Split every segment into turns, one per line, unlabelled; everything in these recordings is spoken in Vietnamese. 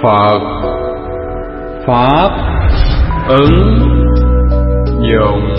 Phật Pháp ứng dụng.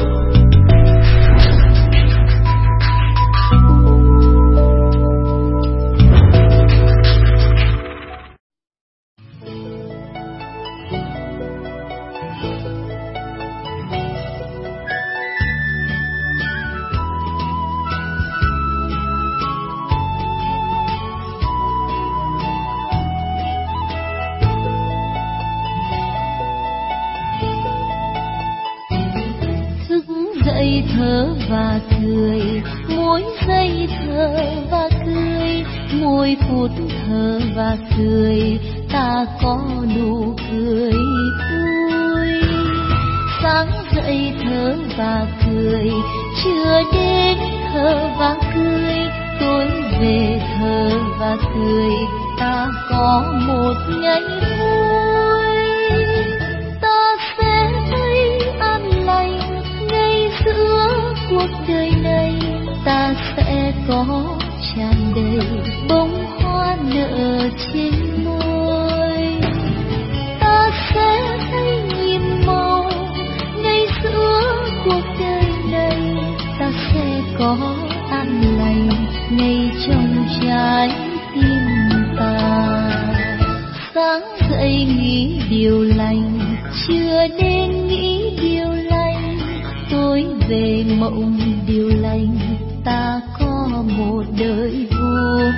Thở và cười, mỗi giây thở và cười, mỗi phút thở và cười, ta có nụ cười vui. Sáng dậy thở và cười, chưa đến thở và cười, tối về thở và cười, ta có một ngày vui. Ta sẽ thấy an lành giữa cuộc đời này, ta sẽ có tràn đầy bông hoa nở trên môi. Ta sẽ thấy nhiệm màu ngay giữa cuộc đời này, ta sẽ có an lành ngay trong trái tim ta. Sáng dậy nghĩ điều lành, chưa nên nghĩ điều lành, tối về mộng điều lành, ta có một đời vui.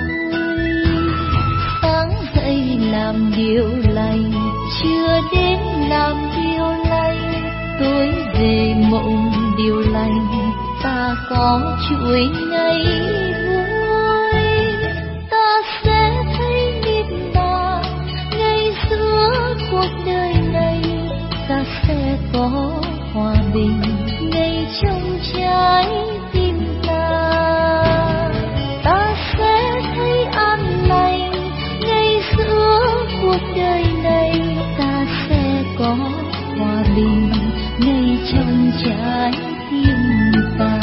Sáng dậy làm điều lành, chưa đến làm điều lành, tối về mộng điều lành, ta có chuỗi ngày vui. Ta sẽ thấy niềm đau ngay giữa cuộc đời này, ta sẽ có hòa bình ngay trong trái tim ta. Ta sẽ thấy an lành ngay giữa cuộc đời này, ta sẽ có hòa bình ngay trong trái tim ta.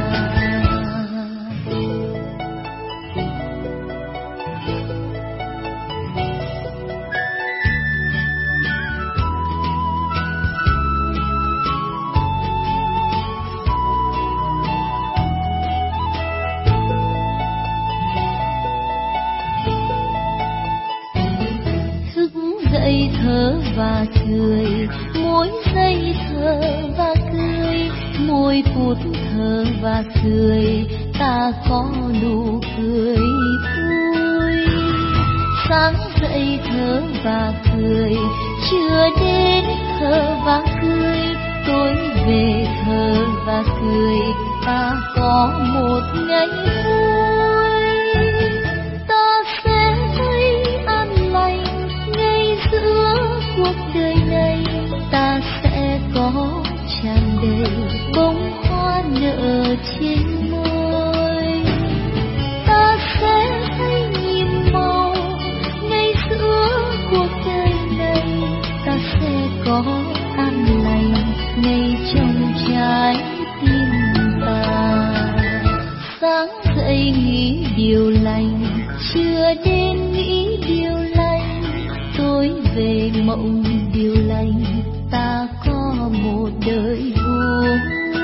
Dậy thở và cười, mỗi giây thở và cười, mỗi phút thở và cười, ta có nụ cười vui. Sáng dậy thở và cười, chưa đến thở và cười, tối về thở và cười, ta có một ngày vui. Ta sẽ thấy an lành giữa cuộc đời này, ta sẽ có tràn đầy bông hoa nở trên môi. Ta sẽ thấy nhiệm màu ngay giữa cuộc đời này, ta sẽ có an lành ngay trong trái tim ta. Sáng dậy nghĩ điều lành, chưa đến nghĩ điều lành, tối về mộng điều lành, ta có một đời vui.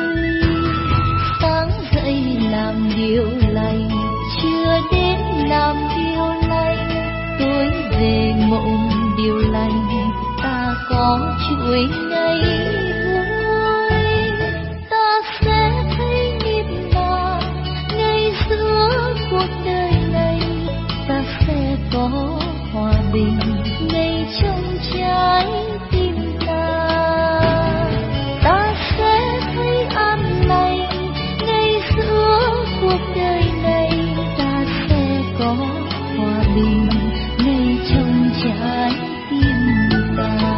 Sáng dậy làm điều lành, chưa đến làm điều lành, tối về mộng điều lành, ta có chuỗi ngày vui. Ta sẽ thấy niềm đau ngay giữa cuộc đời này, ta sẽ có hòa bình ngay trong trái tim ta. Ta sẽ thấy an lành ngay giữa cuộc đời này, ta sẽ có hòa bình ngay trong trái tim ta.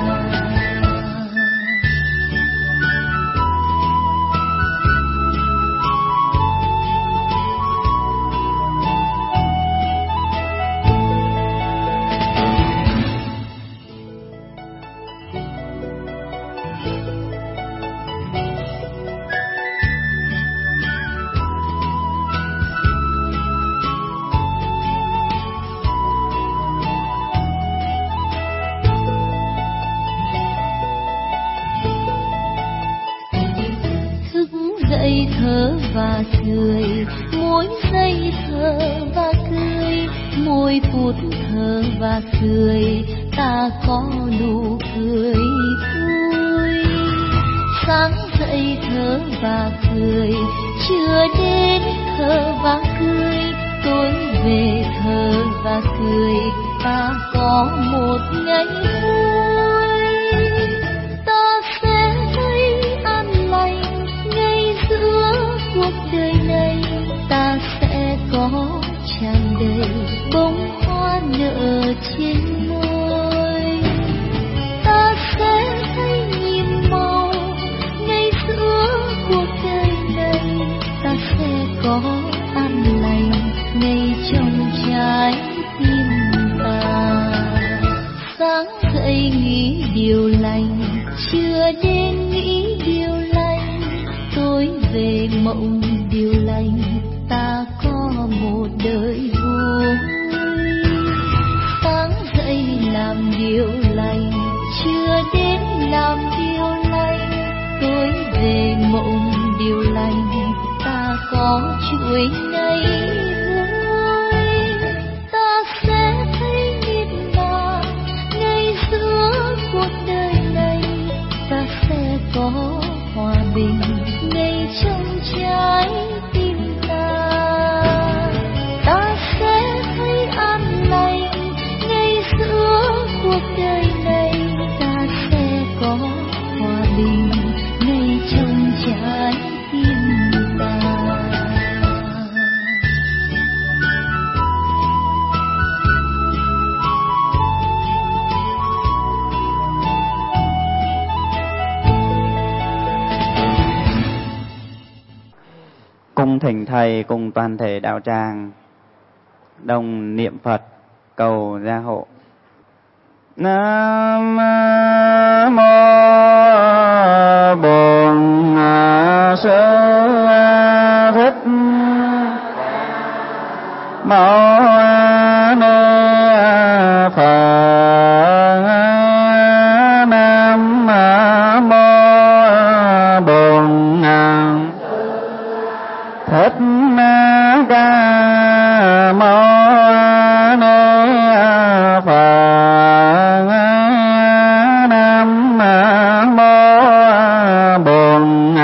và cười, mỗi giây thở và cười, mỗi phút thở và cười, ta có nụ cười vui. Sáng dậy thở và cười, chưa đến thở và cười, tối về thở và cười, ta có một ngày vui. Ta sẽ thấy an lành ngay giữa cuộc đời này, ta sẽ có tràn đầy bông hoa nở trên môi. Ta sẽ thấy nhiệm màu ngay giữa cuộc đời này, ta sẽ có an lành ngay trong trái tim ta. Sáng dậy nghĩ điều lành, chưa đến nghĩ điều lành, tối về mộng điều lành, ta có một đời vui. Sáng dậy làm điều lành, chưa đến làm điều lành, tối về mộng điều lành, ta có chuỗi ngày vui. Ta sẽ thấy niềm đau ngay giữa cuộc đời này, ta sẽ có hòa bình ngay trong trái tim ta. Ta sẽ thấy an lành ngay giữa cuộc đời này, ta sẽ có hòa bình ngay trong trái tim ta.
Cung thỉnh thầy cùng toàn thể đạo tràng đồng niệm Phật cầu gia hộ. Nam mô Bổn Sư Thích Mâu Ni Phật. Nam mô Bổn Thích Ca Mâu Ni Phật. Nam mô Bổn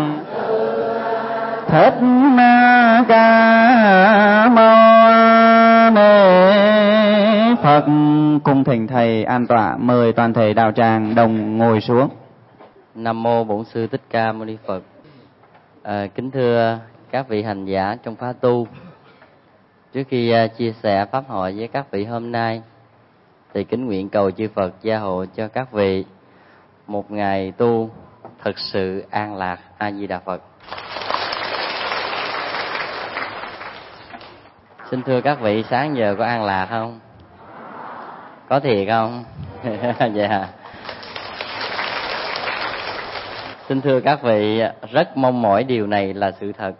Thích Ca Mâu Ni Phật. Cùng thỉnh thầy an tọa, mời toàn thể đạo tràng đồng ngồi xuống.
Nam mô Bổn Sư Thích Ca Mâu Ni Phật. Kính thưa các vị hành giả trong khóa tu, trước khi chia sẻ pháp hội với các vị hôm nay, thì kính nguyện cầu chư Phật gia hộ cho các vị một ngày tu thật sự an lạc. A Di Đà Phật. Xin thưa các vị, sáng giờ có an lạc không? Có thiệt không? Dạ. Xin thưa các vị, rất mong mỏi điều này là sự thật.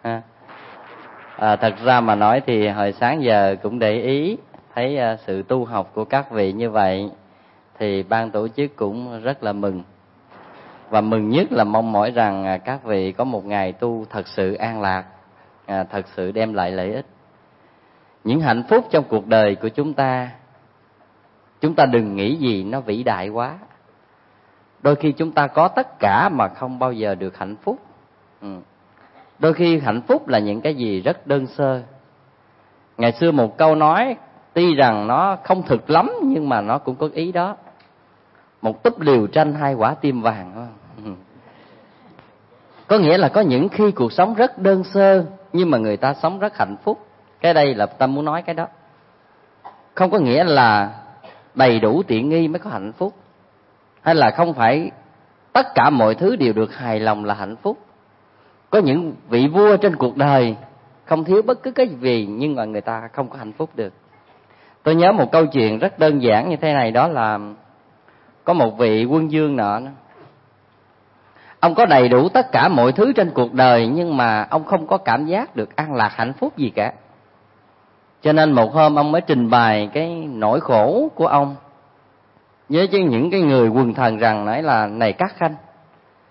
Thật ra mà nói thì hồi sáng giờ cũng để ý thấy sự tu học của các vị như vậy, thì ban tổ chức cũng rất là mừng. Và mừng nhất là mong mỏi rằng các vị có một ngày tu thật sự an lạc, thật sự đem lại lợi ích. Những hạnh phúc trong cuộc đời của chúng ta đừng nghĩ gì nó vĩ đại quá. Đôi khi chúng ta có tất cả mà không bao giờ được hạnh phúc. Đôi khi hạnh phúc là những cái gì rất đơn sơ. Ngày xưa một câu nói, tuy rằng nó không thực lắm nhưng mà nó cũng có ý đó: một túp liều tranh, hai quả tim vàng. Có nghĩa là có những khi cuộc sống rất đơn sơ nhưng mà người ta sống rất hạnh phúc. Cái đây là ta muốn nói cái đó. Không có nghĩa là đầy đủ tiện nghi mới có hạnh phúc, hay là không phải tất cả mọi thứ đều được hài lòng là hạnh phúc. Có những vị vua trên cuộc đời không thiếu bất cứ cái gì nhưng mà người ta không có hạnh phúc được. Tôi nhớ một câu chuyện rất đơn giản như thế này, đó là có một vị quân vương nọ, ông có đầy đủ tất cả mọi thứ trên cuộc đời nhưng mà ông không có cảm giác được an lạc hạnh phúc gì cả. Cho nên một hôm ông mới trình bày cái nỗi khổ của ông với những cái người quần thần rằng nói là: này các khanh,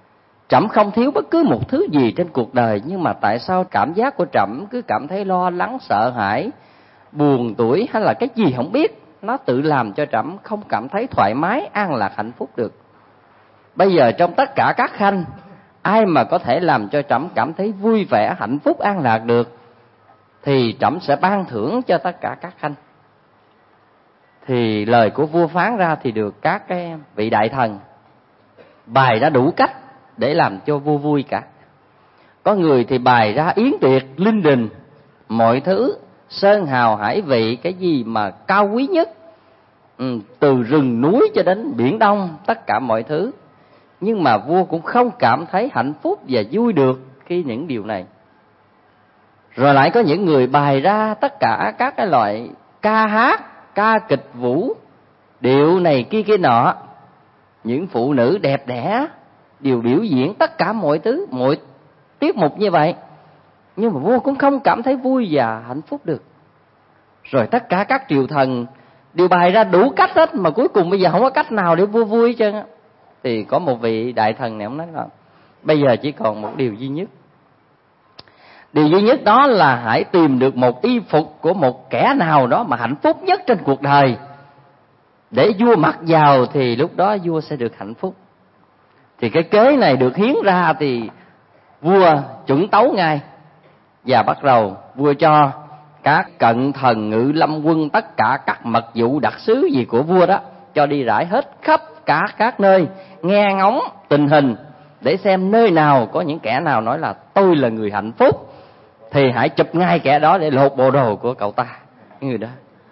Trẫm không thiếu bất cứ một thứ gì trên cuộc đời, nhưng mà tại sao cảm giác của trẫm cứ cảm thấy lo lắng, sợ hãi, buồn tủi hay là cái gì không biết, nó tự làm cho trẫm không cảm thấy thoải mái, an lạc, hạnh phúc được. Bây giờ trong tất cả các khanh, ai mà có thể làm cho trẫm cảm thấy vui vẻ, hạnh phúc, an lạc được, thì trẫm sẽ ban thưởng cho tất cả các khanh. Thì lời của vua phán ra thì được các cái vị đại thần bày ra đủ cách để làm cho vua vui cả. Có người thì bày ra yến tiệc linh đình, mọi thứ sơn hào hải vị, cái gì mà cao quý nhất, từ rừng núi cho đến biển Đông, tất cả mọi thứ. Nhưng mà vua cũng không cảm thấy hạnh phúc và vui được khi những điều này. Rồi lại có những người bày ra tất cả các cái loại ca hát, ca kịch vũ, điệu này kia kia nọ, những phụ nữ đẹp đẽ đều biểu diễn tất cả mọi thứ, mọi tiết mục như vậy. Nhưng mà vua cũng không cảm thấy vui và hạnh phúc được. Rồi tất cả các triều thần đều bày ra đủ cách hết, mà cuối cùng bây giờ không có cách nào để vua vui hết trơn á. Thì có một vị đại thần này ông nói là bây giờ chỉ còn một điều duy nhất. Điều duy nhất đó là hãy tìm được một y phục của một kẻ nào đó mà hạnh phúc nhất trên cuộc đời, để vua mặc vào thì lúc đó vua sẽ được hạnh phúc. Thì cái kế này được hiến ra thì vua chuẩn tấu ngay. Và bắt đầu vua cho các cận thần, ngự lâm quân, tất cả các mật vụ đặc sứ gì của vua đó, cho đi rải hết khắp cả các nơi, nghe ngóng tình hình để xem nơi nào có những kẻ nào nói là tôi là người hạnh phúc, thì hãy chụp ngay kẻ đó để lột bộ đồ của cậu ta, cái người đó.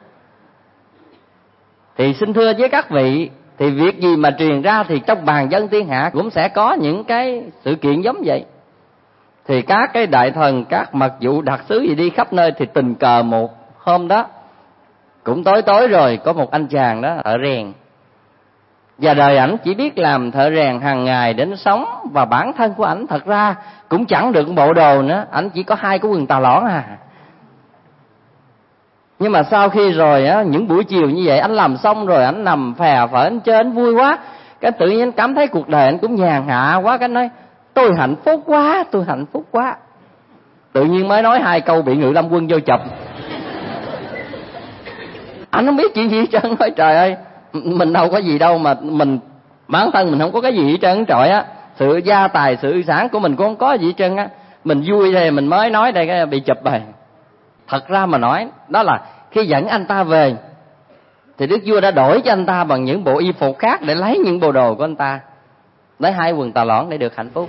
Thì xin thưa với các vị, thì việc gì mà truyền ra thì trong bàn dân thiên hạ cũng sẽ có những cái sự kiện giống vậy. Thì các cái đại thần, các mật vụ đặc sứ gì đi khắp nơi, thì tình cờ một hôm đó cũng tối rồi, có một anh chàng đó thợ rèn, và đời ảnh chỉ biết làm thợ rèn hàng ngày đến sống, và bản thân của ảnh thật ra cũng chẳng được bộ đồ nữa, ảnh chỉ có 2 cái quần tà lõn à. Nhưng mà sau khi rồi á, những buổi chiều như vậy, anh làm xong rồi ảnh nằm phè phở anh chơi, anh vui quá, cái tự nhiên anh cảm thấy cuộc đời anh cũng nhàn hạ quá, cái nói tôi hạnh phúc quá, tôi hạnh phúc quá. Tự nhiên mới nói 2 câu bị ngự lâm quân vô chụp. Anh không biết chuyện gì hết trơn, nói trời ơi, mình đâu có gì đâu, mà mình bản thân mình không có cái gì hết trơn trời á, sự gia tài, sự sản của mình cũng không có gì hết trơn á, mình vui đây mình mới nói đây cái bị chụp rồi. Thật ra mà nói, đó là khi dẫn anh ta về thì đức vua đã đổi cho anh ta bằng những bộ y phục khác để lấy những bộ đồ của anh ta, lấy 2 quần tà lõn để được hạnh phúc.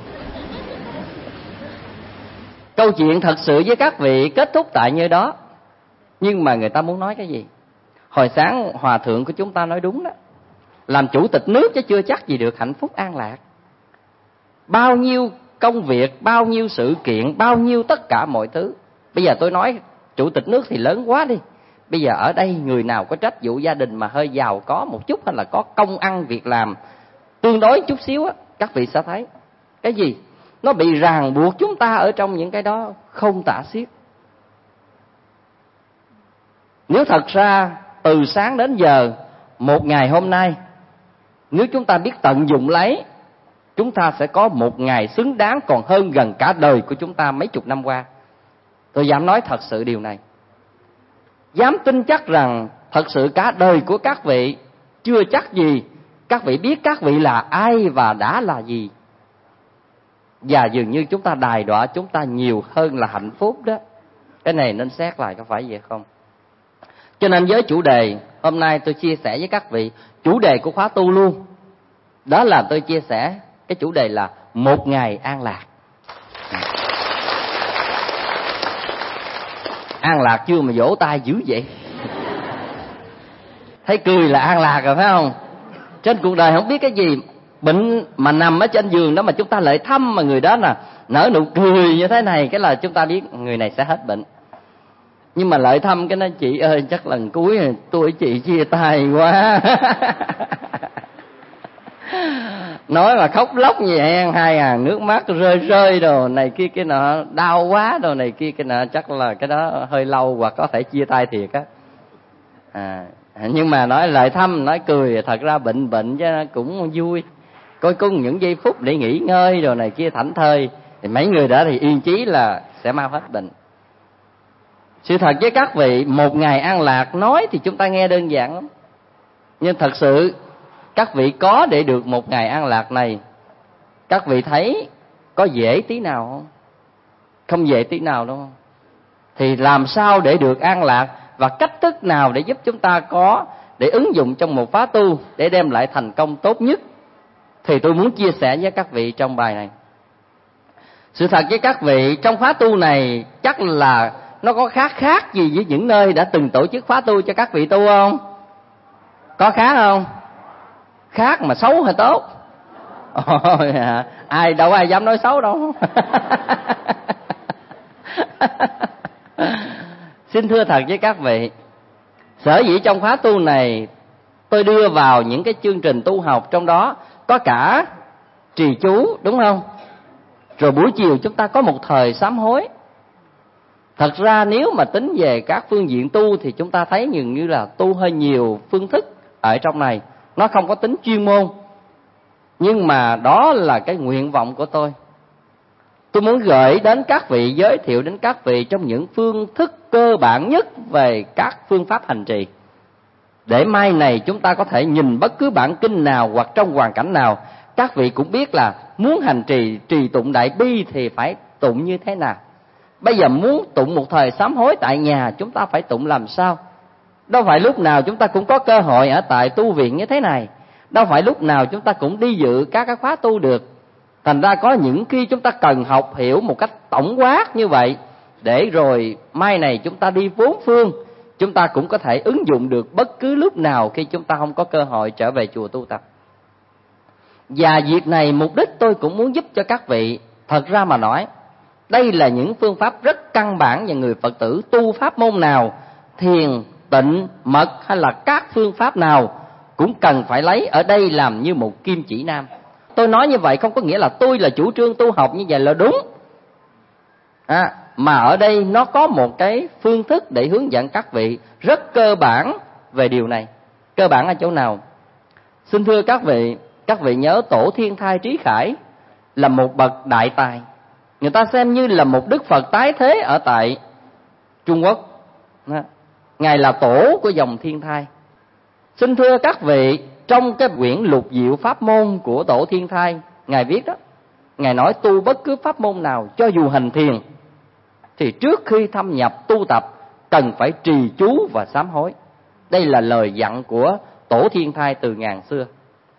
Câu chuyện thật sự với các vị kết thúc tại như đó. Nhưng mà người ta muốn nói cái gì? Hồi sáng hòa thượng của chúng ta nói đúng đó, làm chủ tịch nước chứ chưa chắc gì được hạnh phúc an lạc. Bao nhiêu công việc, bao nhiêu sự kiện, bao nhiêu tất cả mọi thứ. Bây giờ tôi nói chủ tịch nước thì lớn quá đi. Bây giờ ở đây người nào có trách vụ gia đình mà hơi giàu có một chút, hay là có công ăn việc làm tương đối chút xíu á, các vị sẽ thấy cái gì nó bị ràng buộc chúng ta ở trong những cái đó không tả xiết. Nếu thật ra từ sáng đến giờ một ngày hôm nay, nếu chúng ta biết tận dụng lấy, chúng ta sẽ có một ngày xứng đáng còn hơn gần cả đời của chúng ta mấy chục năm qua. Tôi dám nói thật sự điều này, dám tin chắc rằng thật sự cả đời của các vị chưa chắc gì các vị biết các vị là ai và đã là gì. Và dường như chúng ta đài đọa chúng ta nhiều hơn là hạnh phúc đó. Cái này nên xét lại có phải vậy không? Cho nên với chủ đề hôm nay tôi chia sẻ với các vị, chủ đề của khóa tu luôn, đó là tôi chia sẻ cái chủ đề là một ngày an lạc. An lạc chưa mà vỗ tay dữ vậy? Thấy cười là an lạc rồi phải không? Trên cuộc đời không biết cái gì bệnh mà nằm ở trên giường đó mà chúng ta lại thăm mà người đó là nở nụ cười như thế này, cái là chúng ta biết người này sẽ hết bệnh. Nhưng mà lại thăm cái nói chị ơi chắc lần cuối tôi chị chia tay quá. Nói mà khóc lóc như vậy, 2 hàng nước mắt rơi đồ này kia cái nọ, đau quá đồ này kia cái nọ, chắc là cái đó hơi lâu hoặc có thể chia tay thiệt á. Nhưng mà nói lời thăm nói cười, thật ra bệnh chứ cũng vui. coi cung những giây phút để nghỉ ngơi rồi này kia thảnh thơi, thì mấy người đó thì yên chí là sẽ mau hết bệnh. Sự thật với các vị, một ngày an lạc nói thì chúng ta nghe đơn giản lắm, nhưng thật sự các vị có để được một ngày an lạc này, các vị thấy có dễ tí nào không? Không dễ tí nào đúng không? Thì làm sao để được an lạc, và cách thức nào để giúp chúng ta có để ứng dụng trong một khóa tu để đem lại thành công tốt nhất, thì tôi muốn chia sẻ với các vị trong bài này. Sự thật với các vị, trong khóa tu này chắc là nó có khác gì với những nơi đã từng tổ chức khóa tu cho các vị tu không? Có khác không? Khác mà xấu hay tốt? Ôi, ai đâu ai dám nói xấu đâu. Xin thưa thật với các vị, sở dĩ trong khóa tu này tôi đưa vào những cái chương trình tu học, trong đó có cả trì chú, đúng không? Rồi buổi chiều chúng ta có một thời sám hối. Thật ra nếu mà tính về các phương diện tu thì chúng ta thấy dường như là tu hơi nhiều phương thức ở trong này, nó không có tính chuyên môn. Nhưng mà đó là cái nguyện vọng của tôi. Tôi muốn gửi đến các vị, giới thiệu đến các vị trong những phương thức cơ bản nhất về các phương pháp hành trì, để mai này chúng ta có thể nhìn bất cứ bản kinh nào hoặc trong hoàn cảnh nào, các vị cũng biết là muốn hành trì trì tụng Đại Bi thì phải tụng như thế nào. Bây giờ muốn tụng một thời sám hối tại nhà, chúng ta phải tụng làm sao? Đâu phải lúc nào chúng ta cũng có cơ hội ở tại tu viện như thế này, đâu phải lúc nào chúng ta cũng đi dự các cái khóa tu được. Thành ra có những khi chúng ta cần học hiểu một cách tổng quát như vậy, để rồi mai này chúng ta đi bốn phương, chúng ta cũng có thể ứng dụng được bất cứ lúc nào khi chúng ta không có cơ hội trở về chùa tu tập. Và việc này mục đích tôi cũng muốn giúp cho các vị. Thật ra mà nói, đây là những phương pháp rất căn bản, và người Phật tử tu pháp môn nào, thiền, tịnh, mật hay là các phương pháp nào cũng cần phải lấy ở đây làm như một kim chỉ nam. Tôi nói như vậy không có nghĩa là tôi là chủ trương tu học như vậy là đúng, mà ở đây nó có một cái phương thức để hướng dẫn các vị rất cơ bản về điều này. Cơ bản ở chỗ nào? Xin thưa các vị nhớ Tổ Thiên Thai Trí Khải là một bậc đại tài. Người ta xem như là một Đức Phật tái thế ở tại Trung Quốc. Ngài là tổ của dòng Thiên Thai. Xin thưa các vị, trong cái quyển Lục Diệu Pháp Môn của Tổ Thiên Thai, Ngài viết đó, Ngài nói tu bất cứ pháp môn nào, cho dù hành thiền, thì trước khi thâm nhập tu tập cần phải trì chú và sám hối. Đây là lời dặn của Tổ Thiên Thai từ ngàn xưa.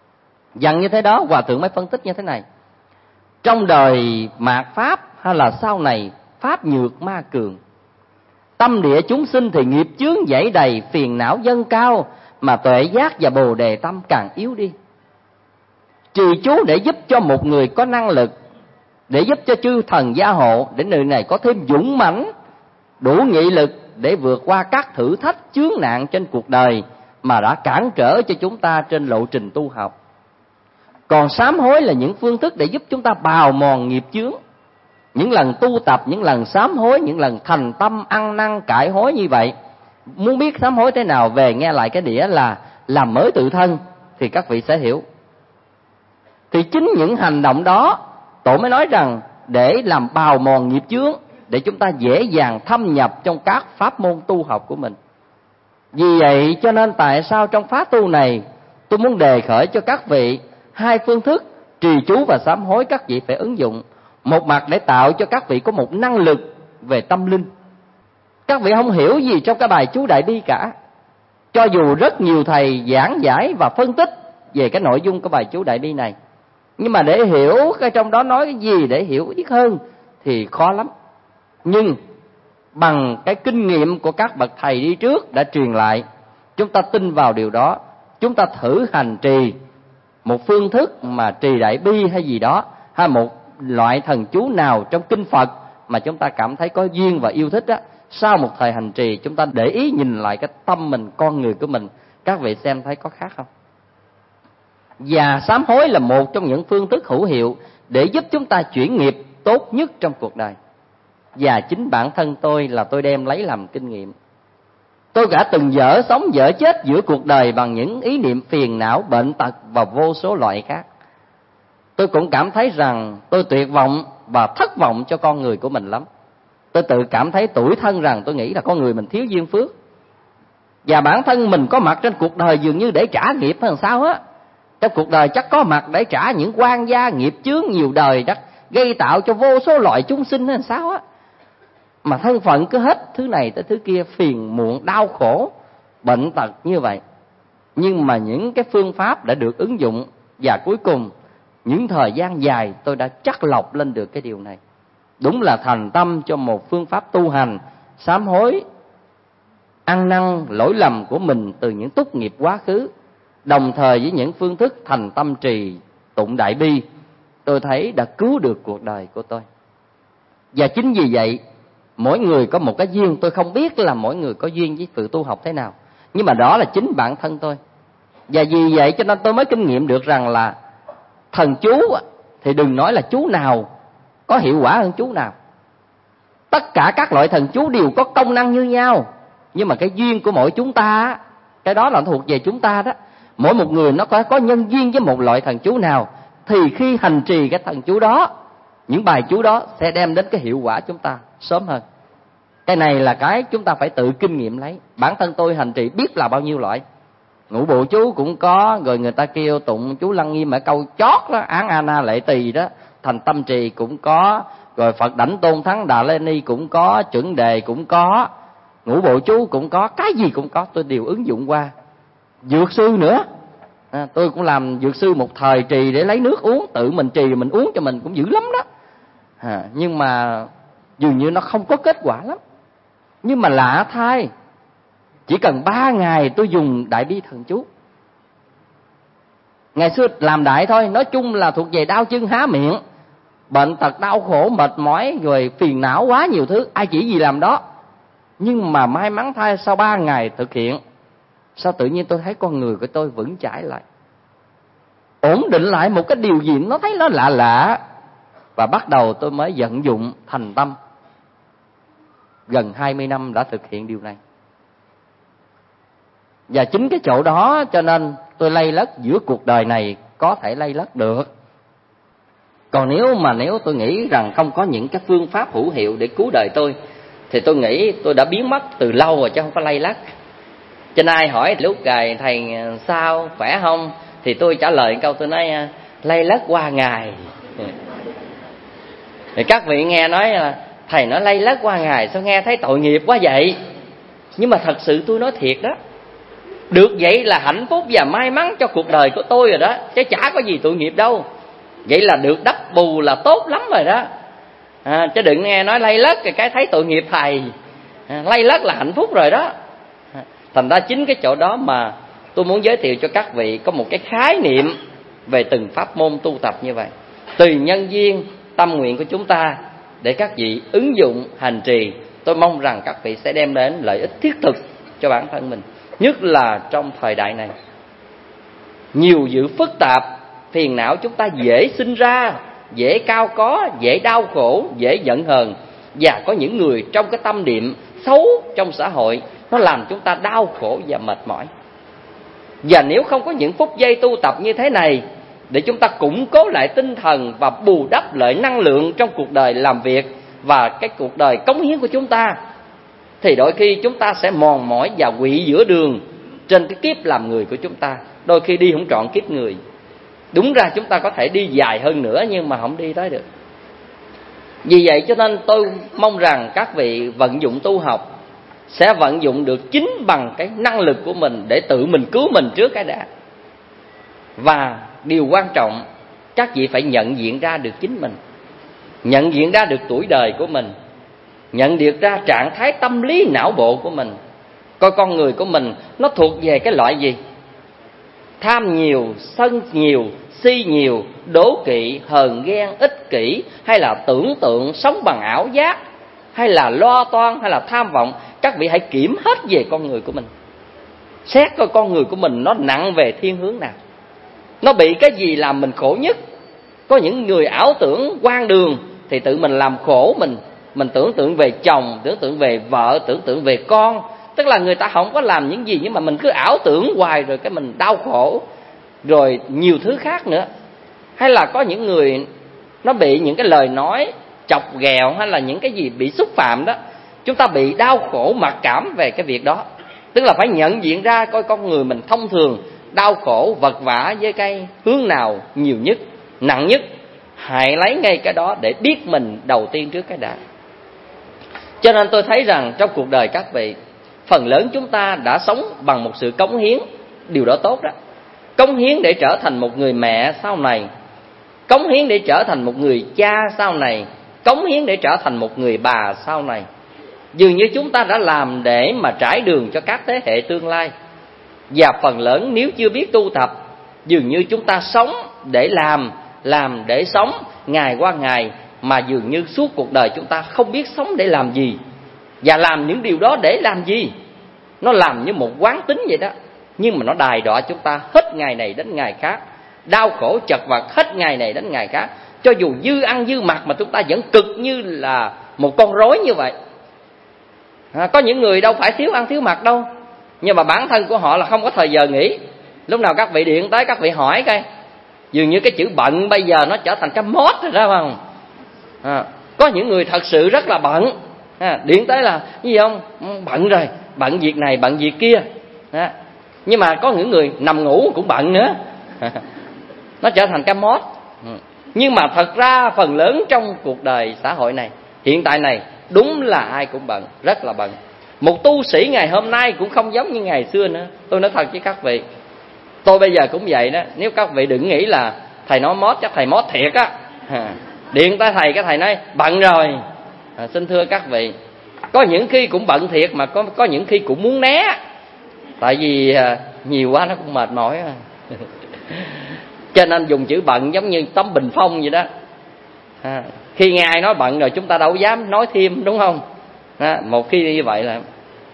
Dặn như thế đó, Hòa Thượng mới phân tích như thế này: trong đời mạt Pháp hay là sau này, Pháp nhược ma cường, tâm địa chúng sinh thì nghiệp chướng dẫy đầy, phiền não dâng cao, mà tuệ giác và bồ đề tâm càng yếu đi. Trì chú để giúp cho một người có năng lực, để giúp cho chư thần gia hộ, để người này có thêm dũng mãnh, đủ nghị lực để vượt qua các thử thách chướng nạn trên cuộc đời mà đã cản trở cho chúng ta trên lộ trình tu học. Còn sám hối là những phương thức để giúp chúng ta bào mòn nghiệp chướng. Những lần tu tập, những lần sám hối, những lần thành tâm ăn năn cải hối như vậy. Muốn biết sám hối thế nào, về nghe lại cái đĩa là làm mới tự thân thì các vị sẽ hiểu. Thì chính những hành động đó, Tổ mới nói rằng để làm bào mòn nghiệp chướng, để chúng ta dễ dàng thâm nhập trong các pháp môn tu học của mình. Vì vậy cho nên tại sao trong pháp tu này tôi muốn đề khởi cho các vị hai phương thức trì chú và sám hối các vị phải ứng dụng. Một mặt để tạo cho các vị có một năng lực về tâm linh. Các vị không hiểu gì trong cái bài chú Đại Bi cả, cho dù rất nhiều thầy giảng giải và phân tích về cái nội dung của bài chú Đại Bi này, nhưng mà để hiểu cái trong đó nói cái gì, để hiểu biết hơn thì khó lắm. Nhưng bằng cái kinh nghiệm của các bậc thầy đi trước đã truyền lại, chúng ta tin vào điều đó, chúng ta thử hành trì một phương thức mà trì Đại Bi hay gì đó, hay một loại thần chú nào trong kinh Phật mà chúng ta cảm thấy có duyên và yêu thích á, sau một thời hành trì chúng ta để ý nhìn lại cái tâm mình, con người của mình, các vị xem thấy có khác không? Và sám hối là một trong những phương thức hữu hiệu để giúp chúng ta chuyển nghiệp tốt nhất trong cuộc đời. Và chính bản thân tôi là tôi đem lấy làm kinh nghiệm. Tôi đã từng dở sống dở chết giữa cuộc đời bằng những ý niệm phiền não, bệnh tật và vô số loại khác. tôi cũng cảm thấy rằng tôi tuyệt vọng và thất vọng cho con người của mình lắm. Tôi tự cảm thấy tủi thân rằng tôi nghĩ là con người mình thiếu duyên phước, và bản thân mình có mặt trên cuộc đời dường như để trả nghiệp hay làm sao á. Trong cuộc đời chắc có mặt để trả những oan gia nghiệp chướng nhiều đời đó, gây tạo cho vô số loại chúng sinh hay làm sao á. Mà thân phận cứ hết thứ này tới thứ kia, phiền muộn, đau khổ, bệnh tật như vậy. Nhưng mà những cái phương pháp đã được ứng dụng, và cuối cùng những thời gian dài tôi đã chắc lọc lên được cái điều này. Đúng là thành tâm cho một phương pháp tu hành, sám hối, ăn năn lỗi lầm của mình từ những túc nghiệp quá khứ, đồng thời với những phương thức thành tâm trì tụng đại bi, tôi thấy đã cứu được cuộc đời của tôi. Và chính vì vậy, mỗi người có một cái duyên. Tôi không biết là mỗi người có duyên với sự tu học thế nào, nhưng mà đó là chính bản thân tôi. Và vì vậy cho nên tôi mới kinh nghiệm được rằng là thần chú thì đừng nói là chú nào có hiệu quả hơn chú nào. Tất cả các loại thần chú đều có công năng như nhau, nhưng mà cái duyên của mỗi chúng ta, cái đó là thuộc về chúng ta đó. Mỗi một người nó có nhân duyên với một loại thần chú nào, thì khi hành trì cái thần chú đó, những bài chú đó sẽ đem đến cái hiệu quả chúng ta sớm hơn. Cái này là cái chúng ta phải tự kinh nghiệm lấy. Bản thân tôi hành trì biết là bao nhiêu loại. Ngũ bộ chú cũng có, rồi người ta kêu tụng chú Lăng Nghiêm ở câu chót đó, Án A Na Lệ Tỳ đó, thành tâm trì cũng có, rồi Phật Đảnh Tôn Thắng Đà Lê Ni cũng có, chuẩn đề cũng có, ngũ bộ chú cũng có, cái gì cũng có, tôi đều ứng dụng qua. Dược sư nữa, tôi cũng làm dược sư một thời, trì để lấy nước uống, tự mình trì mình uống cho mình cũng dữ lắm đó. Nhưng mà dường như nó không có kết quả lắm. Nhưng mà lạ thay, chỉ cần 3 ngày tôi dùng đại bi thần chú. Ngày xưa làm đại thôi, nói chung là thuộc về đau chân há miệng, bệnh tật đau khổ mệt mỏi, rồi phiền não quá nhiều thứ, ai chỉ gì làm đó. Nhưng mà may mắn thay, sau 3 ngày thực hiện, sao tự nhiên tôi thấy con người của tôi vững chãi lại, ổn định lại một cái điều gì nó thấy nó lạ lạ. Và bắt đầu tôi mới vận dụng thành tâm. Gần 20 năm đã thực hiện điều này. Và chính cái chỗ đó cho nên tôi lay lất giữa cuộc đời này có thể lay lất được. Còn nếu tôi nghĩ rằng không có những cái phương pháp hữu hiệu để cứu đời tôi, thì tôi nghĩ tôi đã biến mất từ lâu rồi chứ không có lay lất. Cho nên ai hỏi lúc gài thầy sao khỏe không, thì tôi trả lời câu tôi nói lay lất qua ngày. Thì các vị nghe nói là thầy nói lay lất qua ngày, sao nghe thấy tội nghiệp quá vậy? Nhưng mà thật sự tôi nói thiệt đó, được vậy là hạnh phúc và may mắn cho cuộc đời của tôi rồi đó, chứ chả có gì tội nghiệp đâu. Vậy là được đắp bù là tốt lắm rồi đó. Chứ đừng nghe nói lay lất cái thấy tội nghiệp thầy. Lay lất là hạnh phúc rồi đó. Thành ra chính cái chỗ đó mà tôi muốn giới thiệu cho các vị có một cái khái niệm về từng pháp môn tu tập như vậy, tùy nhân duyên tâm nguyện của chúng ta để các vị ứng dụng hành trì. Tôi mong rằng các vị sẽ đem đến lợi ích thiết thực cho bản thân mình, nhất là trong thời đại này nhiều sự phức tạp, phiền não chúng ta dễ sinh ra, dễ cao có, dễ đau khổ, dễ giận hờn. Và có những người trong cái tâm niệm xấu trong xã hội, nó làm chúng ta đau khổ và mệt mỏi. Và nếu không có những phút giây tu tập như thế này để chúng ta củng cố lại tinh thần và bù đắp lại năng lượng trong cuộc đời làm việc và cái cuộc đời cống hiến của chúng ta, thì đôi khi chúng ta sẽ mòn mỏi và quỵ giữa đường trên cái kiếp làm người của chúng ta. Đôi khi đi không trọn kiếp người. Đúng ra chúng ta có thể đi dài hơn nữa, nhưng mà không đi tới được. Vì vậy cho nên tôi mong rằng các vị vận dụng tu học sẽ vận dụng được chính bằng cái năng lực của mình để tự mình cứu mình trước cái đã. Và điều quan trọng, các vị phải nhận diện ra được chính mình, nhận diện ra được tuổi đời của mình, nhận được ra trạng thái tâm lý não bộ của mình, coi con người của mình nó thuộc về cái loại gì. Tham nhiều, sân nhiều, si nhiều, đố kỵ, hờn ghen, ích kỷ, hay là tưởng tượng sống bằng ảo giác, hay là lo toan, hay là tham vọng. Các vị hãy kiểm hết về con người của mình, xét coi con người của mình nó nặng về thiên hướng nào, nó bị cái gì làm mình khổ nhất. Có những người ảo tưởng quan đường thì tự mình làm khổ mình tưởng tượng về chồng, tưởng tượng về vợ, tưởng tượng về con. Tức là người ta không có làm những gì, nhưng mà mình cứ ảo tưởng hoài, rồi cái mình đau khổ, rồi nhiều thứ khác nữa.
hay là có những người nó bị những cái lời nói chọc ghẹo hay là những cái gì bị xúc phạm đó, chúng ta bị đau khổ mặc cảm về cái việc đó. Tức là phải nhận diện ra coi con người mình thông thường đau khổ vật vã với cái hướng nào nhiều nhất, nặng nhất. Hãy lấy ngay cái đó để biết mình đầu tiên trước cái đã. Cho nên tôi thấy rằng trong cuộc đời các vị, phần lớn chúng ta đã sống bằng một sự cống hiến. Điều đó tốt đó. Cống hiến để trở thành một người mẹ sau này, cống hiến để trở thành một người cha sau này, cống hiến để trở thành một người bà sau này. Dường như chúng ta đã làm để mà trải đường cho các thế hệ tương lai. Và phần lớn nếu chưa biết tu tập, dường như chúng ta sống để làm để sống ngày qua ngày, mà dường như suốt cuộc đời chúng ta không biết sống để làm gì, và làm những điều đó để làm gì. Nó làm như một quán tính vậy đó, nhưng mà nó đài đọa chúng ta hết ngày này đến ngày khác, đau khổ chật vật hết ngày này đến ngày khác. Cho dù dư ăn dư mặc mà chúng ta vẫn cực như là một con rối như vậy. Có những người đâu phải thiếu ăn thiếu mặc đâu, nhưng mà bản thân của họ là không có thời giờ nghỉ. Lúc nào các vị điện tới các vị hỏi coi, dường như cái chữ bận bây giờ nó trở thành cái mốt rồi đó, phải không? Có những người thật sự rất là bận, điện tới là gì không, bận rồi, bận việc này bận việc kia. Nhưng mà có những người nằm ngủ cũng bận nữa. Nó trở thành cái mốt. Nhưng mà thật ra phần lớn trong cuộc đời xã hội này, hiện tại này, đúng là ai cũng bận, rất là bận. Một tu sĩ ngày hôm nay cũng không giống như ngày xưa nữa. Tôi nói thật với các vị, tôi bây giờ cũng vậy đó. Nếu các vị đừng nghĩ là thầy nói mót, chắc thầy mót thiệt á. Điện tới thầy, cái thầy nói bận rồi. Xin thưa các vị, có những khi cũng bận thiệt, mà có những khi cũng muốn né. Tại vì nhiều quá nó cũng mệt mỏi. Cho nên dùng chữ bận giống như tấm bình phong vậy đó. Khi nghe ai nói bận rồi chúng ta đâu dám nói thêm, đúng không? Một khi như vậy là.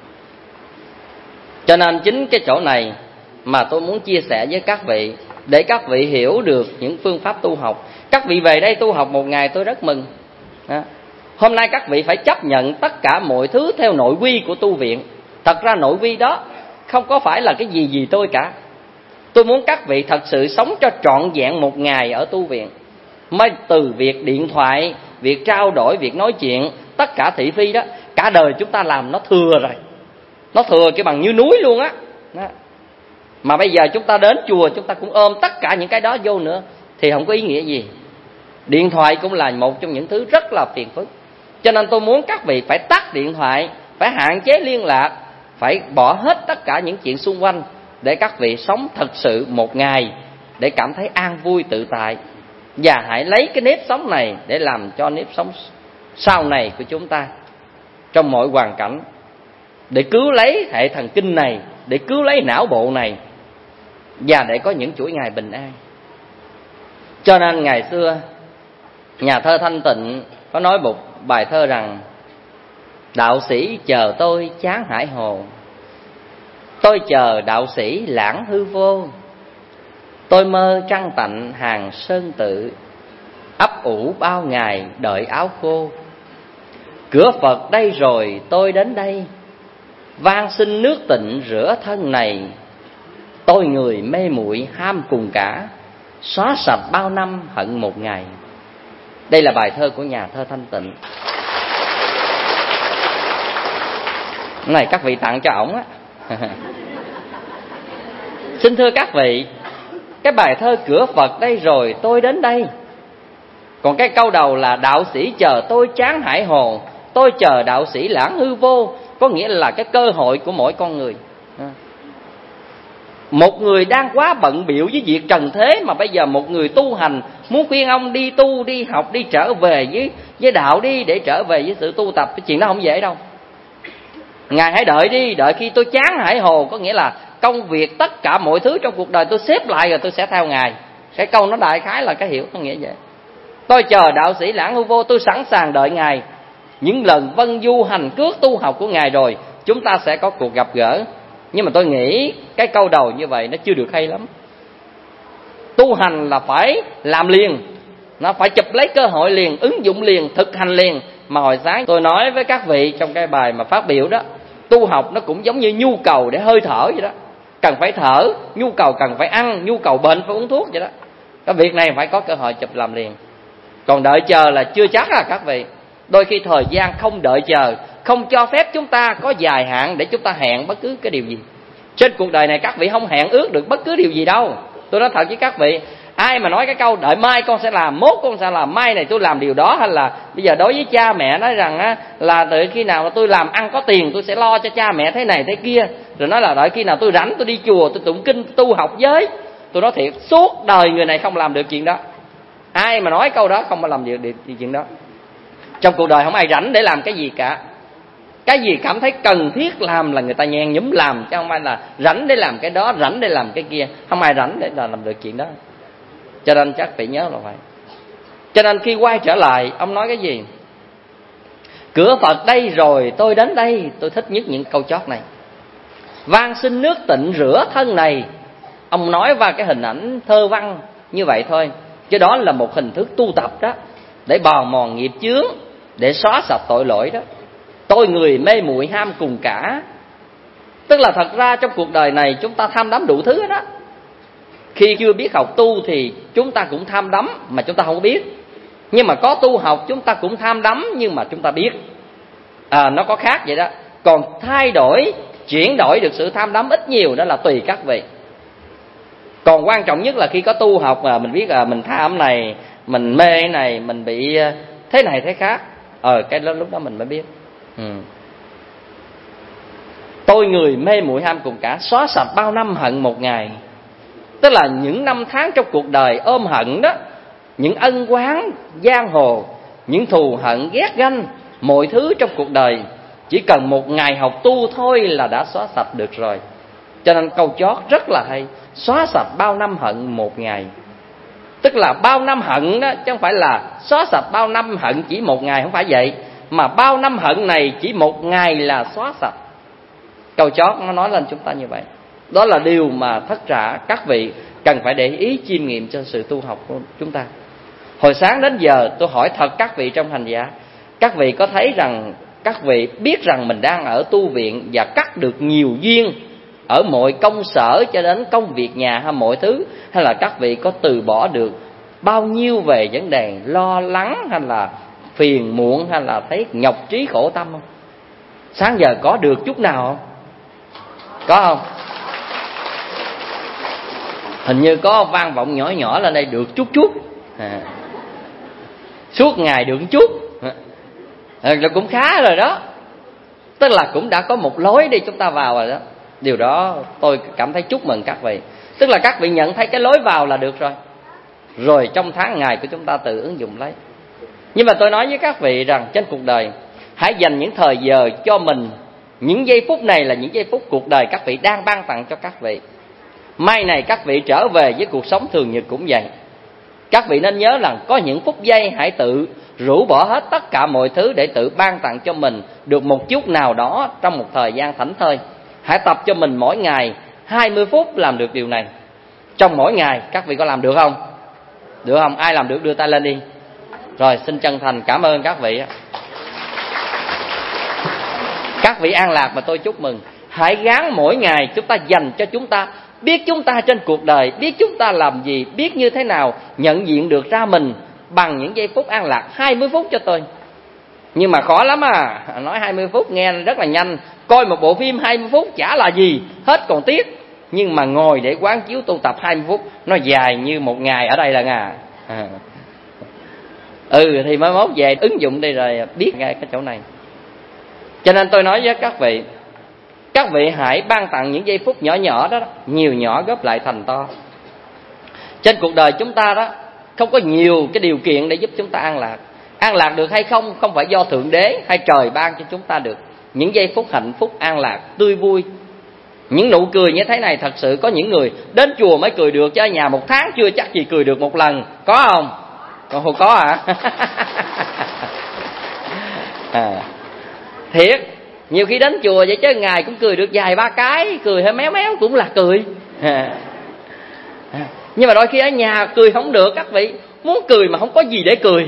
Cho nên chính cái chỗ này mà tôi muốn chia sẻ với các vị, để các vị hiểu được những phương pháp tu học. Các vị về đây tu học một ngày tôi rất mừng. Hôm nay các vị phải chấp nhận tất cả mọi thứ theo nội quy của tu viện. Thật ra nội quy đó không có phải là cái gì tôi cả. Tôi muốn các vị thật sự sống cho trọn vẹn một ngày ở tu viện. Mới từ việc điện thoại, việc trao đổi, việc nói chuyện, tất cả thị phi đó, cả đời chúng ta làm nó thừa rồi. Nó thừa cái bằng như núi luôn á. Mà bây giờ chúng ta đến chùa chúng ta cũng ôm tất cả những cái đó vô nữa thì không có ý nghĩa gì. Điện thoại cũng là một trong những thứ rất là phiền phức. Cho nên tôi muốn các vị phải tắt điện thoại, phải hạn chế liên lạc, phải bỏ hết tất cả những chuyện xung quanh, để các vị sống thật sự một ngày để cảm thấy an vui tự tại. Và hãy lấy cái nếp sống này để làm cho nếp sống sau này của chúng ta trong mọi hoàn cảnh, để cứu lấy hệ thần kinh này, để cứu lấy não bộ này, và để có những chuỗi ngày bình an. Cho nên ngày xưa nhà thơ Thanh Tịnh có nói một bài thơ rằng: đạo sĩ chờ tôi chán hải hồ, tôi chờ đạo sĩ lãng hư vô, tôi mơ trăng tạnh hàng sơn tự, ấp ủ bao ngày đợi áo khô. Cửa Phật đây rồi tôi đến đây, van xin nước tịnh rửa thân này. Tôi người mê muội ham cùng cả, xóa sạch bao năm hận một ngày. Đây là bài thơ của nhà thơ Thanh Tịnh. Cái này các vị tặng cho ổng á. Xin thưa các vị, cái bài thơ cửa Phật đây rồi tôi đến đây, còn cái câu đầu là đạo sĩ chờ tôi chán hải hồ, tôi chờ đạo sĩ lãng hư vô, có nghĩa là cái cơ hội của mỗi con người. Một người đang quá bận bịu với việc trần thế, mà bây giờ một người tu hành muốn khuyên ông đi tu, đi học, đi trở về với đạo đi, để trở về với sự tu tập. Cái chuyện đó không dễ đâu. Ngài hãy đợi đi, đợi khi tôi chán hải hồ, có nghĩa là công việc tất cả mọi thứ trong cuộc đời tôi xếp lại rồi tôi sẽ theo Ngài. Cái câu nó đại khái là cái hiểu có nghĩa vậy. Tôi chờ đạo sĩ lãng hư vô, tôi sẵn sàng đợi Ngài. Những lần vân du hành cước tu học của Ngài rồi, chúng ta sẽ có cuộc gặp gỡ. Nhưng mà tôi nghĩ cái câu đầu như vậy nó chưa được hay lắm. Tu hành là phải làm liền, nó phải chụp lấy cơ hội liền, ứng dụng liền, thực hành liền. Mà hồi sáng tôi nói với các vị trong cái bài mà phát biểu đó, tu học nó cũng giống như nhu cầu để hơi thở vậy đó. Cần phải thở, nhu cầu cần phải ăn, nhu cầu bệnh phải uống thuốc vậy đó. Cái việc này phải có cơ hội chụp làm liền. Còn đợi chờ là chưa chắc à các vị. Đôi khi thời gian không đợi chờ, không cho phép chúng ta có dài hạn để chúng ta hẹn bất cứ cái điều gì. Trên cuộc đời này các vị không hẹn ước được bất cứ điều gì đâu. Tôi nói thật với các vị, ai mà nói cái câu đợi mai con sẽ làm, mốt con sẽ làm, mai này tôi làm điều đó, hay là bây giờ đối với cha mẹ nói rằng á, là đợi khi nào tôi làm ăn có tiền tôi sẽ lo cho cha mẹ thế này thế kia, rồi nói là đợi khi nào tôi rảnh tôi đi chùa tôi tụng kinh tu học giới. Tôi nói thiệt, suốt đời người này không làm được chuyện đó. Ai mà nói câu đó không có làm được chuyện đó. Trong cuộc đời không ai rảnh để làm cái gì cả. Cái gì cảm thấy cần thiết làm là người ta nhen nhúm làm, chứ không phải là rảnh để làm cái đó, rảnh để làm cái kia. Không ai rảnh để làm được chuyện đó. Cho nên chắc phải nhớ là vậy. Cho nên khi quay trở lại, ông nói cái gì? Cửa Phật đây rồi tôi đến đây. Tôi thích nhất những câu chót này. Van xin nước tịnh rửa thân này. Ông nói vào cái hình ảnh thơ văn như vậy thôi, chứ đó là một hình thức tu tập đó, để bào mòn nghiệp chướng, để xóa sạch tội lỗi đó. Tôi người mê muội ham cùng cả. Tức là thật ra trong cuộc đời này chúng ta tham đắm đủ thứ đó. Khi chưa biết học tu thì chúng ta cũng tham đắm mà chúng ta không biết. Nhưng mà có tu học chúng ta cũng tham đắm nhưng mà chúng ta biết. Nó có khác vậy đó. Còn thay đổi, chuyển đổi được sự tham đắm ít nhiều đó là tùy các vị. Còn quan trọng nhất là khi có tu học mà mình biết là mình tham này, mình mê này, mình bị thế này thế khác. Cái lúc đó mình mới biết. Tôi người mê muội ham cùng cả, xóa sạch bao năm hận một ngày. Tức là những năm tháng trong cuộc đời ôm hận đó, những ân oán giang hồ, những thù hận ghét ganh, mọi thứ trong cuộc đời chỉ cần một ngày học tu thôi là đã xóa sạch được rồi. Cho nên câu chót rất là hay, xóa sạch bao năm hận một ngày. Tức là bao năm hận đó, chứ không phải là xóa sạch bao năm hận chỉ một ngày, không phải vậy. Mà bao năm hận này chỉ một ngày là xóa sạch. Câu chót nó nói lên chúng ta như vậy. Đó là điều mà thất trả các vị cần phải để ý chiêm nghiệm cho sự tu học của chúng ta. Hồi sáng đến giờ tôi hỏi thật các vị trong hành giả, các vị có thấy rằng các vị biết rằng mình đang ở tu viện và cắt được nhiều duyên ở mọi công sở cho đến công việc nhà hay mọi thứ, hay là các vị có từ bỏ được bao nhiêu về vấn đề lo lắng hay là phiền muộn hay là thấy nhọc trí khổ tâm không? Sáng giờ có được chút nào không? Có không? Hình như có vang vọng nhỏ nhỏ lên đây được chút chút. Suốt ngày được chút là cũng khá rồi đó. Tức là cũng đã có một lối để chúng ta vào rồi đó. Điều đó tôi cảm thấy chúc mừng các vị. Tức là các vị nhận thấy cái lối vào là được rồi. Rồi trong tháng ngày của chúng ta tự ứng dụng lấy. Nhưng mà tôi nói với các vị rằng trên cuộc đời hãy dành những thời giờ cho mình. Những giây phút này là những giây phút cuộc đời các vị đang ban tặng cho các vị. Mai này các vị trở về với cuộc sống thường nhật cũng vậy. Các vị nên nhớ rằng có những phút giây hãy tự rũ bỏ hết tất cả mọi thứ để tự ban tặng cho mình được một chút nào đó trong một thời gian thảnh thơi. Hãy tập cho mình mỗi ngày 20 phút làm được điều này. Trong mỗi ngày các vị có làm được không? Được không? Ai làm được đưa tay lên đi. Rồi xin chân thành cảm ơn các vị. Các vị an lạc mà tôi chúc mừng. Hãy gắng mỗi ngày chúng ta dành cho chúng ta. Biết chúng ta trên cuộc đời, biết chúng ta làm gì, biết như thế nào nhận diện được ra mình bằng những giây phút an lạc. 20 phút cho tôi. Nhưng mà khó lắm à. Nói 20 phút nghe rất là nhanh. Coi một bộ phim 20 phút chả là gì, hết còn tiếc. Nhưng mà ngồi để quán chiếu tu tập 20 phút nó dài như một ngày ở đây là thì mới mốt về ứng dụng đây rồi biết ngay cái chỗ này. Cho nên tôi nói với các vị hãy ban tặng những giây phút nhỏ nhỏ đó, nhiều nhỏ góp lại thành to. Trên cuộc đời chúng ta đó không có nhiều cái điều kiện để giúp chúng ta an lạc. An lạc được hay không không phải do Thượng Đế hay trời ban cho chúng ta được. Những giây phút hạnh phúc an lạc tươi vui, những nụ cười như thế này, thật sự có những người đến chùa mới cười được, chứ ở nhà một tháng chưa chắc gì cười được một lần. Có không? Còn có hả? Thiệt, nhiều khi đến chùa vậy chứ ngày cũng cười được vài ba cái, cười hơi méo méo cũng là cười. Nhưng mà đôi khi ở nhà cười không được các vị, muốn cười mà không có gì để cười.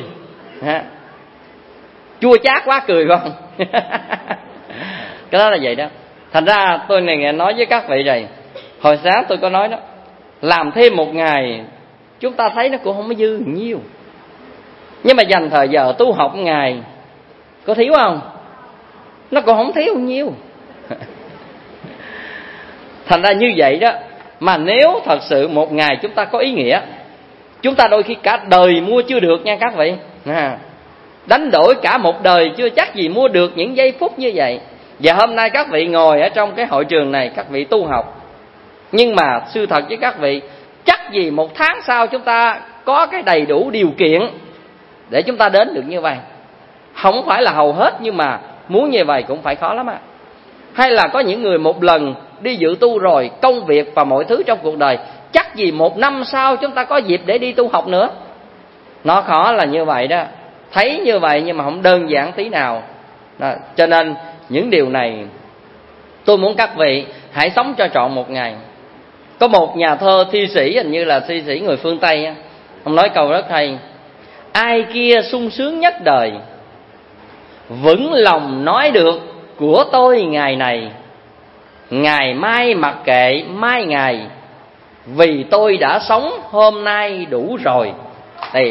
Chua chát quá cười không? Cái đó là vậy đó. Thành ra tôi này nói với các vị này, hồi sáng tôi có nói đó, làm thêm một ngày chúng ta thấy nó cũng không có dư nhiều. Nhưng mà dành thời giờ tu học ngày có thiếu không? Nó cũng không thiếu nhiều. Thành ra như vậy đó, mà nếu thật sự một ngày chúng ta có ý nghĩa, chúng ta đôi khi cả đời mua chưa được nha các vị. Đánh đổi cả một đời chưa chắc gì mua được những giây phút như vậy. Và hôm nay các vị ngồi ở trong cái hội trường này, các vị tu học, nhưng mà sự thật với các vị, chắc gì một tháng sau chúng ta có cái đầy đủ điều kiện để chúng ta đến được như vậy. Không phải là hầu hết, nhưng mà muốn như vậy cũng phải khó lắm ạ. Hay là có những người một lần đi dự tu rồi, công việc và mọi thứ trong cuộc đời, chắc gì một năm sau chúng ta có dịp để đi tu học nữa. Nó khó là như vậy đó. Thấy như vậy nhưng mà không đơn giản tí nào đó. Cho nên những điều này tôi muốn các vị hãy sống cho trọn một ngày. Có một nhà thơ thi sĩ, hình như là thi sĩ người phương Tây, ông nói câu rất hay: ai kia sung sướng nhất đời, vững lòng nói được của tôi ngày này, ngày mai mặc kệ mai ngày, vì tôi đã sống hôm nay đủ rồi. Đây,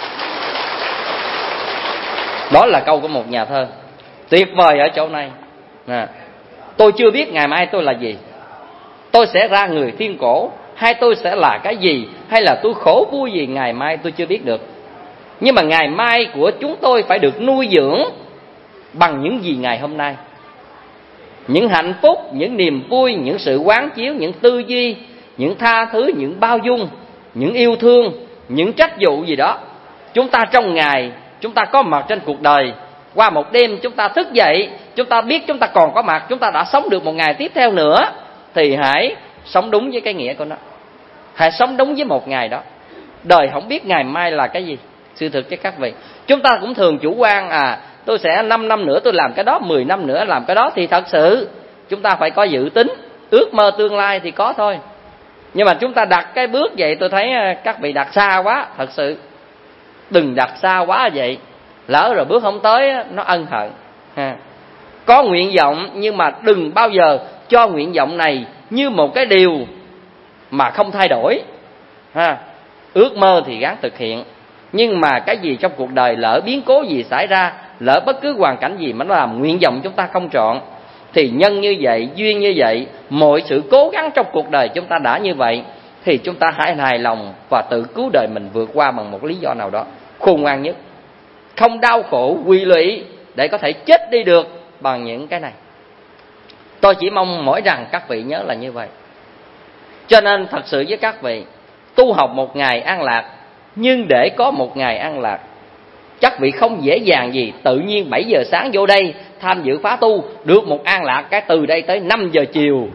đó là câu của một nhà thơ tuyệt vời ở chỗ này. Tôi chưa biết ngày mai tôi là gì, tôi sẽ ra người thiên cổ, hay tôi sẽ là cái gì, hay là tôi khổ vui gì, ngày mai tôi chưa biết được. Nhưng mà ngày mai của chúng tôi phải được nuôi dưỡng bằng những gì ngày hôm nay. Những hạnh phúc, những niềm vui, những sự quán chiếu, những tư duy, những tha thứ, những bao dung, những yêu thương, những trách vụ gì đó. Chúng ta trong ngày, chúng ta có mặt trên cuộc đời. Qua một đêm chúng ta thức dậy, chúng ta biết chúng ta còn có mặt, chúng ta đã sống được một ngày tiếp theo nữa, thì hãy sống đúng với cái nghĩa của nó. Hãy sống đúng với một ngày đó. Đời không biết ngày mai là cái gì. Sự thực với các vị, chúng ta cũng thường chủ quan, tôi sẽ 5 năm nữa tôi làm cái đó, 10 năm nữa làm cái đó. Thì thật sự chúng ta phải có dự tính, ước mơ tương lai thì có thôi. Nhưng mà chúng ta đặt cái bước vậy, tôi thấy các vị đặt xa quá. Thật sự đừng đặt xa quá vậy, lỡ rồi bước không tới nó ân hận. Có nguyện vọng, nhưng mà đừng bao giờ cho nguyện vọng này như một cái điều mà không thay đổi. Ước mơ thì gắng thực hiện, nhưng mà cái gì trong cuộc đời, lỡ biến cố gì xảy ra, lỡ bất cứ hoàn cảnh gì mà nó làm nguyện vọng chúng ta không trọn, thì nhân như vậy, duyên như vậy, mọi sự cố gắng trong cuộc đời chúng ta đã như vậy, thì chúng ta hãy hài lòng và tự cứu đời mình vượt qua bằng một lý do nào đó khôn ngoan nhất, không đau khổ quy lụy để có thể chết đi được bằng những cái này. Tôi chỉ mong mỏi rằng các vị nhớ là như vậy. Cho nên thật sự với các vị, tu học một ngày an lạc, nhưng để có một ngày an lạc, chắc vị không dễ dàng gì tự nhiên 7 giờ sáng vô đây tham dự phá tu được một an lạc cái từ đây tới 5 giờ chiều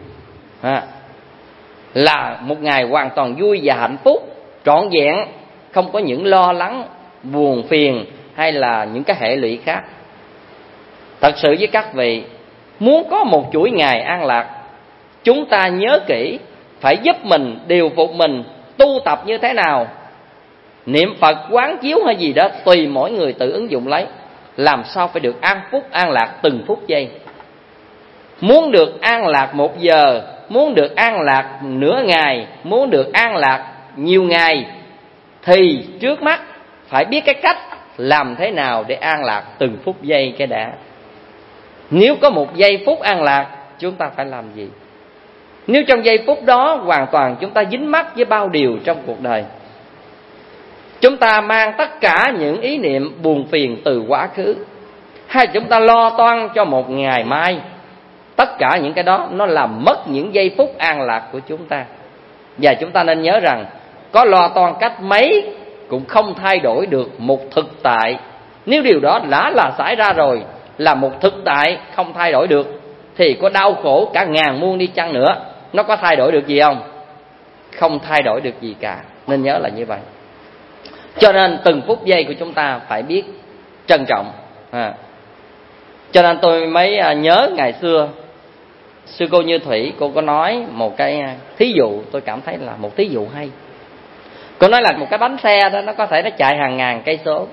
là một ngày hoàn toàn vui và hạnh phúc trọn vẹn, không có những lo lắng, buồn phiền hay là những cái hệ lụy khác. Thật sự với các vị, muốn có một chuỗi ngày an lạc, chúng ta nhớ kỹ phải giúp mình, điều phục mình tu tập như thế nào, niệm Phật, quán chiếu hay gì đó, tùy mỗi người tự ứng dụng lấy. Làm sao phải được an phúc, an lạc từng phút giây. Muốn được an lạc 1 giờ, muốn được an lạc nửa ngày, muốn được an lạc nhiều ngày, thì trước mắt phải biết cái cách làm thế nào để an lạc từng phút giây cái đã. Nếu có 1 giây phút an lạc, chúng ta phải làm gì? Nếu trong giây phút đó hoàn toàn chúng ta dính mắc với bao điều trong cuộc đời, chúng ta mang tất cả những ý niệm buồn phiền từ quá khứ, hay chúng ta lo toan cho một ngày mai, tất cả những cái đó nó làm mất những giây phút an lạc của chúng ta. Và chúng ta nên nhớ rằng, có lo toan cách mấy cũng không thay đổi được một thực tại. Nếu điều đó đã là xảy ra rồi, là một thực tại không thay đổi được, thì có đau khổ cả ngàn muôn đi chăng nữa, nó có thay đổi được gì không? Không thay đổi được gì cả. Nên nhớ là như vậy. Cho nên từng phút giây của chúng ta phải biết trân trọng. Cho nên tôi mới nhớ ngày xưa sư cô Như Thủy, cô có nói một cái thí dụ, tôi cảm thấy là một thí dụ hay. Cô nói là một cái bánh xe đó, nó có thể nó chạy hàng ngàn cây số,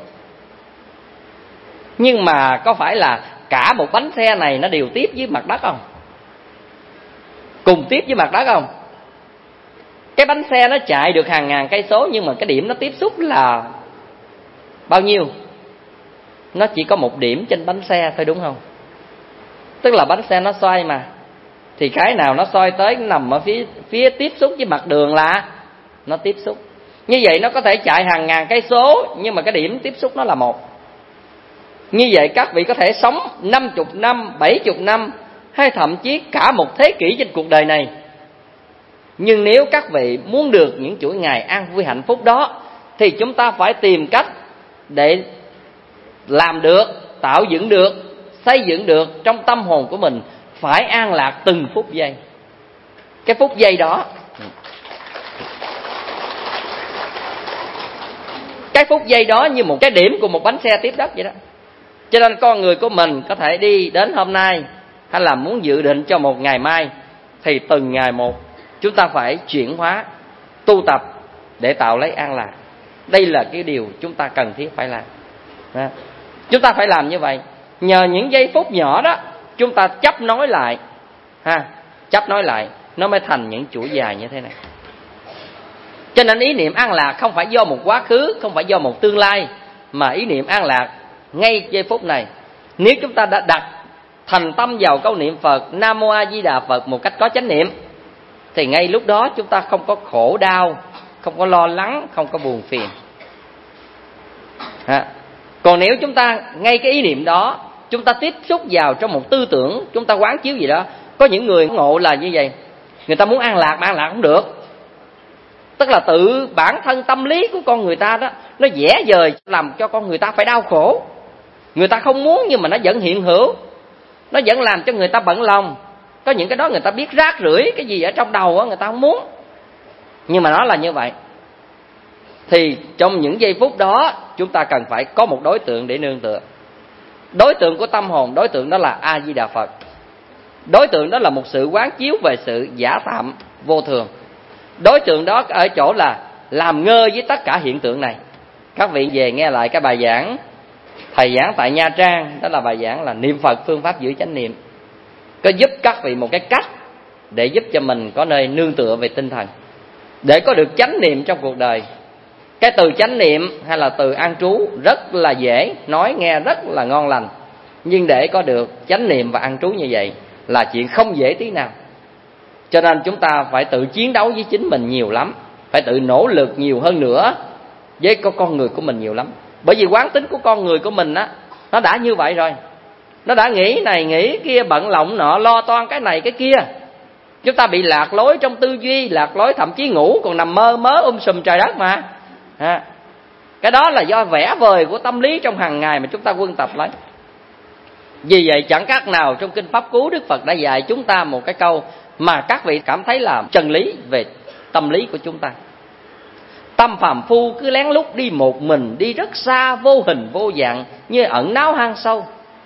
nhưng mà có phải là cả một bánh xe này nó đều tiếp với mặt đất không? Cùng tiếp với mặt đất không? Cái bánh xe nó chạy được hàng ngàn cây số, nhưng mà cái điểm nó tiếp xúc là bao nhiêu? Nó chỉ có một điểm trên bánh xe thôi, đúng không? Tức là bánh xe nó xoay mà, thì cái nào nó xoay tới nằm ở phía tiếp xúc với mặt đường là nó tiếp xúc. Như vậy nó có thể chạy hàng ngàn cây số, nhưng mà cái điểm tiếp xúc nó là một. Như vậy các vị có thể sống 50 năm, 70 năm, hay thậm chí cả một thế kỷ trên cuộc đời này. Nhưng nếu các vị muốn được những chuỗi ngày an vui hạnh phúc đó, thì chúng ta phải tìm cách để làm được, tạo dựng được, xây dựng được trong tâm hồn của mình, phải an lạc từng phút giây. Cái phút giây đó, cái phút giây đó như một cái điểm của một bánh xe tiếp đất vậy đó. Cho nên con người của mình có thể đi đến hôm nay, hay là muốn dự định cho một ngày mai, thì từng ngày một chúng ta phải chuyển hóa, tu tập để tạo lấy an lạc. Đây là cái điều chúng ta cần thiết phải làm. Chúng ta phải làm như vậy. Nhờ những giây phút nhỏ đó, chúng ta chấp nối lại, chấp nối lại, nó mới thành những chuỗi dài như thế này. Cho nên ý niệm an lạc không phải do một quá khứ, không phải do một tương lai, mà ý niệm an lạc ngay giây phút này. Nếu chúng ta đã đặt thành tâm vào câu niệm Phật Nam Mô A Di Đà Phật một cách có chánh niệm, thì ngay lúc đó chúng ta không có khổ đau, không có lo lắng, không có buồn phiền. Còn nếu chúng ta ngay cái ý niệm đó, chúng ta tiếp xúc vào trong một tư tưởng, chúng ta quán chiếu gì đó. Có những người ngộ là như vậy, người ta muốn an lạc mà an lạc không được. Tức là tự bản thân tâm lý của con người ta đó, nó vẽ vời làm cho con người ta phải đau khổ. Người ta không muốn nhưng mà nó vẫn hiện hữu, nó vẫn làm cho người ta bận lòng. Có những cái đó người ta biết rác rưởi cái gì ở trong đầu đó, người ta không muốn, nhưng mà nó là như vậy. Thì trong những giây phút đó, chúng ta cần phải có một đối tượng để nương tựa. Đối tượng của tâm hồn, đối tượng đó là A Di Đà Phật. Đối tượng đó là một sự quán chiếu về sự giả tạm vô thường. Đối tượng đó ở chỗ là làm ngơ với tất cả hiện tượng này. Các vị về nghe lại cái bài giảng thầy giảng tại Nha Trang, đó là bài giảng là niệm Phật phương pháp giữ chánh niệm, có giúp các vị một cái cách để giúp cho mình có nơi nương tựa về tinh thần, để có được chánh niệm trong cuộc đời. Cái từ chánh niệm hay là từ an trú rất là dễ, nói nghe rất là ngon lành, nhưng để có được chánh niệm và an trú như vậy là chuyện không dễ tí nào. Cho nên chúng ta phải tự chiến đấu với chính mình nhiều lắm, phải tự nỗ lực nhiều hơn nữa với con người của mình nhiều lắm. Bởi vì quán tính của con người của mình á, nó đã như vậy rồi. Nó đã nghĩ này nghĩ kia, bận lòng nọ, lo toan cái này cái kia. Chúng ta bị lạc lối trong tư duy, lạc lối thậm chí ngủ còn nằm mơ mớ sùm trời đất mà. Cái đó là do vẽ vời của tâm lý trong hàng ngày mà chúng ta quân tập lấy. Vì vậy chẳng khác nào trong Kinh Pháp Cú Đức Phật đã dạy chúng ta một cái câu mà các vị cảm thấy là chân lý về tâm lý của chúng ta. Tâm phàm phu cứ lén lút đi một mình, đi rất xa, vô hình vô dạng, như ẩn náu hang sâu.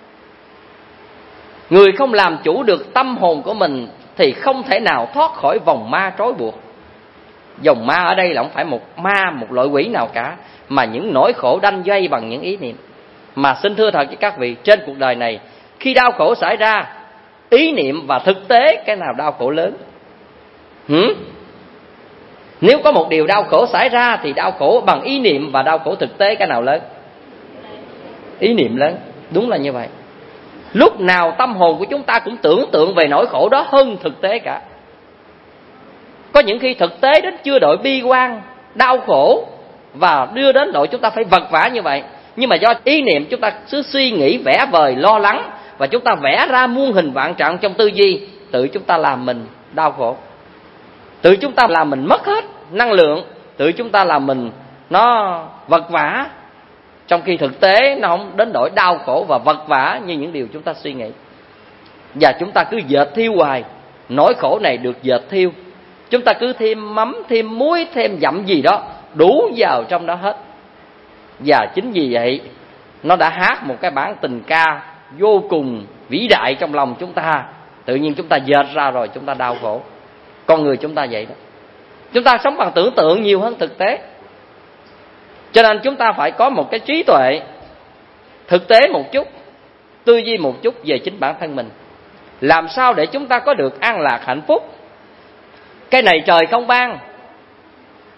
Người không làm chủ được tâm hồn của mình thì không thể nào thoát khỏi vòng ma trói buộc. Vòng ma ở đây là không phải một ma, một loại quỷ nào cả, mà những nỗi khổ đanh dây bằng những ý niệm. Mà xin thưa thật với các vị, trên cuộc đời này, khi đau khổ xảy ra, ý niệm và thực tế cái nào đau khổ lớn? Nếu có một điều đau khổ xảy ra thì đau khổ bằng ý niệm và đau khổ thực tế cái nào lớn? Ý niệm lớn, đúng là như vậy. Lúc nào tâm hồn của chúng ta cũng tưởng tượng về nỗi khổ đó hơn thực tế cả. Có những khi thực tế đến chưa đội bi quan, đau khổ và đưa đến độ chúng ta phải vật vã như vậy. Nhưng mà do ý niệm chúng ta cứ suy nghĩ vẽ vời lo lắng, và chúng ta vẽ ra muôn hình vạn trạng trong tư duy, tự chúng ta làm mình đau khổ, tự chúng ta làm mình mất hết năng lượng, tự chúng ta làm mình nó vật vã, trong khi thực tế nó không đến nỗi đau khổ và vật vã như những điều chúng ta suy nghĩ. Và chúng ta cứ dệt thiêu hoài, nỗi khổ này được dệt thiêu, chúng ta cứ thêm mắm, thêm muối, thêm dặm gì đó đủ vào trong đó hết. Và chính vì vậy nó đã hát một cái bản tình ca vô cùng vĩ đại trong lòng chúng ta. Tự nhiên chúng ta dệt ra rồi chúng ta đau khổ. Con người chúng ta vậy đó, chúng ta sống bằng tưởng tượng nhiều hơn thực tế. Cho nên chúng ta phải có một cái trí tuệ thực tế một chút, tư duy một chút về chính bản thân mình. Làm sao để chúng ta có được an lạc hạnh phúc? Cái này trời không ban,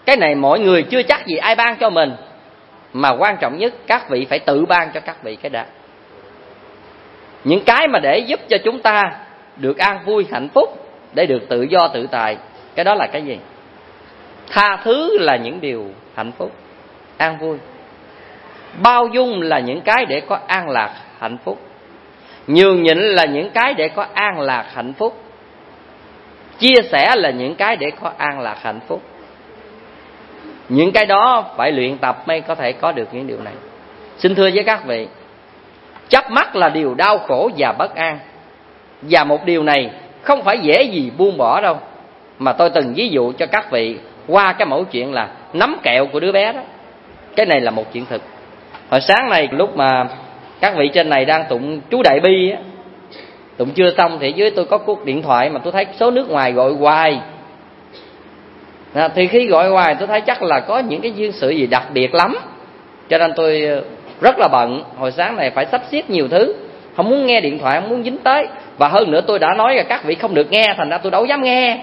Cái này mọi người chưa chắc gì ai ban cho mình, mà quan trọng nhất các vị phải tự ban cho các vị cái đã. Những cái mà để giúp cho chúng ta được an vui hạnh phúc, để được tự do tự tại, cái đó là cái gì? Tha thứ là những điều hạnh phúc, an vui. Bao dung là những cái để có an lạc hạnh phúc. Nhường nhịn là những cái để có an lạc hạnh phúc. Chia sẻ là những cái để có an lạc hạnh phúc. Những cái đó phải luyện tập mới có thể có được những điều này. Xin thưa với các vị, chớp mắt là điều đau khổ và bất an. Và một điều này không phải dễ gì buông bỏ đâu. Mà tôi từng ví dụ cho các vị qua cái mẫu chuyện là nắm kẹo của đứa bé đó. Cái này là một chuyện thực. Hồi sáng này lúc mà các vị trên này đang tụng chú Đại Bi á, tụng chưa xong thì dưới tôi có cuộc điện thoại mà tôi thấy số nước ngoài gọi hoài. Thì khi gọi hoài tôi thấy chắc là có những cái duyên sự gì đặc biệt lắm, cho nên tôi rất là bận. Hồi sáng này phải sắp xếp nhiều thứ, không muốn nghe điện thoại, không muốn dính tới. Và hơn nữa tôi đã nói là các vị không được nghe, thành ra tôi đâu dám nghe.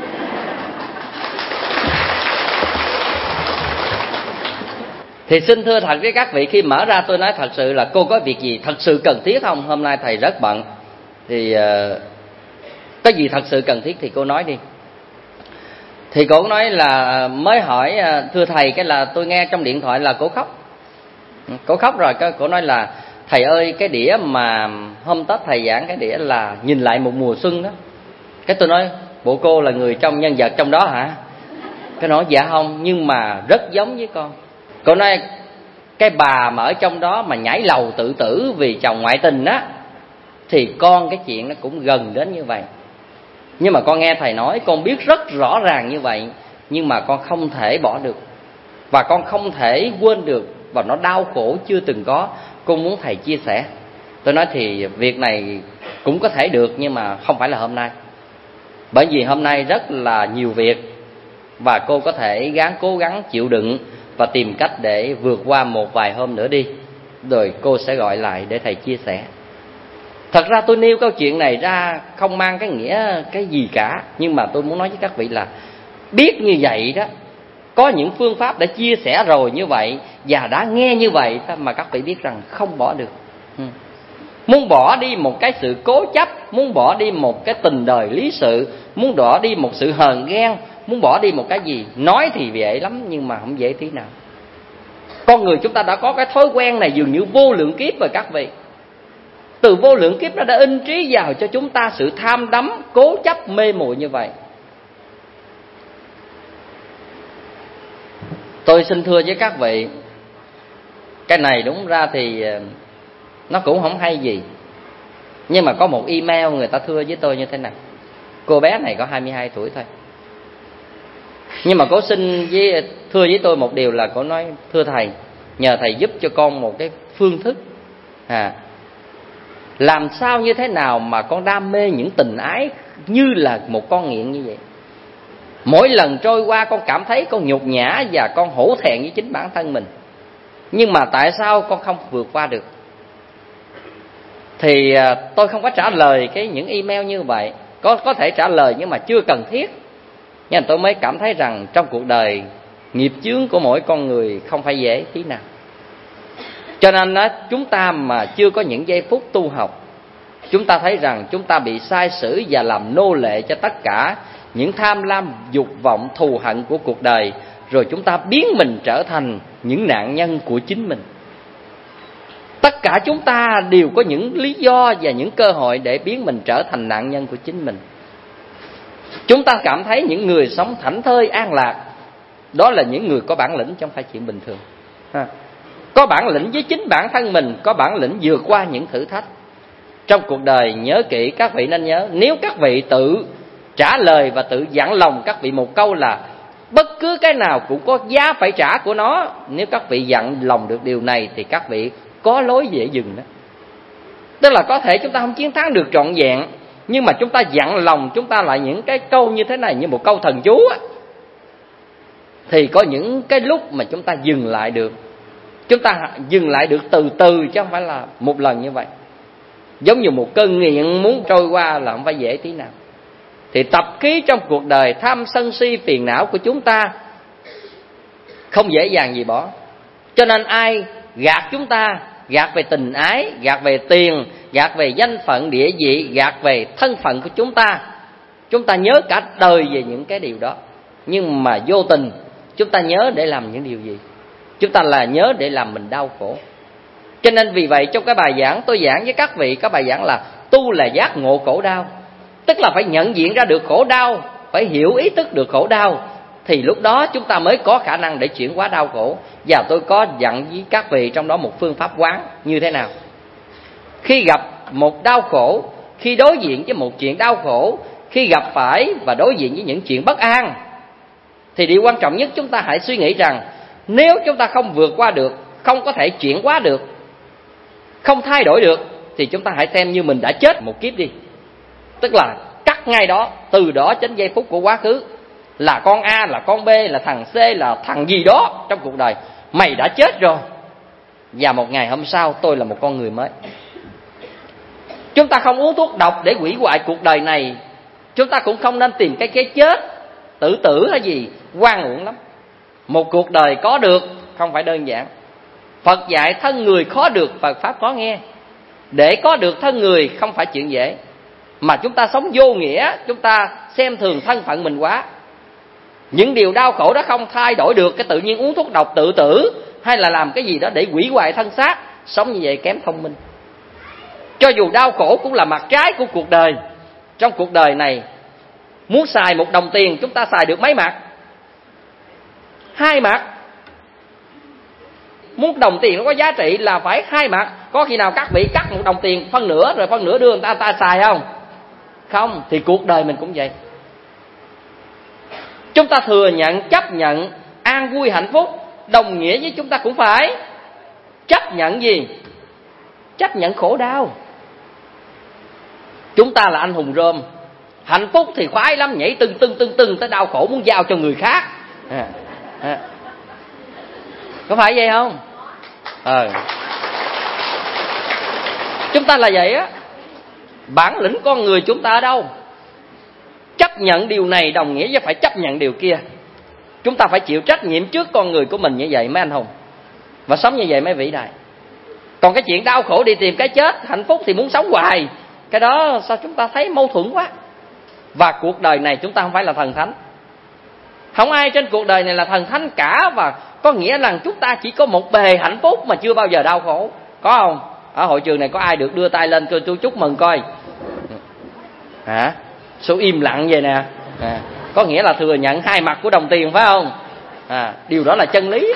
Thì xin thưa thật với các vị, khi mở ra tôi nói thật sự là cô có việc gì thật sự cần thiết không? Hôm nay thầy rất bận. Thì có gì thật sự cần thiết thì cô nói đi. Thì cô nói là mới hỏi thưa thầy, cái là tôi nghe trong điện thoại là cô khóc. Cô khóc rồi, cô nói là thầy ơi, cái đĩa mà hôm Tết thầy giảng cái đĩa là nhìn lại một mùa xuân đó. Cái tôi nói bộ cô là người trong nhân vật trong đó hả? Cái nói dạ không, nhưng mà rất giống với con. Cô nói cái bà mà ở trong đó mà nhảy lầu tự tử vì chồng ngoại tình á, thì con cái chuyện nó cũng gần đến như vậy. Nhưng mà con nghe thầy nói, con biết rất rõ ràng như vậy, nhưng mà con không thể bỏ được, và con không thể quên được, và nó đau khổ chưa từng có. Con muốn thầy chia sẻ. Tôi nói thì việc này cũng có thể được, nhưng mà không phải là hôm nay. Bởi vì hôm nay rất là nhiều việc, và cô có thể cố gắng chịu đựng và tìm cách để vượt qua một vài hôm nữa đi, rồi cô sẽ gọi lại để thầy chia sẻ. Thật ra tôi nêu câu chuyện này ra không mang cái nghĩa cái gì cả, nhưng mà tôi muốn nói với các vị là biết như vậy đó, có những phương pháp đã chia sẻ rồi như vậy và đã nghe như vậy mà các vị biết rằng không bỏ được. Muốn bỏ đi một cái sự cố chấp, muốn bỏ đi một cái tình đời lý sự, muốn bỏ đi một sự hờn ghen, muốn bỏ đi một cái gì, nói thì dễ lắm nhưng mà không dễ tí nào. Con người chúng ta đã có cái thói quen này dường như vô lượng kiếp rồi các vị. Từ vô lượng kiếp nó đã in trí vào cho chúng ta sự tham đắm, cố chấp, mê muội như vậy. Tôi xin thưa với các vị, cái này đúng ra thì nó cũng không hay gì. Nhưng mà có một email người ta thưa với tôi như thế này. Cô bé này có 22 tuổi thôi, nhưng mà cô xin thưa với tôi một điều là cô nói thưa thầy, nhờ thầy giúp cho con một cái phương thức làm sao như thế nào mà con đam mê những tình ái như là một con nghiện như vậy. Mỗi lần trôi qua con cảm thấy con nhục nhã và con hổ thẹn với chính bản thân mình. Nhưng mà tại sao con không vượt qua được? Thì tôi không có trả lời những email như vậy. Có thể trả lời nhưng mà chưa cần thiết. Nhưng tôi mới cảm thấy rằng trong cuộc đời, nghiệp chướng của mỗi con người không phải dễ tí nào. Cho nên chúng ta mà chưa có những giây phút tu học, chúng ta thấy rằng chúng ta bị sai sử và làm nô lệ cho tất cả những tham lam, dục vọng, thù hận của cuộc đời. Rồi chúng ta biến mình trở thành những nạn nhân của chính mình. Tất cả chúng ta đều có những lý do và những cơ hội để biến mình trở thành nạn nhân của chính mình. Chúng ta cảm thấy những người sống thảnh thơi an lạc, đó là những người có bản lĩnh chứ không phải chuyện bình thường. Có bản lĩnh với chính bản thân mình, có bản lĩnh vượt qua những thử thách. Trong cuộc đời nhớ kỹ, các vị nên nhớ, nếu các vị tự trả lời và tự dặn lòng các vị một câu là bất cứ cái nào cũng có giá phải trả của nó. Nếu các vị dặn lòng được điều này thì các vị có lối dễ dừng đó. Tức là có thể chúng ta không chiến thắng được trọn vẹn, nhưng mà chúng ta dặn lòng chúng ta lại những cái câu như thế này, như một câu thần chú á, thì có những cái lúc mà chúng ta dừng lại được. Chúng ta dừng lại được từ từ chứ không phải là một lần như vậy. Giống như một cơn nghiện muốn trôi qua là không phải dễ tí nào. Thì tập khí trong cuộc đời tham sân si phiền não của chúng ta không dễ dàng gì bỏ. Cho nên ai gạt chúng ta, gạt về tình ái, gạt về tiền, gạt về danh phận địa vị, gạt về thân phận của chúng ta nhớ cả đời về những cái điều đó. Nhưng mà vô tình chúng ta nhớ để làm những điều gì? Chúng ta là nhớ để làm mình đau khổ. Cho nên vì vậy trong cái bài giảng tôi giảng với các vị, các bài giảng là tu là giác ngộ khổ đau. Tức là phải nhận diện ra được khổ đau, phải hiểu ý thức được khổ đau, thì lúc đó chúng ta mới có khả năng để chuyển hóa đau khổ. Và tôi có dặn với các vị trong đó một phương pháp quán như thế nào. Khi gặp một đau khổ, khi đối diện với một chuyện đau khổ, khi gặp phải và đối diện với những chuyện bất an, thì điều quan trọng nhất chúng ta hãy suy nghĩ rằng nếu chúng ta không vượt qua được, không có thể chuyển hóa được, không thay đổi được, thì chúng ta hãy xem như mình đã chết một kiếp đi. Tức là cắt ngay đó, từ đó đến giây phút của quá khứ, là con A, là con B, là thằng C, là thằng gì đó trong cuộc đời, mày đã chết rồi. Và một ngày hôm sau tôi là một con người mới. Chúng ta không uống thuốc độc để hủy hoại cuộc đời này. Chúng ta cũng không nên tìm cái chết, tự tử hay gì, oan uổng lắm. Một cuộc đời có được không phải đơn giản. Phật dạy thân người khó được, Phật Pháp khó nghe. Để có được thân người không phải chuyện dễ. Mà chúng ta sống vô nghĩa, chúng ta xem thường thân phận mình quá. Những điều đau khổ đó không thay đổi được, cái tự nhiên uống thuốc độc tự tử, hay là làm cái gì đó để hủy hoại thân xác. Sống như vậy kém thông minh. Cho dù đau khổ cũng là mặt trái của cuộc đời. Trong cuộc đời này, muốn xài một đồng tiền, chúng ta xài được mấy mặt? 2 mặt. Muốn đồng tiền nó có giá trị là phải 2 mặt. Có khi nào các vị cắt một đồng tiền phân nửa rồi phân nửa đưa người ta xài không? Không. Thì cuộc đời mình cũng vậy. Chúng ta thừa nhận, chấp nhận an vui hạnh phúc, đồng nghĩa với chúng ta cũng phải chấp nhận gì? Chấp nhận khổ đau. Chúng ta là anh hùng rơm, hạnh phúc thì khoái lắm, nhảy tưng tới đau khổ muốn giao cho người khác. Có phải vậy không? Chúng ta là vậy á. Bản lĩnh con người chúng ta ở đâu? Chấp nhận điều này đồng nghĩa với phải chấp nhận điều kia. Chúng ta phải chịu trách nhiệm trước con người của mình như vậy mấy anh hùng, và sống như vậy mới vĩ đại. Còn cái chuyện đau khổ đi tìm cái chết, hạnh phúc thì muốn sống hoài, cái đó sao chúng ta thấy mâu thuẫn quá. Và cuộc đời này chúng ta không phải là thần thánh. Không ai trên cuộc đời này là thần thánh cả. Và có nghĩa là chúng ta chỉ có một bề hạnh phúc mà chưa bao giờ đau khổ. Có không? Ở hội trường này có ai được đưa tay lên tôi chúc mừng coi. Hả? Số im lặng vậy nè. Có nghĩa là thừa nhận 2 mặt của đồng tiền phải không? Điều đó là chân lý.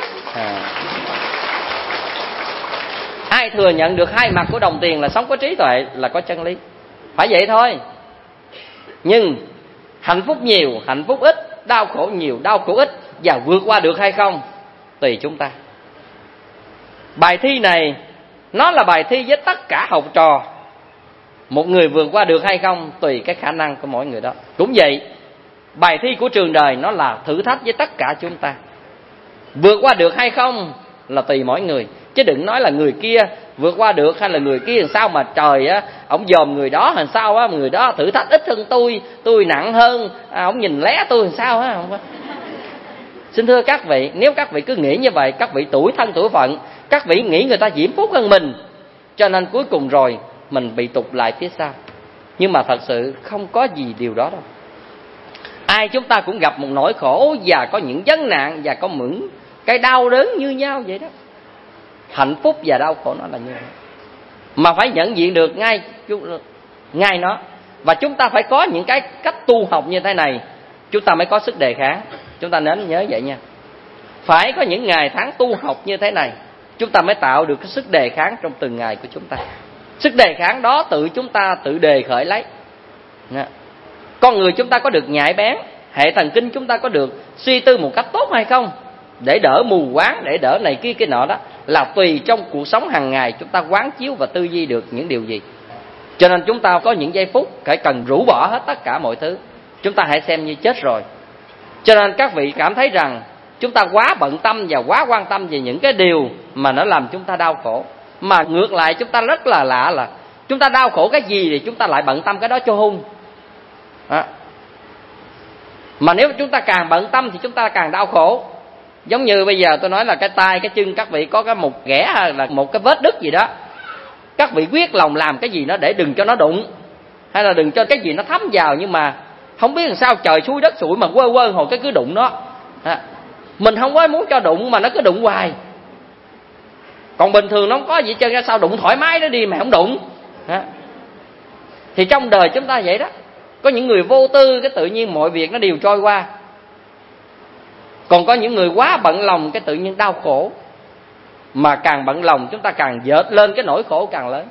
Ai thừa nhận được 2 mặt của đồng tiền là sống có trí tuệ, là có chân lý. Phải vậy thôi. Nhưng hạnh phúc nhiều, hạnh phúc ít, đau khổ nhiều, đau khổ ít, và vượt qua được hay không tùy chúng ta. Bài thi này nó là bài thi với tất cả học trò. Một người vượt qua được hay không tùy cái khả năng của mỗi người đó. Cũng vậy, bài thi của trường đời nó là thử thách với tất cả chúng ta. Vượt qua được hay không là tùy mỗi người. Chứ đừng nói là người kia vượt qua được, hay là người kia làm sao mà trời á, ổng dòm người đó làm sao á, người đó thử thách ít hơn tôi nặng hơn, ổng nhìn lé tôi làm sao á. Xin thưa các vị, nếu các vị cứ nghĩ như vậy, các vị tuổi thân tuổi phận, các vị nghĩ người ta diễm phúc hơn mình, cho nên cuối cùng rồi mình bị tụt lại phía sau. Nhưng mà thật sự không có gì điều đó đâu. Ai chúng ta cũng gặp một nỗi khổ, và có những vấn nạn, và có những cái đau đớn như nhau vậy đó. Hạnh phúc và đau khổ nó là như vậy. Mà phải nhận diện được ngay nó. Và chúng ta phải có những cái cách tu học như thế này, chúng ta mới có sức đề kháng. Chúng ta nên nhớ vậy nha. Phải có những ngày tháng tu học như thế này, chúng ta mới tạo được cái sức đề kháng trong từng ngày của chúng ta. Sức đề kháng đó tự chúng ta tự đề khởi lấy. Con người chúng ta có được nhạy bén, hệ thần kinh chúng ta có được suy tư một cách tốt hay không, để đỡ mù quáng, để đỡ này kia cái nọ đó, là tùy trong cuộc sống hàng ngày chúng ta quán chiếu và tư duy được những điều gì. Cho nên chúng ta có những giây phút phải cần rũ bỏ hết tất cả mọi thứ. Chúng ta hãy xem như chết rồi. Cho nên các vị cảm thấy rằng chúng ta quá bận tâm và quá quan tâm về những cái điều mà nó làm chúng ta đau khổ. Mà ngược lại chúng ta rất là lạ là chúng ta đau khổ cái gì thì chúng ta lại bận tâm cái đó cho hung. Mà nếu chúng ta càng bận tâm thì chúng ta càng đau khổ. Giống như bây giờ tôi nói là cái tay cái chân các vị có cái một ghẻ hay là một cái vết đứt gì đó, các vị quyết lòng làm cái gì nó để đừng cho nó đụng, hay là đừng cho cái gì nó thấm vào, nhưng mà không biết làm sao trời xui đất sụi mà quơ quơ hồi cái cứ đụng nó. Mình không có muốn cho đụng mà nó cứ đụng hoài. Còn bình thường nó không có gì chân ra sao đụng thoải mái nó đi mà không đụng. Thì trong đời chúng ta vậy đó. Có những người vô tư cái tự nhiên mọi việc nó đều trôi qua. Còn có những người quá bận lòng cái tự nhiên đau khổ. Mà càng bận lòng chúng ta càng dợt lên cái nỗi khổ càng lớn.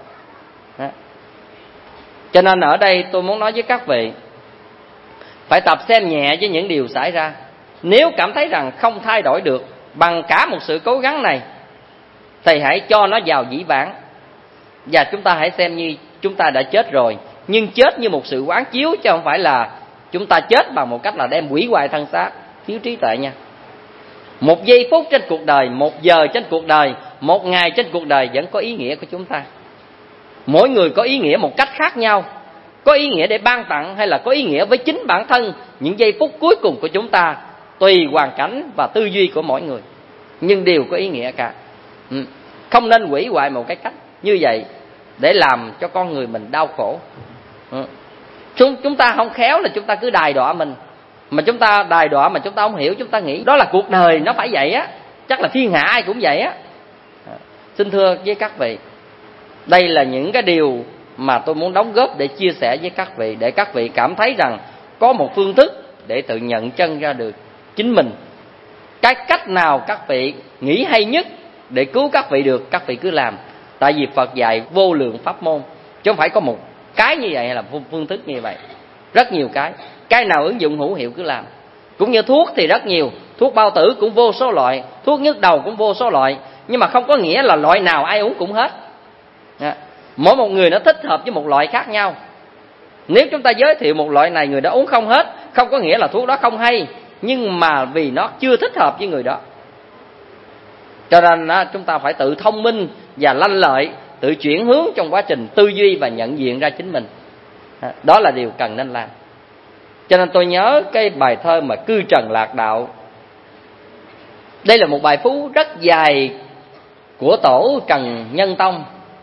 Cho nên ở đây tôi muốn nói với các vị, phải tập xem nhẹ với những điều xảy ra. Nếu cảm thấy rằng không thay đổi được bằng cả một sự cố gắng này, thì hãy cho nó vào dĩ vãng. Và chúng ta hãy xem như chúng ta đã chết rồi, nhưng chết như một sự quán chiếu, chứ không phải là chúng ta chết bằng một cách là đem hủy hoại thân xác. Thiếu trí tuệ nha. Một giây phút trên cuộc đời, một giờ trên cuộc đời, một ngày trên cuộc đời vẫn có ý nghĩa của chúng ta. Mỗi người có ý nghĩa một cách khác nhau. Có ý nghĩa để ban tặng hay là có ý nghĩa với chính bản thân những giây phút cuối cùng của chúng ta, tùy hoàn cảnh và tư duy của mỗi người, nhưng đều có ý nghĩa cả. Không nên hủy hoại một cái cách như vậy để làm cho con người mình đau khổ. Chúng ta không khéo là chúng ta cứ đài đọa mình. Mà chúng ta đài đọa mà chúng ta không hiểu, chúng ta nghĩ đó là cuộc đời nó phải vậy á, chắc là thiên hạ ai cũng vậy á. Xin thưa với các vị, đây là những cái điều mà tôi muốn đóng góp để chia sẻ với các vị, để các vị cảm thấy rằng có một phương thức để tự nhận chân ra được chính mình. Cái cách nào các vị nghĩ hay nhất để cứu các vị được, các vị cứ làm. Tại vì Phật dạy vô lượng pháp môn, chứ không phải có một cái như vậy hay là phương thức như vậy. Rất nhiều cái nào ứng dụng hữu hiệu cứ làm. Cũng như thuốc thì rất nhiều, thuốc bao tử cũng vô số loại, thuốc nhức đầu cũng vô số loại, nhưng mà không có nghĩa là loại nào ai uống cũng hết. Mỗi một người nó thích hợp với một loại khác nhau. Nếu chúng ta giới thiệu một loại này người đó uống không hết, không có nghĩa là thuốc đó không hay, nhưng mà vì nó chưa thích hợp với người đó. Cho nên chúng ta phải tự thông minh và lanh lợi, tự chuyển hướng trong quá trình tư duy và nhận diện ra chính mình. Đó là điều cần nên làm. Cho nên tôi nhớ cái bài thơ mà Cư Trần Lạc Đạo. Đây là một bài phú rất dài của tổ Trần Nhân Tông,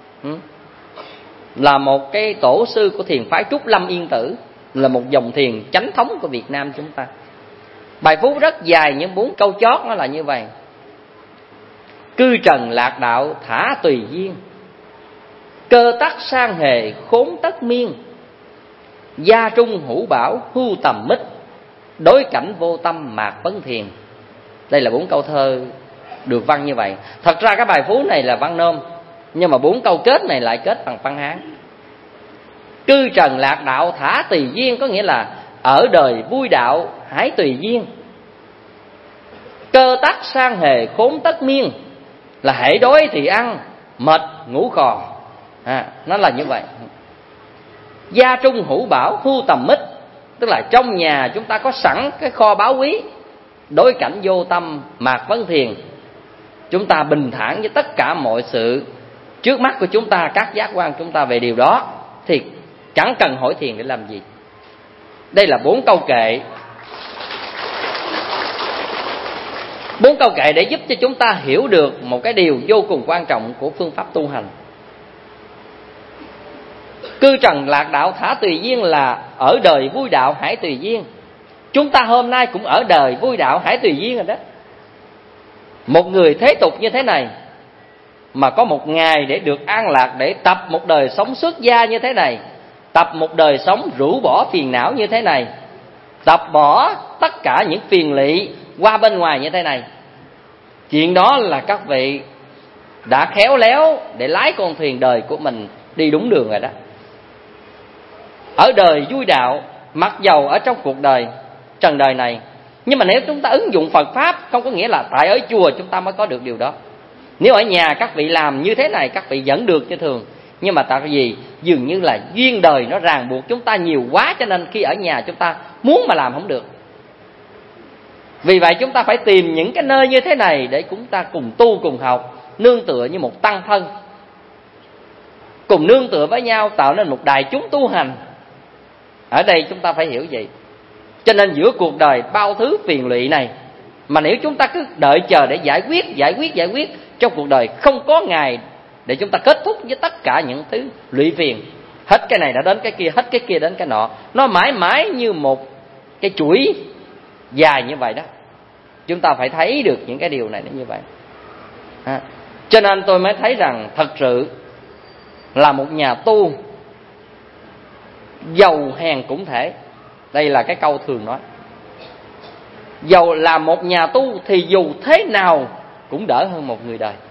là một cái tổ sư của thiền phái Trúc Lâm Yên Tử, là một dòng thiền chánh thống của Việt Nam chúng ta. Bài phú rất dài, nhưng 4 câu chót nó là như vậy. Cư trần lạc đạo thả tùy duyên, cơ tắc sang hề khốn tất miên, gia trung hữu bảo hưu tầm mít, đối cảnh vô tâm mạc vấn thiền. Đây là 4 câu thơ được văn như vậy. Thật ra cái bài phú này là văn nôm, nhưng mà 4 câu kết này lại kết bằng văn Hán. Cư trần lạc đạo thả tùy duyên có nghĩa là ở đời vui đạo hãy tùy duyên. Cơ tắc sang hề khốn tất miên là hễ đói thì ăn, mệt ngủ khò. Nó là như vậy. Gia trung hữu bảo hưu tầm mít, tức là trong nhà chúng ta có sẵn cái kho báu quý. Đối cảnh vô tâm mạc vấn thiền, chúng ta bình thản với tất cả mọi sự trước mắt của chúng ta, các giác quan chúng ta về điều đó, thì chẳng cần hỏi thiền để làm gì. Đây là 4 câu kệ. 4 câu kệ để giúp cho chúng ta hiểu được một cái điều vô cùng quan trọng của phương pháp tu hành. Cư trần lạc đạo thả tùy duyên là ở đời vui đạo hãy tùy duyên. Chúng ta hôm nay cũng ở đời vui đạo hãy tùy duyên rồi đó. Một người thế tục như thế này mà có một ngày để được an lạc, để tập một đời sống xuất gia như thế này, tập một đời sống rũ bỏ phiền não như thế này, tập bỏ tất cả những phiền lụy qua bên ngoài như thế này, chuyện đó là các vị đã khéo léo để lái con thuyền đời của mình đi đúng đường rồi đó. Ở đời vui đạo, mặc dầu ở trong cuộc đời trần đời này, nhưng mà nếu chúng ta ứng dụng Phật Pháp, không có nghĩa là tại ở chùa chúng ta mới có được điều đó. Nếu ở nhà các vị làm như thế này, các vị vẫn được như thường. Nhưng mà tại vì dường như là duyên đời nó ràng buộc chúng ta nhiều quá, cho nên khi ở nhà chúng ta muốn mà làm không được. Vì vậy chúng ta phải tìm những cái nơi như thế này để chúng ta cùng tu cùng học, nương tựa như một tăng thân, cùng nương tựa với nhau tạo nên một đại chúng tu hành. Ở đây chúng ta phải hiểu gì. Cho nên giữa cuộc đời bao thứ phiền lụy này Mà nếu chúng ta cứ đợi chờ để giải quyết trong cuộc đời, không có ngày để chúng ta kết thúc với tất cả những thứ lụy phiền. Hết cái này đã đến cái kia, hết cái kia đến cái nọ. Nó mãi mãi như một cái chuỗi dài như vậy đó. Chúng ta phải thấy được những cái điều này như vậy. Cho nên tôi mới thấy rằng thật sự là một nhà tu giàu hèn cũng thể. Đây là cái câu thường nói. Dầu là một nhà tu thì dù thế nào cũng đỡ hơn một người đời.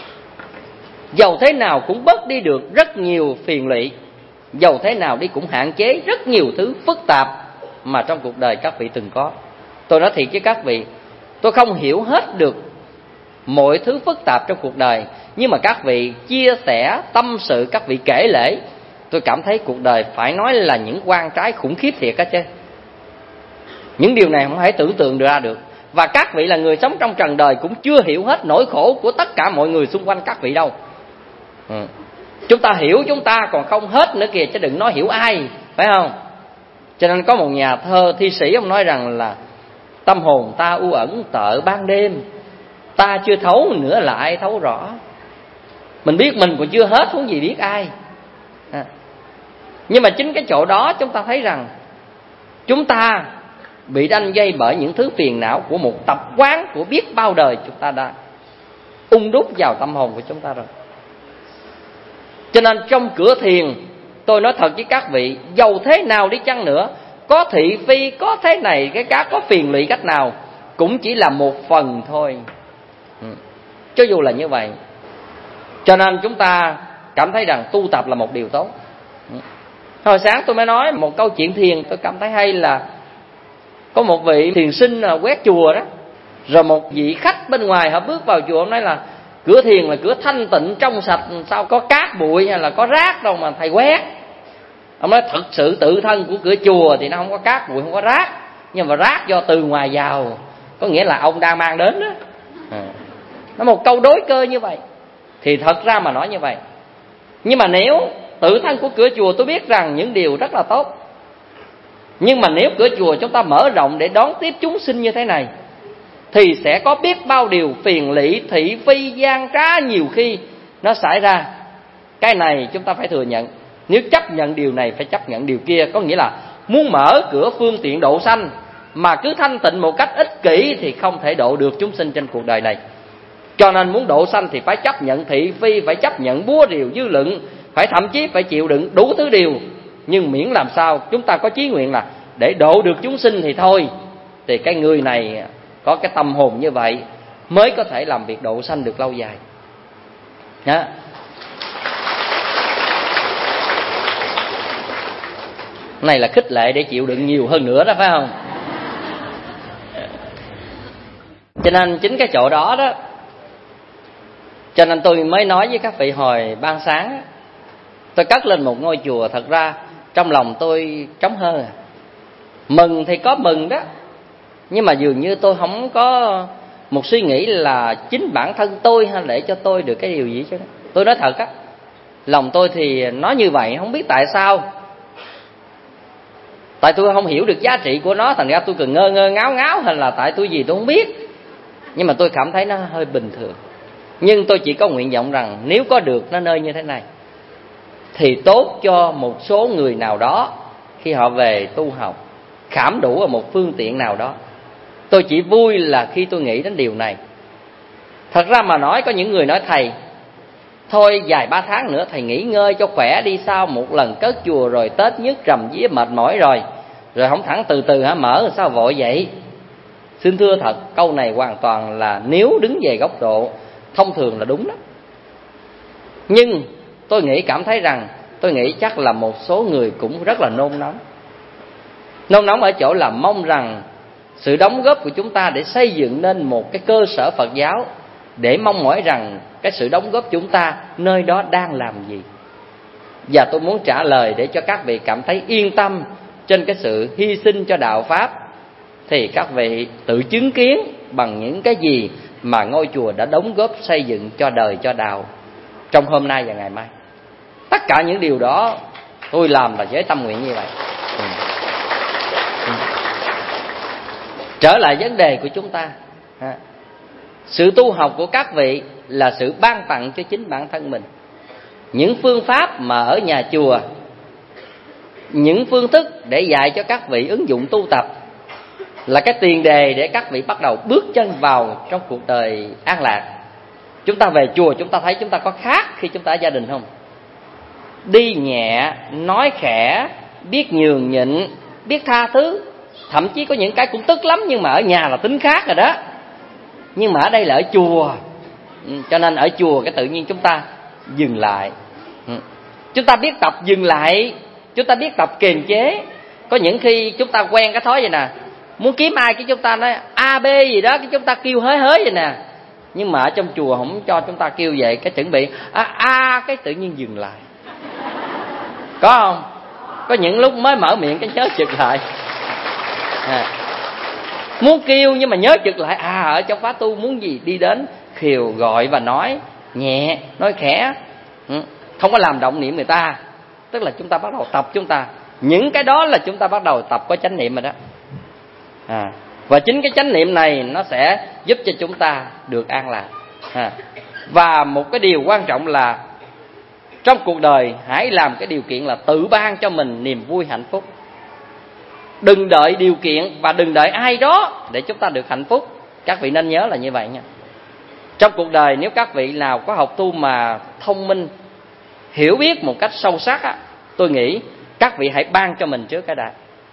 Dầu thế nào cũng bớt đi được rất nhiều phiền lụy. Dầu thế nào đi cũng hạn chế rất nhiều thứ phức tạp mà trong cuộc đời các vị từng có. Tôi nói thiệt với các vị, tôi không hiểu hết được mọi thứ phức tạp trong cuộc đời, nhưng mà các vị chia sẻ, tâm sự, các vị kể lể, tôi cảm thấy cuộc đời phải nói là những oan trái khủng khiếp thiệt á chứ. Những điều này không thể tưởng tượng ra được. Và các vị là người sống trong trần đời cũng chưa hiểu hết nỗi khổ của tất cả mọi người xung quanh các vị đâu. Chúng ta hiểu chúng ta còn không hết nữa kìa, chứ đừng nói hiểu ai, phải không? Cho nên có một nhà thơ thi sĩ, ông nói rằng là tâm hồn ta u ẩn tợ ban đêm, ta chưa thấu nữa là ai thấu rõ. Mình biết mình còn chưa hết, huống gì biết ai. Nhưng mà chính cái chỗ đó chúng ta thấy rằng chúng ta bị đanh dây bởi những thứ phiền não của một tập quán của biết bao đời chúng ta đã ung đúc vào tâm hồn của chúng ta rồi. Cho nên trong cửa thiền, tôi nói thật với các vị, dầu thế nào đi chăng nữa, có thị phi, có thế này cái cá, có phiền lụy cách nào, cũng chỉ là một phần thôi. Cho dù là như vậy. Cho nên chúng ta cảm thấy rằng tu tập là một điều tốt. Hồi sáng tôi mới nói một câu chuyện thiền tôi cảm thấy hay là có một vị thiền sinh quét chùa đó. Rồi một vị khách bên ngoài họ bước vào chùa, ông nói là cửa thiền là cửa thanh tịnh trong sạch, sao có cát bụi hay là có rác đâu mà thầy quét. Ông nói thật sự tự thân của cửa chùa thì nó không có cát bụi, không có rác, nhưng mà rác do từ ngoài vào, có nghĩa là ông đang mang đến đó. Nó một câu đối cơ như vậy. Thì thật ra mà nói như vậy. Nhưng mà nếu tự thân của cửa chùa, tôi biết rằng những điều rất là tốt, nhưng mà nếu cửa chùa chúng ta mở rộng để đón tiếp chúng sinh như thế này, thì sẽ có biết bao điều phiền lụy, thị phi, gian trá nhiều khi nó xảy ra. Cái này chúng ta phải thừa nhận. Nếu chấp nhận điều này phải chấp nhận điều kia. Có nghĩa là muốn mở cửa phương tiện độ sanh mà cứ thanh tịnh một cách ích kỷ thì không thể độ được chúng sinh trên cuộc đời này. Cho nên muốn độ sanh thì phải chấp nhận thị phi, phải chấp nhận búa rìu dư luận, phải thậm chí phải chịu đựng đủ thứ điều. Nhưng miễn làm sao chúng ta có chí nguyện là để độ được chúng sinh thì thôi. Thì cái người này có cái tâm hồn như vậy mới có thể làm việc độ sanh được lâu dài. Đó. Này là khích lệ để chịu đựng nhiều hơn nữa đó, phải không? Cho nên chính cái chỗ đó đó, cho nên tôi mới nói với các vị hồi ban sáng, tôi cất lên một ngôi chùa. Thật ra trong lòng tôi trống hơi. Mừng thì có mừng đó, nhưng mà dường như tôi không có một suy nghĩ là chính bản thân tôi hay để cho tôi được cái điều gì chứ. Tôi nói thật á, lòng tôi thì nói như vậy, không biết tại sao. Tại tôi không hiểu được giá trị của nó, thành ra tôi cứ ngơ ngơ ngáo ngáo, hay là tại tôi gì tôi không biết. Nhưng mà tôi cảm thấy nó hơi bình thường. Nhưng tôi chỉ có nguyện vọng rằng nếu có được nó nơi như thế này thì tốt cho một số người nào đó khi họ về tu học, khảm đủ ở một phương tiện nào đó. Tôi chỉ vui là khi tôi nghĩ đến điều này. Thật ra mà nói, có những người nói thầy, thôi vài 3 tháng nữa thầy nghỉ ngơi cho khỏe đi, sao một lần cất chùa rồi Tết nhức rầm vía mệt mỏi rồi không thẳng từ từ hả mở, sao vội vậy? Xin thưa thật, câu này hoàn toàn là nếu đứng về góc độ thông thường là đúng đó. Nhưng tôi cảm thấy rằng, tôi nghĩ chắc là một số người cũng rất là nôn nóng. Nôn nóng ở chỗ là mong rằng sự đóng góp của chúng ta để xây dựng nên một cái cơ sở Phật giáo, để mong mỏi rằng cái sự đóng góp chúng ta nơi đó đang làm gì. Và tôi muốn trả lời để cho các vị cảm thấy yên tâm trên cái sự hy sinh cho đạo Pháp. Thì các vị tự chứng kiến bằng những cái gì mà ngôi chùa đã đóng góp xây dựng cho đời cho đạo trong hôm nay và ngày mai. Tất cả những điều đó tôi làm là với tâm nguyện như vậy. Trở lại vấn đề của chúng ta, Sự tu học của các vị là sự ban tặng cho chính bản thân mình. Những phương pháp mà ở nhà chùa, những phương thức để dạy cho các vị ứng dụng tu tập là cái tiền đề để các vị bắt đầu bước chân vào trong cuộc đời an lạc. Chúng ta về chùa chúng ta thấy chúng ta có khác khi chúng ta ở gia đình không? Đi nhẹ, nói khẽ, biết nhường nhịn, biết tha thứ. Thậm chí có những cái cũng tức lắm, nhưng mà ở nhà là tính khác rồi đó. Nhưng mà ở đây là ở chùa, cho nên ở chùa cái tự nhiên chúng ta dừng lại. Chúng ta biết tập dừng lại, chúng ta biết tập kiềm chế. Có những khi chúng ta quen cái thói vậy nè, muốn kiếm ai cái chúng ta nói A, B gì đó, cái chúng ta kêu hới hới vậy nè. Nhưng mà ở trong chùa không cho chúng ta kêu vậy, cái chuẩn bị cái tự nhiên dừng lại. Có không? Có những lúc mới mở miệng cái nhớ chực lại. Muốn kêu nhưng mà nhớ chực lại. Ở trong khóa tu muốn gì đi đến khiều gọi và nói nhẹ, nói khẽ, không có làm động niệm người ta. Tức là chúng ta bắt đầu tập chúng ta. Những cái đó là chúng ta bắt đầu tập có chánh niệm rồi đó. Và chính cái chánh niệm này nó sẽ giúp cho chúng ta được an lạc. Và một cái điều quan trọng là trong cuộc đời hãy làm cái điều kiện là tự ban cho mình niềm vui hạnh phúc. Đừng đợi điều kiện và đừng đợi ai đó để chúng ta được hạnh phúc. Các vị nên nhớ là như vậy nha. Trong cuộc đời nếu các vị nào có học tu mà thông minh, hiểu biết một cách sâu sắc á, tôi nghĩ các vị hãy ban cho mình trước cái đã.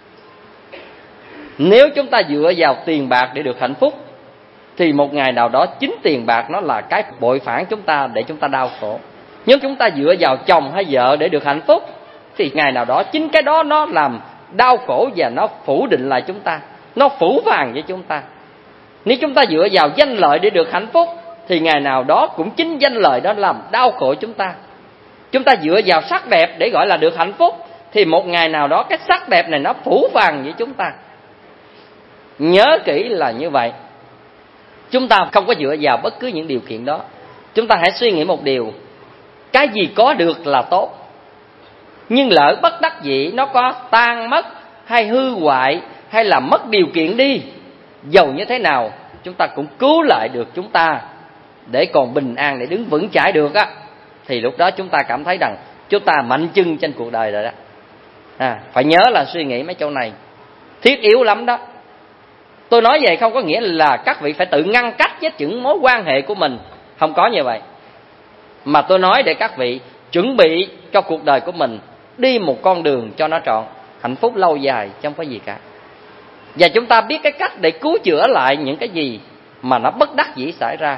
Nếu chúng ta dựa vào tiền bạc để được hạnh phúc thì một ngày nào đó chính tiền bạc nó là cái bội phản chúng ta để chúng ta đau khổ. Nếu chúng ta dựa vào chồng hay vợ để được hạnh phúc thì ngày nào đó chính cái đó nó làm đau khổ và nó phủ định lại chúng ta, nó phủ vàng với chúng ta. Nếu chúng ta dựa vào danh lợi để được hạnh phúc thì ngày nào đó cũng chính danh lợi đó làm đau khổ chúng ta. Chúng ta dựa vào sắc đẹp để gọi là được hạnh phúc thì một ngày nào đó cái sắc đẹp này nó phủ vàng với chúng ta. Nhớ kỹ là như vậy. Chúng ta không có dựa vào bất cứ những điều kiện đó. Chúng ta hãy suy nghĩ một điều, cái gì có được là tốt, nhưng lỡ bất đắc dĩ nó có tan mất hay hư hoại hay là mất điều kiện đi, dầu như thế nào chúng ta cũng cứu lại được chúng ta để còn bình an, để đứng vững chãi được á, thì lúc đó chúng ta cảm thấy rằng chúng ta mạnh chân trên cuộc đời rồi đó. Phải nhớ là suy nghĩ mấy chỗ này thiết yếu lắm đó. Tôi nói vậy không có nghĩa là các vị phải tự ngăn cách với những mối quan hệ của mình, không có như vậy. Mà tôi nói để các vị chuẩn bị cho cuộc đời của mình đi một con đường cho nó trọn, hạnh phúc lâu dài chứ không có gì cả. Và chúng ta biết cái cách để cứu chữa lại những cái gì mà nó bất đắc dĩ xảy ra.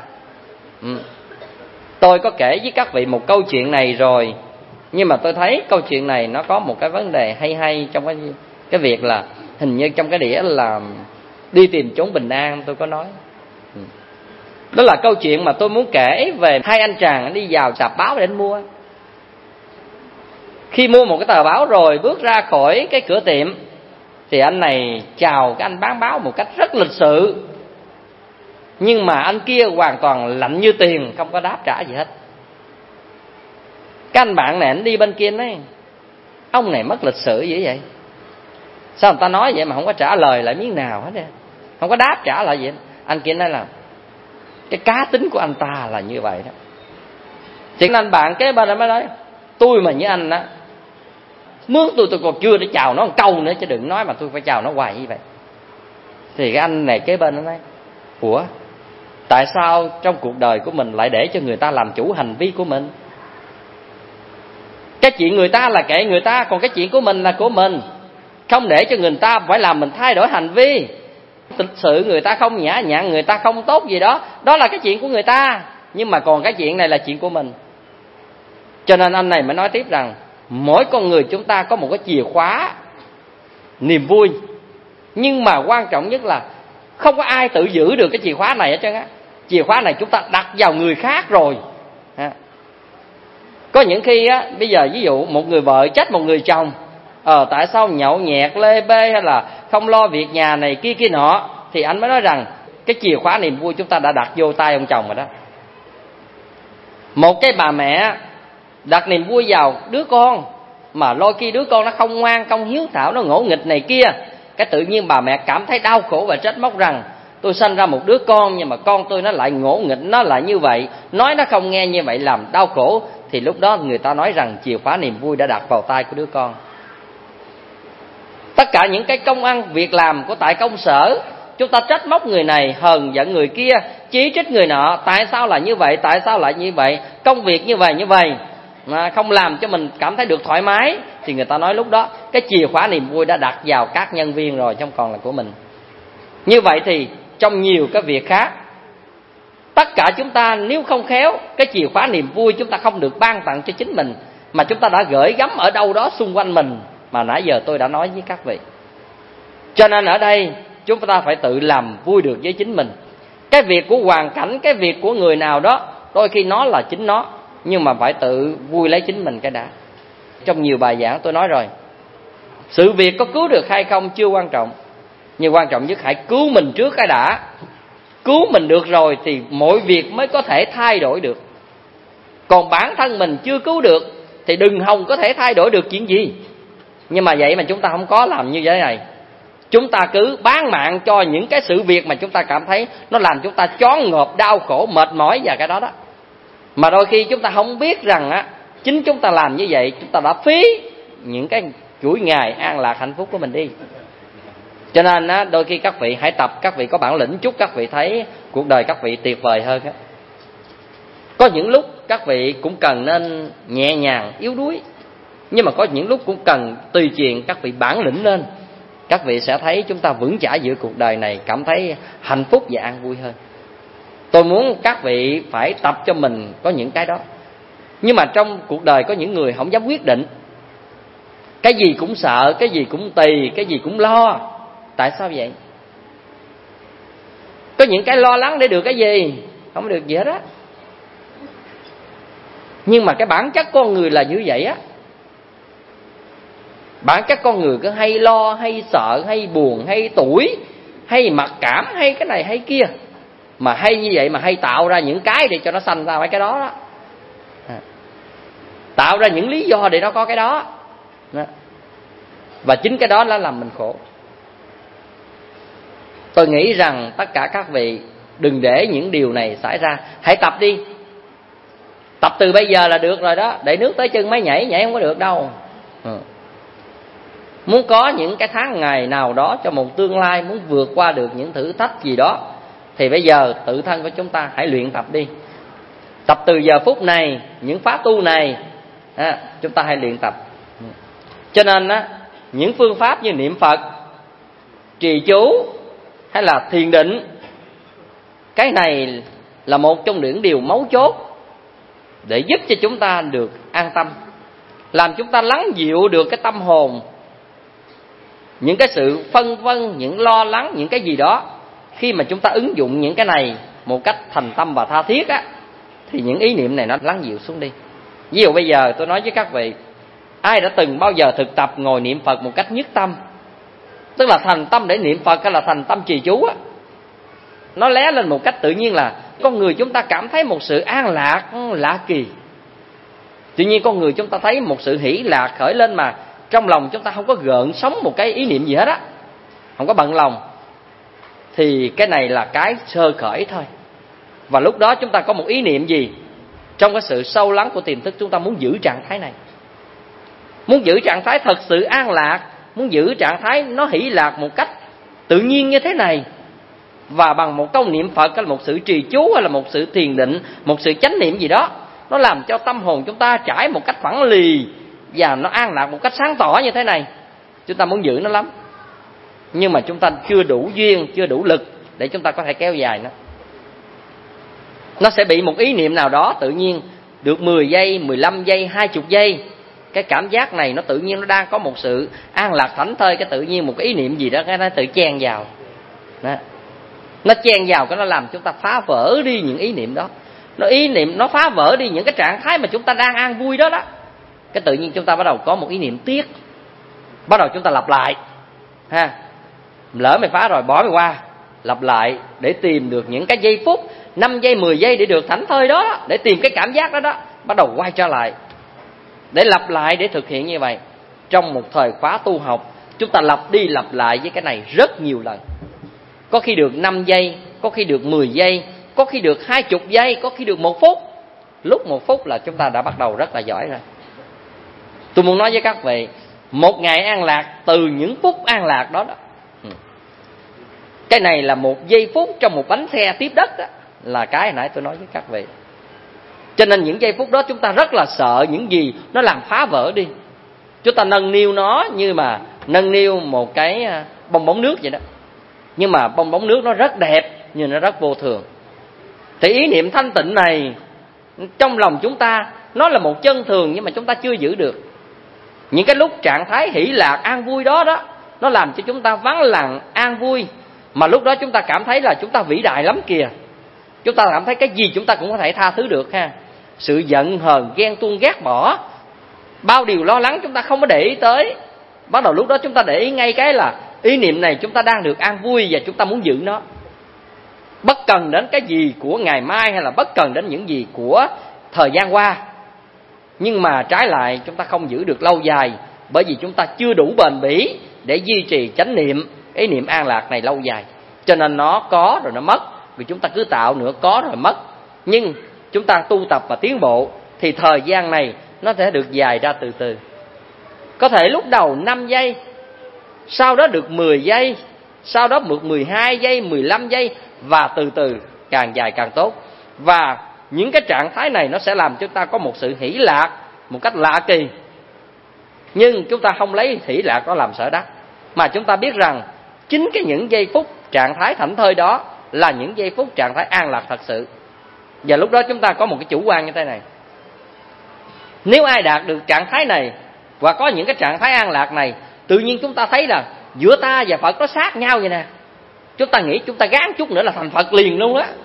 Tôi có kể với các vị một câu chuyện này rồi, nhưng mà tôi thấy câu chuyện này nó có một cái vấn đề hay trong cái việc là hình như trong cái đĩa là đi tìm chốn bình an, tôi có nói. Đó là câu chuyện mà tôi muốn kể về hai anh chàng đi vào sạp báo để anh mua. Khi mua một cái tờ báo rồi bước ra khỏi cái cửa tiệm thì anh này chào cái anh bán báo một cách rất lịch sự, nhưng mà anh kia hoàn toàn lạnh như tiền, không có đáp trả gì hết. Cái anh bạn này anh đi bên kia nói, ông này mất lịch sự dữ vậy, sao người ta nói vậy mà không có trả lời lại miếng nào hết, không có đáp trả lại gì hết. Anh kia nói là cái cá tính của anh ta là như vậy đó. Thì anh bạn kế bên anh mới nói, tôi mà như anh á, mướn tôi còn chưa để chào nó một câu nữa, chứ đừng nói mà tôi phải chào nó hoài như vậy. Thì cái anh này kế bên nó nói, ủa, tại sao trong cuộc đời của mình lại để cho người ta làm chủ hành vi của mình? Cái chuyện người ta là kệ người ta, còn cái chuyện của mình là của mình. Không để cho người ta phải làm mình thay đổi hành vi. Thực sự người ta không nhã nhặn, người ta không tốt gì đó, đó là cái chuyện của người ta. Nhưng mà còn cái chuyện này là chuyện của mình. Cho nên anh này mới nói tiếp rằng, mỗi con người chúng ta có một cái chìa khóa niềm vui, nhưng mà quan trọng nhất là không có ai tự giữ được cái chìa khóa này hết trơn á. Chìa khóa này chúng ta đặt vào người khác rồi. Có những khi á, bây giờ ví dụ một người vợ trách một người chồng, tại sao nhậu nhẹt lê bê hay là không lo việc nhà này kia kia nọ, thì anh mới nói rằng cái chìa khóa niềm vui chúng ta đã đặt vô tay ông chồng rồi đó. Một cái bà mẹ đặt niềm vui vào đứa con, mà đôi khi đứa con nó không ngoan, không hiếu thảo, nó ngỗ nghịch này kia, cái tự nhiên bà mẹ cảm thấy đau khổ và trách móc rằng tôi sanh ra một đứa con nhưng mà con tôi nó lại ngỗ nghịch, nó lại như vậy, nói nó không nghe như vậy làm đau khổ, thì lúc đó người ta nói rằng chìa khóa niềm vui đã đặt vào tay của đứa con. Tất cả những cái công ăn việc làm của tại công sở, chúng ta trách móc người này, hờn giận người kia, chỉ trích người nọ, tại sao lại như vậy, tại sao lại như vậy, công việc như vậy mà không làm cho mình cảm thấy được thoải mái, thì người ta nói lúc đó cái chìa khóa niềm vui đã đặt vào các nhân viên rồi, không còn là của mình. Như vậy thì trong nhiều cái việc khác, tất cả chúng ta nếu không khéo, cái chìa khóa niềm vui chúng ta không được ban tặng cho chính mình, mà chúng ta đã gửi gắm ở đâu đó xung quanh mình, mà nãy giờ tôi đã nói với các vị. Cho nên ở đây chúng ta phải tự làm vui được với chính mình. Cái việc của hoàn cảnh, cái việc của người nào đó, đôi khi nó là chính nó, nhưng mà phải tự vui lấy chính mình cái đã. Trong nhiều bài giảng tôi nói rồi, sự việc có cứu được hay không chưa quan trọng, nhưng quan trọng nhất hãy cứu mình trước cái đã. Cứu mình được rồi thì mọi việc mới có thể thay đổi được. Còn bản thân mình chưa cứu được thì đừng hòng có thể thay đổi được chuyện gì. Nhưng mà vậy mà chúng ta không có làm như thế này. Chúng ta cứ bán mạng cho những cái sự việc mà chúng ta cảm thấy nó làm chúng ta choáng ngợp, đau khổ, mệt mỏi và cái đó đó. Mà đôi khi chúng ta không biết rằng á, chính chúng ta làm như vậy, chúng ta đã phí những cái chuỗi ngày an lạc hạnh phúc của mình đi. Cho nên á, đôi khi các vị hãy tập, các vị có bản lĩnh chút, các vị thấy cuộc đời các vị tuyệt vời hơn á. Có những lúc các vị cũng cần nên nhẹ nhàng, yếu đuối, nhưng mà có những lúc cũng cần tùy chuyện các vị bản lĩnh lên. Các vị sẽ thấy chúng ta vững chãi giữa cuộc đời này, cảm thấy hạnh phúc và an vui hơn. Tôi muốn các vị phải tập cho mình có những cái đó. Nhưng mà trong cuộc đời có những người không dám quyết định, cái gì cũng sợ, cái gì cũng tì, cái gì cũng lo. Tại sao vậy? Có những cái lo lắng để được cái gì? Không được gì hết á. Nhưng mà cái bản chất con người là như vậy á. Bản chất con người cứ hay lo, hay sợ, hay buồn, hay tủi, hay mặc cảm, hay cái này hay kia. Mà hay như vậy mà hay tạo ra những cái để cho nó sanh ra mấy cái đó đó. Tạo ra những lý do để nó có cái đó. Và chính cái đó là làm mình khổ. Tôi nghĩ rằng tất cả các vị đừng để những điều này xảy ra. Hãy tập đi. Tập từ bây giờ là được rồi đó. Để nước tới chân mới nhảy không có được đâu. Muốn có những cái tháng ngày nào đó cho một tương lai, muốn vượt qua được những thử thách gì đó, thì bây giờ tự thân của chúng ta hãy luyện tập đi. Tập từ giờ phút này, những pháp tu này, chúng ta hãy luyện tập. Cho nên những phương pháp như niệm Phật, trì chú hay là thiền định, cái này là một trong những điều mấu chốt để giúp cho chúng ta được an tâm, làm chúng ta lắng dịu được cái tâm hồn, những cái sự phân vân, những lo lắng, những cái gì đó. Khi mà chúng ta ứng dụng những cái này một cách thành tâm và tha thiết á, thì những ý niệm này nó lắng dịu xuống đi. Ví dụ bây giờ tôi nói với các vị, ai đã từng bao giờ thực tập ngồi niệm Phật một cách nhất tâm, tức là thành tâm để niệm Phật hay là thành tâm trì chú á, nó lé lên một cách tự nhiên là con người chúng ta cảm thấy một sự an lạc lạ kỳ. Tuy nhiên con người chúng ta thấy một sự hỷ lạc khởi lên mà trong lòng chúng ta không có gợn sóng một cái ý niệm gì hết á, không có bận lòng, thì cái này là cái sơ khởi thôi. Và lúc đó chúng ta có một ý niệm gì, trong cái sự sâu lắng của tiềm thức chúng ta muốn giữ trạng thái này, muốn giữ trạng thái thật sự an lạc, muốn giữ trạng thái nó hỷ lạc một cách tự nhiên như thế này. Và bằng một câu niệm Phật hay là một sự trì chú hay là một sự thiền định, một sự chánh niệm gì đó, nó làm cho tâm hồn chúng ta trải một cách phẳng lì và nó an lạc một cách sáng tỏ như thế này. Chúng ta muốn giữ nó lắm, nhưng mà chúng ta chưa đủ duyên, chưa đủ lực để chúng ta có thể kéo dài nó. Nó sẽ bị một ý niệm nào đó tự nhiên được 10 giây, 15 giây, 20 giây. Cái cảm giác này nó tự nhiên nó đang có một sự an lạc thảnh thơi, cái tự nhiên một cái ý niệm gì đó cái nó tự chen vào đó. Nó chen vào cái nó làm chúng ta phá vỡ đi những ý niệm đó. Nó phá vỡ đi những cái trạng thái mà chúng ta đang an vui đó đó. Cái tự nhiên chúng ta bắt đầu có một ý niệm tiếc, bắt đầu chúng ta lặp lại ha. Lỡ mày phá rồi bỏ mày qua, lặp lại để tìm được những cái giây phút 5 giây 10 giây để được thảnh thơi đó, để tìm cái cảm giác đó đó, bắt đầu quay trở lại để lặp lại, để thực hiện như vậy. Trong một thời khóa tu học, chúng ta lặp đi lặp lại với cái này rất nhiều lần. Có khi được 5 giây, có khi được 10 giây, có khi được 20 giây, có khi được 1 phút. Lúc 1 phút là chúng ta đã bắt đầu rất là giỏi rồi. Tôi muốn nói với các vị, một ngày an lạc từ những phút an lạc đó. Cái này là 1 giây phút trong một bánh xe tiếp đất đó, là cái hồi nãy tôi nói với các vị. Cho nên những giây phút đó chúng ta rất là sợ những gì nó làm phá vỡ đi. Chúng ta nâng niu nó như mà nâng niu một cái bong bóng nước vậy đó. Nhưng mà bong bóng nước nó rất đẹp nhưng nó rất vô thường. Thì ý niệm thanh tịnh này trong lòng chúng ta nó là một chân thường nhưng mà chúng ta chưa giữ được. Những cái lúc trạng thái hỷ lạc an vui đó nó làm cho chúng ta vắng lặng an vui. Mà lúc đó chúng ta cảm thấy là chúng ta vĩ đại lắm kìa. Chúng ta cảm thấy cái gì chúng ta cũng có thể tha thứ được ha. Sự giận hờn, ghen tuông, ghét bỏ, bao điều lo lắng chúng ta không có để ý tới. Bắt đầu lúc đó chúng ta để ý ngay cái là ý niệm này chúng ta đang được an vui và chúng ta muốn giữ nó. Bất cần đến cái gì của ngày mai hay là bất cần đến những gì của thời gian qua. Nhưng mà trái lại chúng ta không giữ được lâu dài, bởi vì chúng ta chưa đủ bền bỉ để duy trì chánh niệm, ý niệm an lạc này lâu dài. Cho nên nó có rồi nó mất, vì chúng ta cứ tạo nữa, có rồi mất. Nhưng chúng ta tu tập và tiến bộ thì thời gian này nó sẽ được dài ra từ từ. Có thể lúc đầu 5 giây, sau đó được 10 giây, sau đó được 12 giây, 15 giây, và từ từ càng dài càng tốt. Và những cái trạng thái này nó sẽ làm chúng ta có một sự hỷ lạc một cách lạ kỳ. Nhưng chúng ta không lấy hỷ lạc đó làm sở đắc, mà chúng ta biết rằng chính những giây phút trạng thái thảnh thơi đó là những giây phút trạng thái an lạc thật sự. Và lúc đó chúng ta có một cái chủ quan như thế này: nếu ai đạt được trạng thái này và có những cái trạng thái an lạc này, tự nhiên chúng ta thấy là giữa ta và Phật nó sát nhau vậy nè. Chúng ta nghĩ chúng ta gán chút nữa là thành Phật liền luôn á.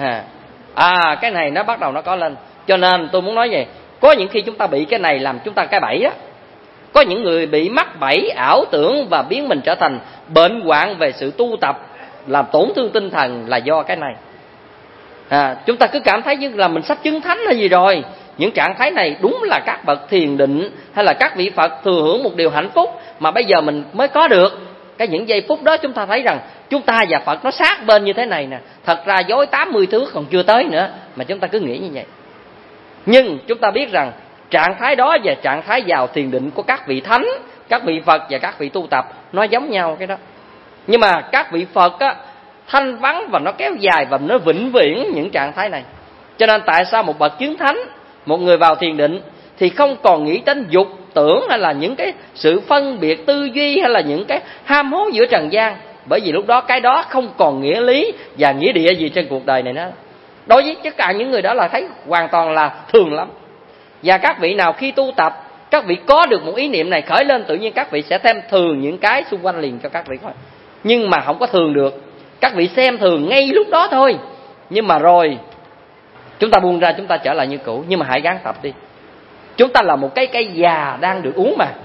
Cái này nó bắt đầu nó có lên. Cho nên tôi muốn nói vậy, có những khi chúng ta bị cái này làm chúng ta cái bẫy á. Có những người bị mắc bẫy ảo tưởng và biến mình trở thành bệnh hoạn về sự tu tập, làm tổn thương tinh thần là do cái này. Chúng ta cứ cảm thấy như là mình sắp chứng thánh hay gì rồi. Những trạng thái này đúng là các bậc thiền định hay là các vị Phật thừa hưởng một điều hạnh phúc mà bây giờ mình mới có được. Cái những giây phút đó chúng ta thấy rằng chúng ta và Phật nó sát bên như thế này nè. Thật ra dối 80 thước còn chưa tới nữa, mà chúng ta cứ nghĩ như vậy. Nhưng chúng ta biết rằng trạng thái đó và trạng thái vào thiền định của các vị thánh, các vị Phật và các vị tu tập nó giống nhau cái đó. Nhưng mà các vị Phật á, thanh vắng và nó kéo dài và nó vĩnh viễn những trạng thái này. Cho nên tại sao một bậc chứng thánh, một người vào thiền định thì không còn nghĩ đến dục tưởng hay là những cái sự phân biệt tư duy hay là những cái ham hố giữa trần gian. Bởi vì lúc đó cái đó không còn nghĩa lý và nghĩa địa gì trên cuộc đời này nữa. Đối với tất cả những người đó là thấy hoàn toàn là thường lắm. Và các vị nào khi tu tập, các vị có được một ý niệm này khởi lên, tự nhiên các vị sẽ thêm thường những cái xung quanh liền cho các vị thôi. Nhưng mà không có thường được. Các vị xem thường ngay lúc đó thôi. Nhưng mà rồi chúng ta buông ra, chúng ta trở lại như cũ. Nhưng mà hãy gắng tập đi. Chúng ta là một cái cây già đang được uống mà.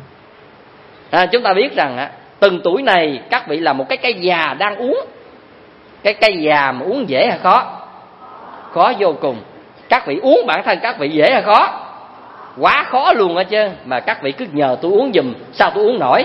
Chúng ta biết rằng từng tuổi này các vị là một cái cây già đang uống. Cái cây già mà uống dễ hay khó? Khó vô cùng. Các vị uống bản thân các vị dễ hay khó? Quá khó luôn á chứ. Mà các vị cứ nhờ tôi uống giùm, sao tôi uống nổi?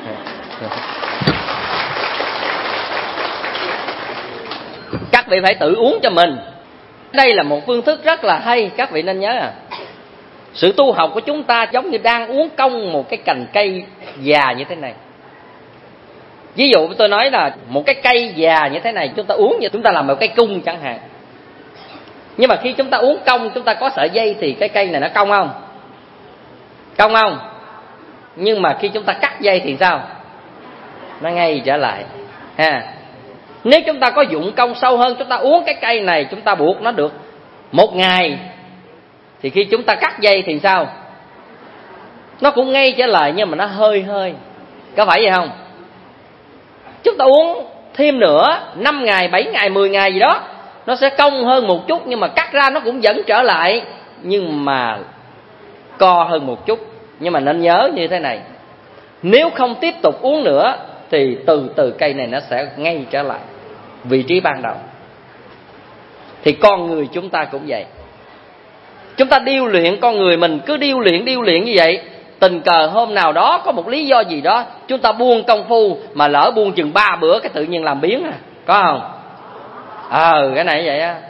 Các vị phải tự uống cho mình. Đây là một phương thức rất là hay, các vị nên nhớ sự tu học của chúng ta giống như đang uống cong một cái cành cây già như thế này. Ví dụ tôi nói là một cái cây già như thế này, chúng ta uống như chúng ta làm một cây cung chẳng hạn. Nhưng mà khi chúng ta uống cong, chúng ta có sợi dây thì cái cây này nó cong không? Cong không? Nhưng mà khi chúng ta cắt dây thì sao? Nó ngay trở lại. Nếu chúng ta có dụng công sâu hơn, chúng ta uống cái cây này, chúng ta buộc nó được 1 ngày, thì khi chúng ta cắt dây thì sao? Nó cũng ngay trở lại nhưng mà nó hơi hơi. Có phải vậy không? Chúng ta uống thêm nữa 5 ngày, 7 ngày, 10 ngày gì đó, nó sẽ cong hơn một chút, nhưng mà cắt ra nó cũng vẫn trở lại, nhưng mà co hơn một chút. Nhưng mà nên nhớ như thế này, nếu không tiếp tục uống nữa thì từ từ cây này nó sẽ ngay trở lại vị trí ban đầu. Thì con người chúng ta cũng vậy. Chúng ta điêu luyện con người mình, cứ điêu luyện như vậy, tình cờ hôm nào đó có một lý do gì đó chúng ta buông công phu, mà lỡ buông chừng 3 bữa cái tự nhiên làm biến à, có không? Cái này vậy á.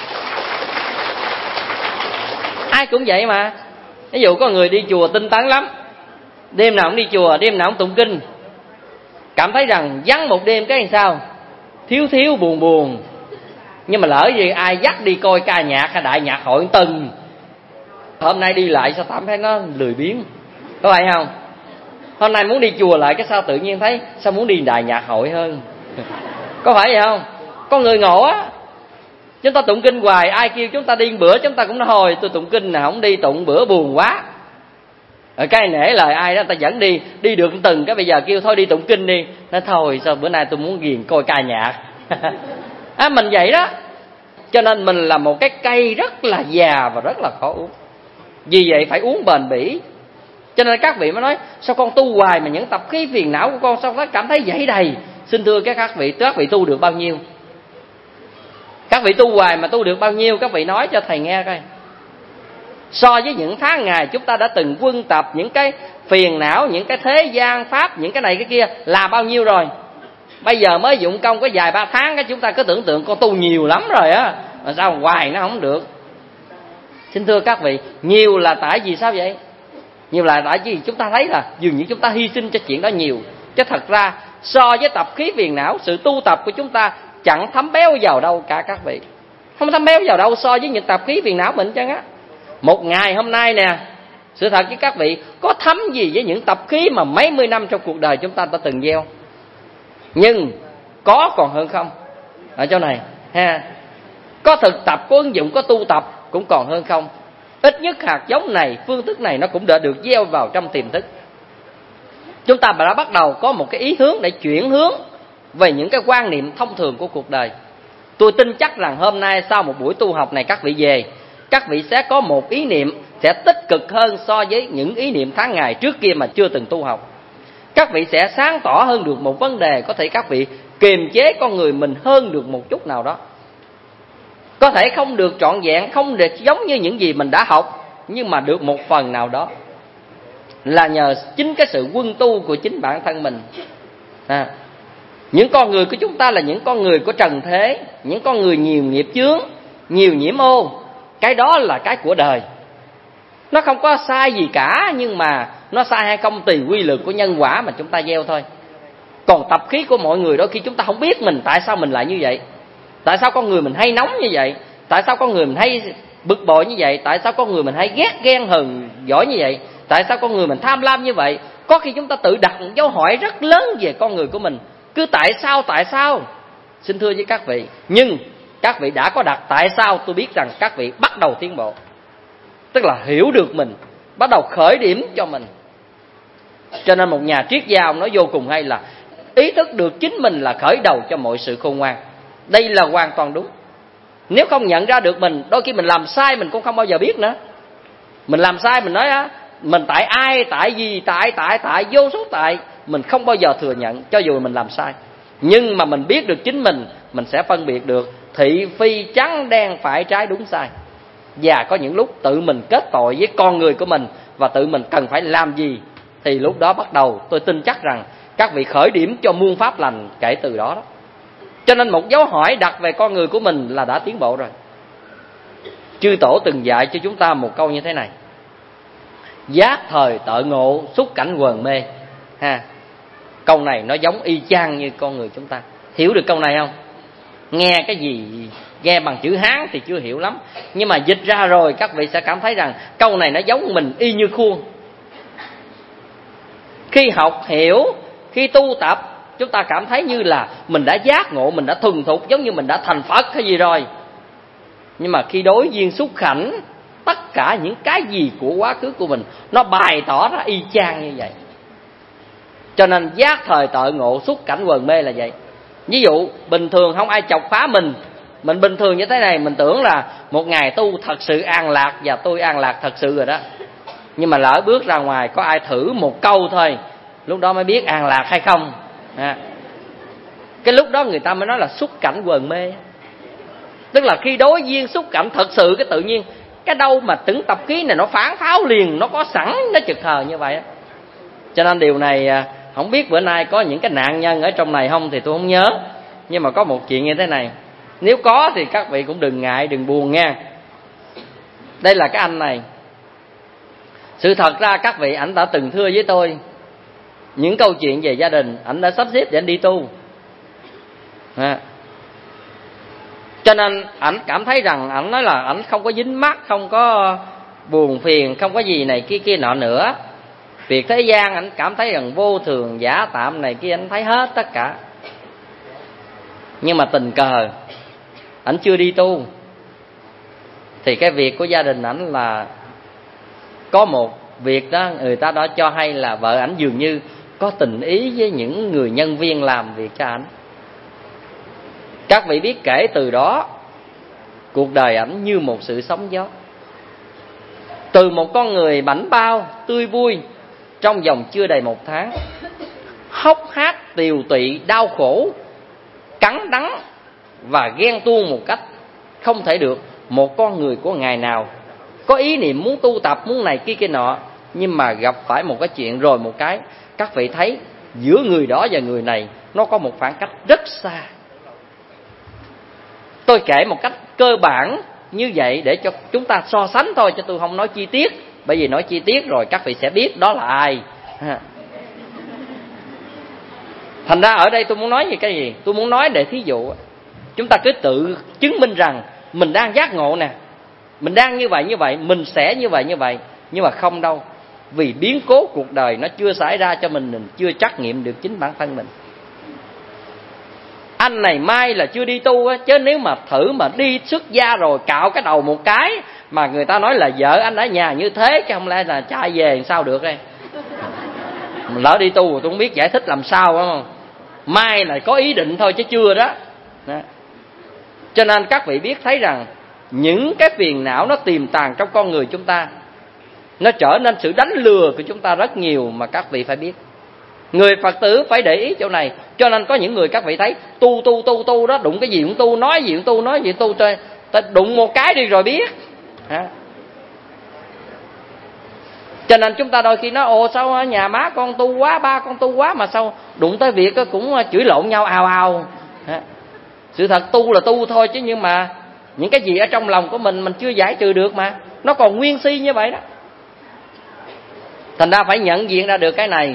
Ai cũng vậy mà. Ví dụ có người đi chùa tinh tấn lắm, đêm nào cũng đi chùa, đêm nào cũng tụng kinh, cảm thấy rằng vắng một đêm cái làm sao thiếu buồn. Nhưng mà lỡ gì ai dắt đi coi ca nhạc hay đại nhạc hội từng, hôm nay đi lại sao cảm thấy nó lười biếng, có phải không? Hôm nay muốn đi chùa lại cái sao tự nhiên thấy sao muốn đi đại nhạc hội hơn, có phải vậy không? Con người ngộ á. Chúng ta tụng kinh hoài, ai kêu chúng ta đi bữa chúng ta cũng nói hồi tôi tụng kinh nào không đi, tụng bữa buồn quá. Cái nể lời ai đó, ta dẫn đi được từng cái bây giờ kêu thôi đi tụng kinh đi, nói thôi sao bữa nay tôi muốn ghiền coi ca nhạc. Mình vậy đó. Cho nên mình là một cái cây rất là già và rất là khó uống. Vì vậy phải uống bền bỉ. Cho nên các vị mới nói sao con tu hoài mà những tập khí phiền não của con sao nó cảm thấy dẫy đầy. Xin thưa các vị tu được bao nhiêu? Các vị tu hoài mà tu được bao nhiêu? Các vị nói cho thầy nghe coi. So với những tháng ngày chúng ta đã từng quân tập những cái phiền não, những cái thế gian pháp, những cái này cái kia là bao nhiêu rồi? Bây giờ mới dụng công có vài 3 tháng cái chúng ta cứ tưởng tượng con tu nhiều lắm rồi á, mà sao hoài nó không được? Xin thưa các vị, nhiều là tại vì sao vậy? Nhiều là tại vì chúng ta thấy là dường như chúng ta hy sinh cho chuyện đó nhiều. Chứ thật ra so với tập khí phiền não, sự tu tập của chúng ta chẳng thấm béo vào đâu cả các vị. Không thấm béo vào đâu so với những tập khí phiền não mình chăng á. Một ngày hôm nay nè, sự thật với các vị, có thấm gì với những tập khí mà mấy mươi năm trong cuộc đời chúng ta đã từng gieo. Nhưng có còn hơn không? Ở chỗ này ha, có thực tập, có ứng dụng, có tu tập cũng còn hơn không. Ít nhất hạt giống này, phương thức này nó cũng đã được gieo vào trong tiềm thức. Chúng ta đã bắt đầu có một cái ý hướng để chuyển hướng về những cái quan niệm thông thường của cuộc đời. Tôi tin chắc rằng hôm nay sau một buổi tu học này các vị về, các vị sẽ có một ý niệm sẽ tích cực hơn so với những ý niệm tháng ngày trước kia mà chưa từng tu học. Các vị sẽ sáng tỏ hơn được một vấn đề, có thể các vị kiềm chế con người mình hơn được một chút nào đó. Có thể không được trọn vẹn, không được giống như những gì mình đã học, nhưng mà được một phần nào đó là nhờ chính cái sự quân tu của chính bản thân mình. Những con người của chúng ta là những con người của trần thế, những con người nhiều nghiệp chướng, nhiều nhiễm ô. Cái đó là cái của đời. Nó không có sai gì cả, nhưng mà nó sai hay không tùy quy luật của nhân quả mà chúng ta gieo thôi. Còn tập khí của mọi người đôi khi chúng ta không biết mình tại sao mình lại như vậy. Tại sao con người mình hay nóng như vậy? Tại sao con người mình hay bực bội như vậy? Tại sao con người mình hay ghét ghen hờn giỏi như vậy? Tại sao con người mình tham lam như vậy? Có khi chúng ta tự đặt một dấu hỏi rất lớn về con người của mình. Cứ tại sao? Xin thưa với các vị, nhưng các vị đã có đặt tại sao, tôi biết rằng các vị bắt đầu tiến bộ. Tức là hiểu được mình, bắt đầu khởi điểm cho mình. Cho nên một nhà triết gia nói vô cùng hay là ý thức được chính mình là khởi đầu cho mọi sự khôn ngoan. Đây là hoàn toàn đúng. Nếu không nhận ra được mình, đôi khi mình làm sai mình cũng không bao giờ biết nữa. Mình làm sai mình nói á, mình tại ai, tại gì, tại vô số tại, mình không bao giờ thừa nhận cho dù mình làm sai. Nhưng mà mình biết được chính mình sẽ phân biệt được thị phi trắng đen, phải trái đúng sai. Và có những lúc tự mình kết tội với con người của mình và tự mình cần phải làm gì, thì lúc đó bắt đầu tôi tin chắc rằng các vị khởi điểm cho muôn pháp lành kể từ đó đó. Cho nên một dấu hỏi đặt về con người của mình là đã tiến bộ rồi. Chư Tổ từng dạy cho chúng ta một câu như thế này: giác thời tợ ngộ, xúc cảnh quần mê. Câu này nó giống y chang như con người chúng ta. Hiểu được câu này không? Nghe cái gì, nghe bằng chữ Hán thì chưa hiểu lắm, nhưng mà dịch ra rồi các vị sẽ cảm thấy rằng câu này nó giống mình y như khuôn. Khi học hiểu, khi tu tập, chúng ta cảm thấy như là mình đã giác ngộ, mình đã thuần thục, giống như mình đã thành Phật hay gì rồi. Nhưng mà khi đối duyên xúc khảnh, tất cả những cái gì của quá khứ của mình nó bày tỏ ra y chang như vậy. Cho nên giác thời tợ ngộ, xúc cảnh quần mê là vậy. Ví dụ bình thường không ai chọc phá mình bình thường như thế này, mình tưởng là một ngày tu thật sự an lạc, và tôi an lạc thật sự rồi đó. Nhưng mà lỡ bước ra ngoài có ai thử một câu thôi, lúc đó mới biết an lạc hay không. Cái lúc đó người ta mới nói là xúc cảnh quần mê. Tức là khi đối duyên xúc cảnh thật sự, cái tự nhiên cái đâu mà từng tập khí này nó phản pháo liền, nó có sẵn, nó chực hờ như vậy. Cho nên điều này không biết bữa nay có những cái nạn nhân ở trong này không thì tôi không nhớ, nhưng mà có một chuyện như thế này, nếu có thì các vị cũng đừng ngại, đừng buồn nha. Đây là cái anh này, sự thật ra các vị, ảnh đã từng thưa với tôi những câu chuyện về gia đình, ảnh đã sắp xếp để ảnh đi tu. Cho nên ảnh cảm thấy rằng, ảnh nói là ảnh không có dính mắc, không có buồn phiền, không có gì này kia nọ nữa. Việc thế gian ảnh cảm thấy rằng vô thường, giả tạm này kia, ảnh thấy hết tất cả. Nhưng mà tình cờ ảnh chưa đi tu, thì cái việc của gia đình ảnh là có một việc đó, người ta đã cho hay là vợ ảnh dường như có tình ý với những người nhân viên làm việc cho ảnh. Các vị biết kể từ đó cuộc đời ảnh như một sự sóng gió. Từ một con người bảnh bao, tươi vui, trong vòng chưa đầy 1 tháng, hốc hác, tiều tụy, đau khổ, cắn đắng và ghen tuông một cách không thể được. Một con người của ngày nào có ý niệm muốn tu tập, muốn này kia nọ, nhưng mà gặp phải một cái chuyện rồi một cái, các vị thấy giữa người đó và người này nó có một khoảng cách rất xa. Tôi kể một cách cơ bản như vậy để cho chúng ta so sánh thôi, chứ tôi không nói chi tiết, bởi vì nói chi tiết rồi các vị sẽ biết đó là ai. Thành ra ở đây tôi muốn nói về cái gì? Tôi muốn nói để thí dụ chúng ta cứ tự chứng minh rằng mình đang giác ngộ nè, mình đang như vậy, mình sẽ như vậy, nhưng mà không đâu. Vì biến cố cuộc đời nó chưa xảy ra cho mình chưa trắc nghiệm được chính bản thân mình. Anh này mai là chưa đi tu á, chứ nếu mà thử mà đi xuất gia rồi cạo cái đầu một cái mà người ta nói là vợ anh ở nhà như thế, chứ không lẽ là chạy về làm sao được đây. Lỡ đi tu rồi tôi không biết giải thích làm sao, phải không? Mai là có ý định thôi chứ chưa đó. Cho nên các vị biết thấy rằng những cái phiền não nó tiềm tàng trong con người chúng ta, nó trở nên sự đánh lừa của chúng ta rất nhiều mà các vị phải biết. Người Phật tử phải để ý chỗ này. Cho nên có những người các vị thấy tu đó, đụng cái gì cũng tu, nói gì cũng tu, nói gì cũng tu, ta đụng một cái đi rồi biết. Cho nên chúng ta đôi khi nói ồ sao nhà má con tu quá, ba con tu quá, mà sao đụng tới việc cũng chửi lộn nhau ào ào. Sự thật tu là tu thôi, chứ nhưng mà những cái gì ở trong lòng của mình chưa giải trừ được mà nó còn nguyên si như vậy đó. Thành ra phải nhận diện ra được cái này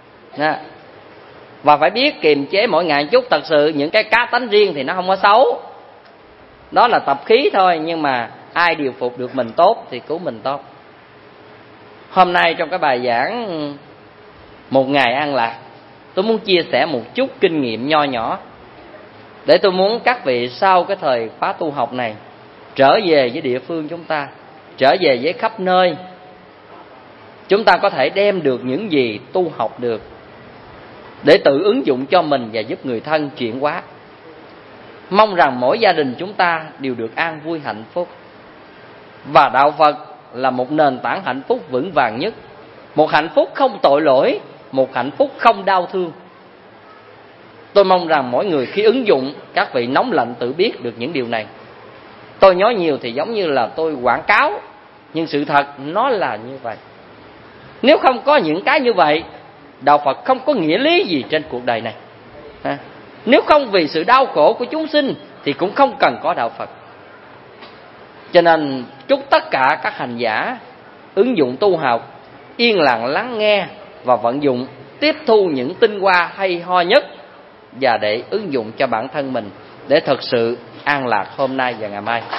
và phải biết kiềm chế mỗi ngày chút. Thật sự những cái cá tánh riêng thì nó không có xấu, đó là tập khí thôi, nhưng mà ai điều phục được mình tốt thì cứu mình tốt. Hôm nay trong cái bài giảng Một Ngày An Lạc, tôi muốn chia sẻ một chút kinh nghiệm nho nhỏ, để tôi muốn các vị sau cái thời khóa tu học này trở về với địa phương chúng ta, trở về với khắp nơi, chúng ta có thể đem được những gì tu học được để tự ứng dụng cho mình và giúp người thân chuyển hóa. Mong rằng mỗi gia đình chúng ta đều được an vui hạnh phúc. Và đạo Phật là một nền tảng hạnh phúc vững vàng nhất, một hạnh phúc không tội lỗi, một hạnh phúc không đau thương. Tôi mong rằng mỗi người khi ứng dụng, các vị nóng lạnh tự biết được những điều này. Tôi nói nhiều thì giống như là tôi quảng cáo, nhưng sự thật nó là như vậy. Nếu không có những cái như vậy, đạo Phật không có nghĩa lý gì trên cuộc đời này. Nếu không vì sự đau khổ của chúng sinh thì cũng không cần có đạo Phật. Cho nên chúc tất cả các hành giả ứng dụng tu học, yên lặng lắng nghe và vận dụng, tiếp thu những tinh hoa hay ho nhất, và để ứng dụng cho bản thân mình để thật sự an lạc hôm nay và ngày mai.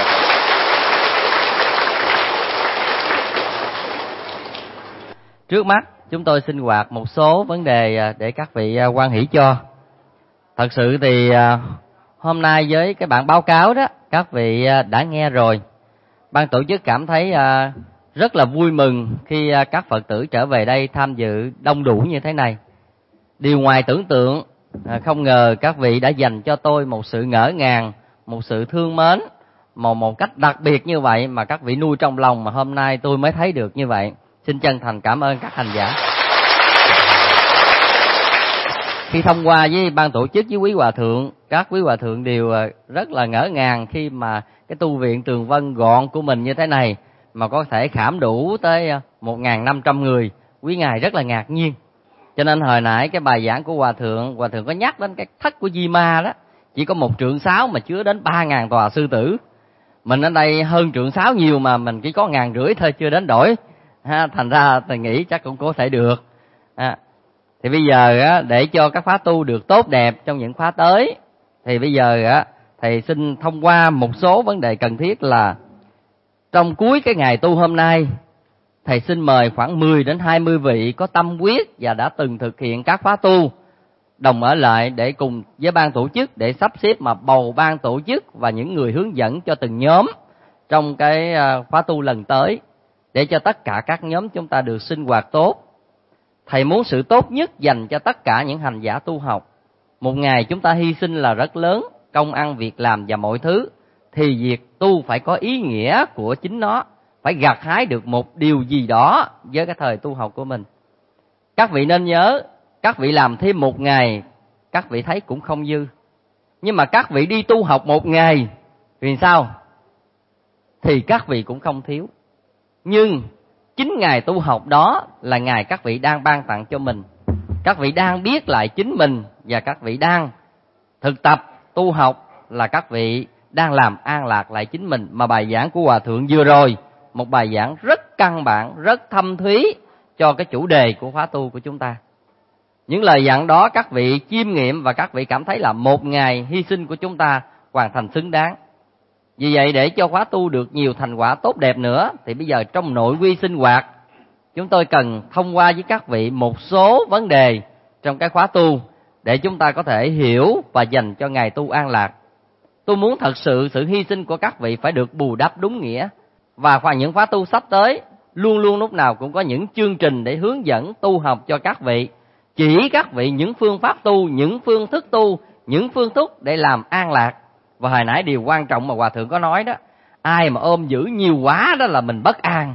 Trước mắt chúng tôi xin quạt một số vấn đề để các vị quan hỷ cho. Thật sự thì hôm nay với cái bản báo cáo đó, các vị đã nghe rồi. Ban tổ chức cảm thấy rất là vui mừng khi các Phật tử trở về đây tham dự đông đủ như thế này. Điều ngoài tưởng tượng, không ngờ các vị đã dành cho tôi một sự ngỡ ngàng, một sự thương mến, một cách đặc biệt như vậy mà các vị nuôi trong lòng, mà hôm nay tôi mới thấy được như vậy. Xin chân thành cảm ơn các hành giả. Khi thông qua với ban tổ chức với quý hòa thượng, các quý hòa thượng đều rất là ngỡ ngàng khi mà cái tu viện Tường Vân gọn của mình như thế này mà có thể khảm đủ tới 1.500 người. Quý ngài rất là ngạc nhiên. Cho nên hồi nãy cái bài giảng của hòa thượng có nhắc đến cái thất của Di Ma đó, chỉ có 1 trượng 6 mà chứa đến 3.000 tòa sư tử. Mình ở đây hơn trượng 6 nhiều mà mình chỉ có 1.500 thôi, chưa đến đổi. Thành ra thầy nghĩ chắc cũng có thể được. Thì bây giờ để cho các khóa tu được tốt đẹp trong những khóa tới, thì bây giờ thầy xin thông qua một số vấn đề cần thiết là trong cuối cái ngày tu hôm nay, thầy xin mời khoảng 10 đến 20 vị có tâm quyết và đã từng thực hiện các khóa tu đồng ở lại để cùng với ban tổ chức để sắp xếp mà bầu ban tổ chức và những người hướng dẫn cho từng nhóm trong cái khóa tu lần tới, để cho tất cả các nhóm chúng ta được sinh hoạt tốt. Thầy muốn sự tốt nhất dành cho tất cả những hành giả tu học. Một ngày chúng ta hy sinh là rất lớn, công ăn việc làm và mọi thứ, thì việc tu phải có ý nghĩa của chính nó, phải gặt hái được một điều gì đó với cái thời tu học của mình. Các vị nên nhớ, các vị làm thêm 1 ngày, các vị thấy cũng không dư. Nhưng mà các vị đi tu học 1 ngày, vì sao? Thì các vị cũng không thiếu. Nhưng chính ngày tu học đó là ngày các vị đang ban tặng cho mình. Các vị đang biết lại chính mình và các vị đang thực tập tu học, là các vị đang làm an lạc lại chính mình. Mà bài giảng của hòa thượng vừa rồi, một bài giảng rất căn bản, rất thâm thúy cho cái chủ đề của khóa tu của chúng ta. Những lời dặn đó các vị chiêm nghiệm và các vị cảm thấy là 1 ngày hy sinh của chúng ta hoàn thành xứng đáng. Vì vậy để cho khóa tu được nhiều thành quả tốt đẹp nữa, thì bây giờ trong nội quy sinh hoạt, chúng tôi cần thông qua với các vị một số vấn đề trong cái khóa tu để chúng ta có thể hiểu và dành cho ngày tu an lạc. Tôi muốn thật sự hy sinh của các vị phải được bù đắp đúng nghĩa. Và qua những khóa tu sắp tới, luôn luôn lúc nào cũng có những chương trình để hướng dẫn tu học cho các vị, chỉ các vị những phương pháp tu, những phương thức tu, những phương thức để làm an lạc. Và hồi nãy điều quan trọng mà hòa thượng có nói đó, ai mà ôm giữ nhiều quá đó là mình bất an.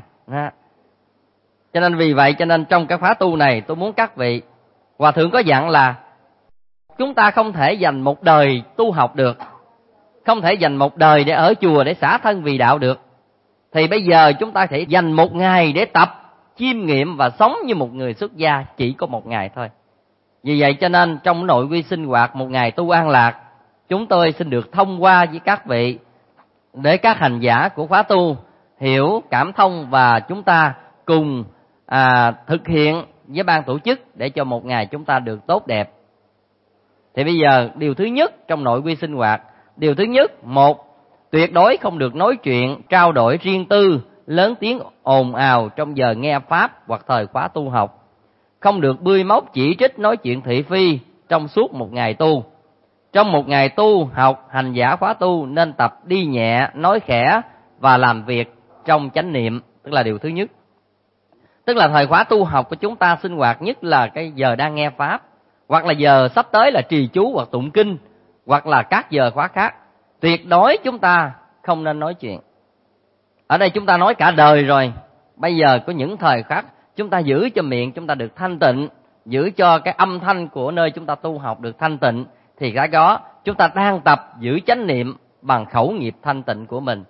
Cho nên vì vậy cho nên trong cái khóa tu này tôi muốn các vị, hòa thượng có dặn là chúng ta không thể dành một đời tu học được, không thể dành một đời để ở chùa để xả thân vì đạo được. Thì bây giờ chúng ta sẽ dành 1 ngày để tập, chiêm nghiệm và sống như một người xuất gia, chỉ có 1 ngày thôi. Vì vậy cho nên trong nội quy sinh hoạt 1 ngày tu an lạc, chúng tôi xin được thông qua với các vị để các hành giả của khóa tu hiểu, cảm thông và chúng ta cùng thực hiện với ban tổ chức để cho 1 ngày chúng ta được tốt đẹp. Thì bây giờ điều thứ nhất trong nội quy sinh hoạt, điều thứ nhất, 1, tuyệt đối không được nói chuyện, trao đổi riêng tư, lớn tiếng ồn ào trong giờ nghe pháp hoặc thời khóa tu học. Không được bươi móc chỉ trích nói chuyện thị phi trong suốt 1 ngày tu. Trong 1 ngày tu học, hành giả khóa tu nên tập đi nhẹ, nói khẽ và làm việc trong chánh niệm, tức là điều thứ nhất. Tức là thời khóa tu học của chúng ta sinh hoạt nhất là cái giờ đang nghe pháp, hoặc là giờ sắp tới là trì chú hoặc tụng kinh, hoặc là các giờ khóa khác. Tuyệt đối chúng ta không nên nói chuyện. Ở đây chúng ta nói cả đời rồi, bây giờ có những thời khắc chúng ta giữ cho miệng chúng ta được thanh tịnh, giữ cho cái âm thanh của nơi chúng ta tu học được thanh tịnh, thì cái đó chúng ta đang tập giữ chánh niệm bằng khẩu nghiệp thanh tịnh của mình.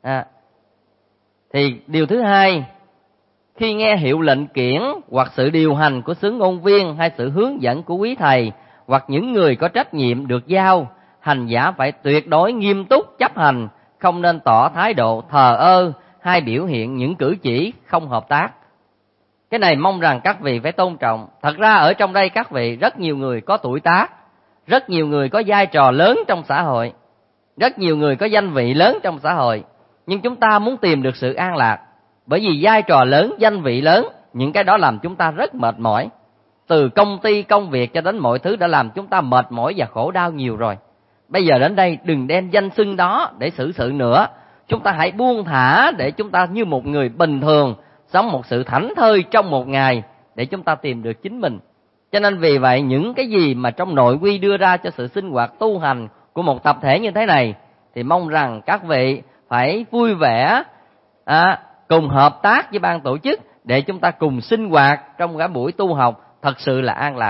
Thì điều thứ hai, khi nghe hiệu lệnh kiển hoặc sự điều hành của xướng ngôn viên hay sự hướng dẫn của quý thầy hoặc những người có trách nhiệm được giao, hành giả phải tuyệt đối nghiêm túc chấp hành, không nên tỏ thái độ thờ ơ hay biểu hiện những cử chỉ không hợp tác. Cái này mong rằng các vị phải tôn trọng. Thật ra ở trong đây các vị rất nhiều người có tuổi tác, rất nhiều người có vai trò lớn trong xã hội, rất nhiều người có danh vị lớn trong xã hội. Nhưng chúng ta muốn tìm được sự an lạc, bởi vì vai trò lớn, danh vị lớn, những cái đó làm chúng ta rất mệt mỏi. Từ công ty, công việc cho đến mọi thứ đã làm chúng ta mệt mỏi và khổ đau nhiều rồi. Bây giờ đến đây đừng đem danh xưng đó để xử sự nữa. Chúng ta hãy buông thả để chúng ta như một người bình thường, sống một sự thảnh thơi trong 1 ngày để chúng ta tìm được chính mình. Cho nên vì vậy những cái gì mà trong nội quy đưa ra cho sự sinh hoạt tu hành của một tập thể như thế này, thì mong rằng các vị phải vui vẻ, cùng hợp tác với ban tổ chức để chúng ta cùng sinh hoạt trong cái buổi tu học thật sự là an lạc.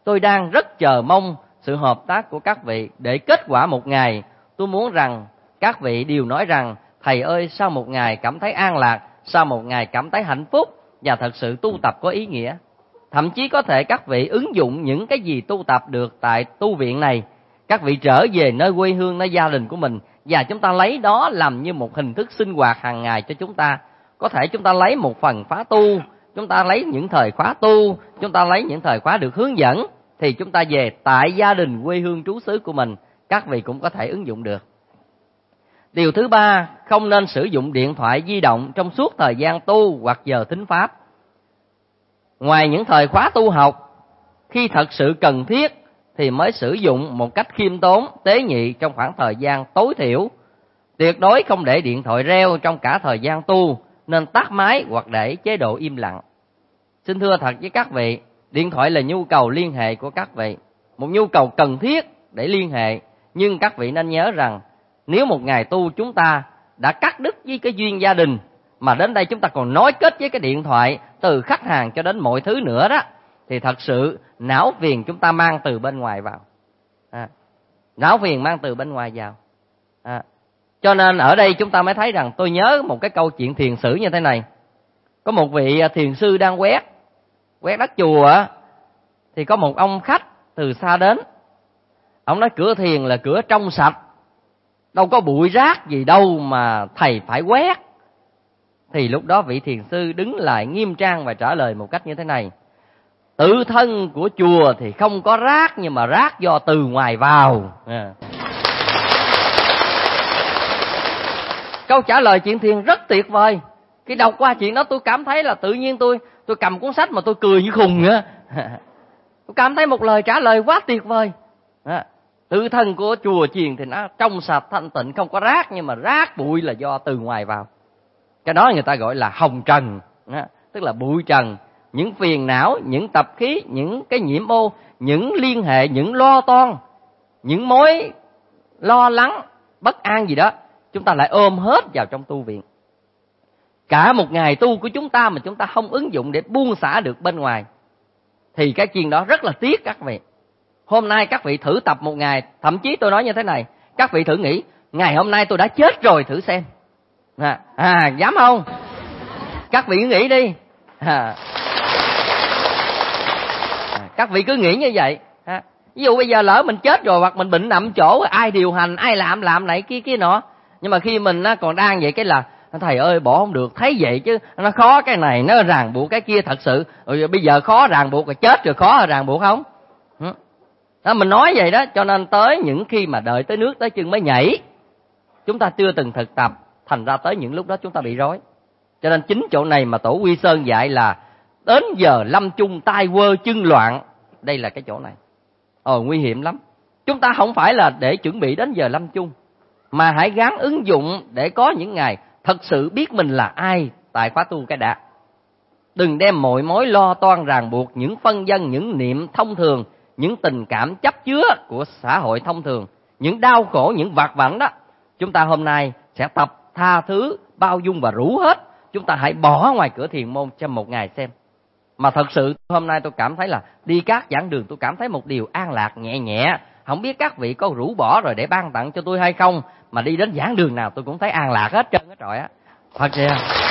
Tôi đang rất chờ mong sự hợp tác của các vị để kết quả một ngày. Tôi muốn rằng các vị đều nói rằng thầy ơi, sau một ngày cảm thấy an lạc, sau một ngày cảm thấy hạnh phúc và thật sự tu tập có ý nghĩa. Thậm chí có thể các vị ứng dụng những cái gì tu tập được tại tu viện này, các vị trở về nơi quê hương, nơi gia đình của mình, và chúng ta lấy đó làm như một hình thức sinh hoạt hàng ngày cho chúng ta. Có thể chúng ta lấy một phần khóa tu, chúng ta lấy những thời khóa tu, chúng ta lấy những thời khóa được hướng dẫn, thì chúng ta về tại gia đình quê hương trú xứ của mình, các vị cũng có thể ứng dụng được. Điều thứ ba, không nên sử dụng điện thoại di động trong suốt thời gian tu hoặc giờ thính pháp. Ngoài những thời khóa tu học, khi thật sự cần thiết thì mới sử dụng một cách khiêm tốn, tế nhị trong khoảng thời gian tối thiểu. Tuyệt đối không để điện thoại reo trong cả thời gian tu, nên tắt máy hoặc để chế độ im lặng. Xin thưa thật với các vị, điện thoại là nhu cầu liên hệ của các vị, một nhu cầu cần thiết để liên hệ. Nhưng các vị nên nhớ rằng, nếu một ngày tu chúng ta đã cắt đứt với cái duyên gia đình, mà đến đây chúng ta còn nối kết với cái điện thoại, từ khách hàng cho đến mọi thứ nữa đó, thì thật sự não phiền chúng ta mang từ bên ngoài vào. Não phiền mang từ bên ngoài vào. Cho nên ở đây chúng ta mới thấy rằng, tôi nhớ một cái câu chuyện thiền sử như thế này. Có một vị thiền sư đang quét đất chùa, thì có một ông khách từ xa đến. Ông nói cửa thiền là cửa trong sạch, đâu có bụi rác gì đâu mà thầy phải quét. Thì lúc đó vị thiền sư đứng lại nghiêm trang và trả lời một cách như thế này: tự thân của chùa thì không có rác, nhưng mà rác do từ ngoài vào. Câu trả lời chuyện thiền rất tuyệt vời. Khi đọc qua chuyện đó tôi cảm thấy là tự nhiên tôi cầm cuốn sách mà tôi cười như khùng nữa. Tôi cảm thấy một lời trả lời quá tuyệt vời. Tự thân của chùa chiền thì nó trong sạch thanh tịnh, không có rác, nhưng mà rác bụi là do từ ngoài vào. Cái đó người ta gọi là hồng trần, tức là bụi trần, những phiền não, những tập khí, những cái nhiễm ô, những liên hệ, những lo toan, những mối lo lắng, bất an gì đó, chúng ta lại ôm hết vào trong tu viện. Cả một ngày tu của chúng ta mà chúng ta không ứng dụng để buông xả được bên ngoài, thì cái chuyện đó rất là tiếc các vị. Hôm nay các vị thử tập một ngày, thậm chí tôi nói như thế này, các vị thử nghĩ, ngày hôm nay tôi đã chết rồi thử xem. Dám không? Các vị cứ nghĩ đi. Các vị cứ nghĩ như vậy. Ví dụ bây giờ lỡ mình chết rồi, hoặc mình bệnh nằm chỗ, ai điều hành, ai làm này kia nọ. Nhưng mà khi mình còn đang vậy cái là, thầy ơi bỏ không được, thấy vậy chứ nó khó, cái này nó ràng buộc cái kia, thật sự bây giờ khó ràng buộc rồi, chết rồi khó ràng buộc không? Mình nói vậy đó, cho nên tới những khi mà đợi tới nước tới chân mới nhảy, chúng ta chưa từng thực tập, thành ra tới những lúc đó chúng ta bị rối. Cho nên chính chỗ này mà Tổ Quy Sơn dạy là đến giờ lâm chung tai quơ chân loạn, đây là cái chỗ này. Nguy hiểm lắm. Chúng ta không phải là để chuẩn bị đến giờ lâm chung, mà hãy gắng ứng dụng để có những ngày thật sự biết mình là ai tại khóa tu cái đã. Đừng đem mọi mối lo toan ràng buộc, những phân vân, những niệm thông thường, những tình cảm chấp chứa của xã hội thông thường, những đau khổ, những vặt vãnh đó. Chúng ta hôm nay sẽ tập tha thứ, bao dung và rũ hết. Chúng ta hãy bỏ ngoài cửa thiền môn trong một ngày xem. Mà thật sự hôm nay tôi cảm thấy là đi các giảng đường tôi cảm thấy một điều an lạc nhẹ nhẹ. Không biết các vị có rũ bỏ rồi để ban tặng cho tôi hay không, mà đi đến giảng đường nào tôi cũng thấy an lạc hết trơn hết trọi á. Thật vậy.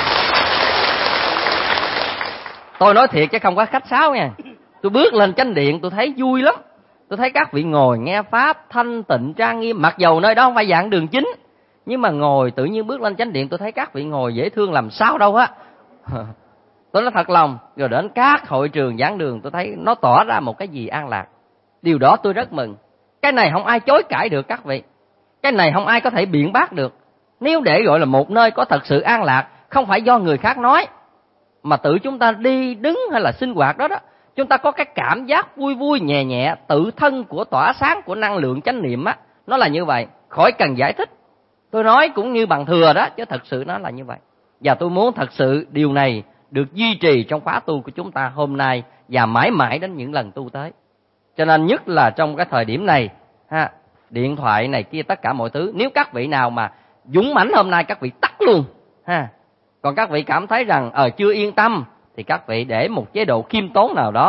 Tôi nói thiệt chứ không có khách sáo nha. Tôi bước lên chánh điện tôi thấy vui lắm. Tôi thấy các vị ngồi nghe pháp thanh tịnh trang nghiêm, mặc dầu nơi đó không phải giảng đường chính, nhưng mà ngồi tự nhiên bước lên chánh điện tôi thấy các vị ngồi dễ thương làm sao đâu á. Tôi nói thật lòng, rồi đến các hội trường giảng đường tôi thấy nó tỏ ra một cái gì an lạc. Điều đó tôi rất mừng. Cái này không ai chối cãi được các vị. Cái này không ai có thể biện bác được. Nếu để gọi là một nơi có thật sự an lạc, không phải do người khác nói, mà tự chúng ta đi đứng hay là sinh hoạt đó, chúng ta có cái cảm giác vui vui nhẹ nhẹ, tự thân của tỏa sáng của năng lượng chánh niệm á, nó là như vậy, khỏi cần giải thích. Tôi nói cũng như bằng thừa đó, chứ thật sự nó là như vậy. Và tôi muốn thật sự điều này được duy trì trong khóa tu của chúng ta hôm nay và mãi mãi đến những lần tu tới. Cho nên nhất là trong cái thời điểm này, điện thoại này kia tất cả mọi thứ, nếu các vị nào mà dũng mãnh hôm nay các vị tắt luôn. Còn các vị cảm thấy rằng chưa yên tâm thì các vị để một chế độ khiêm tốn nào đó,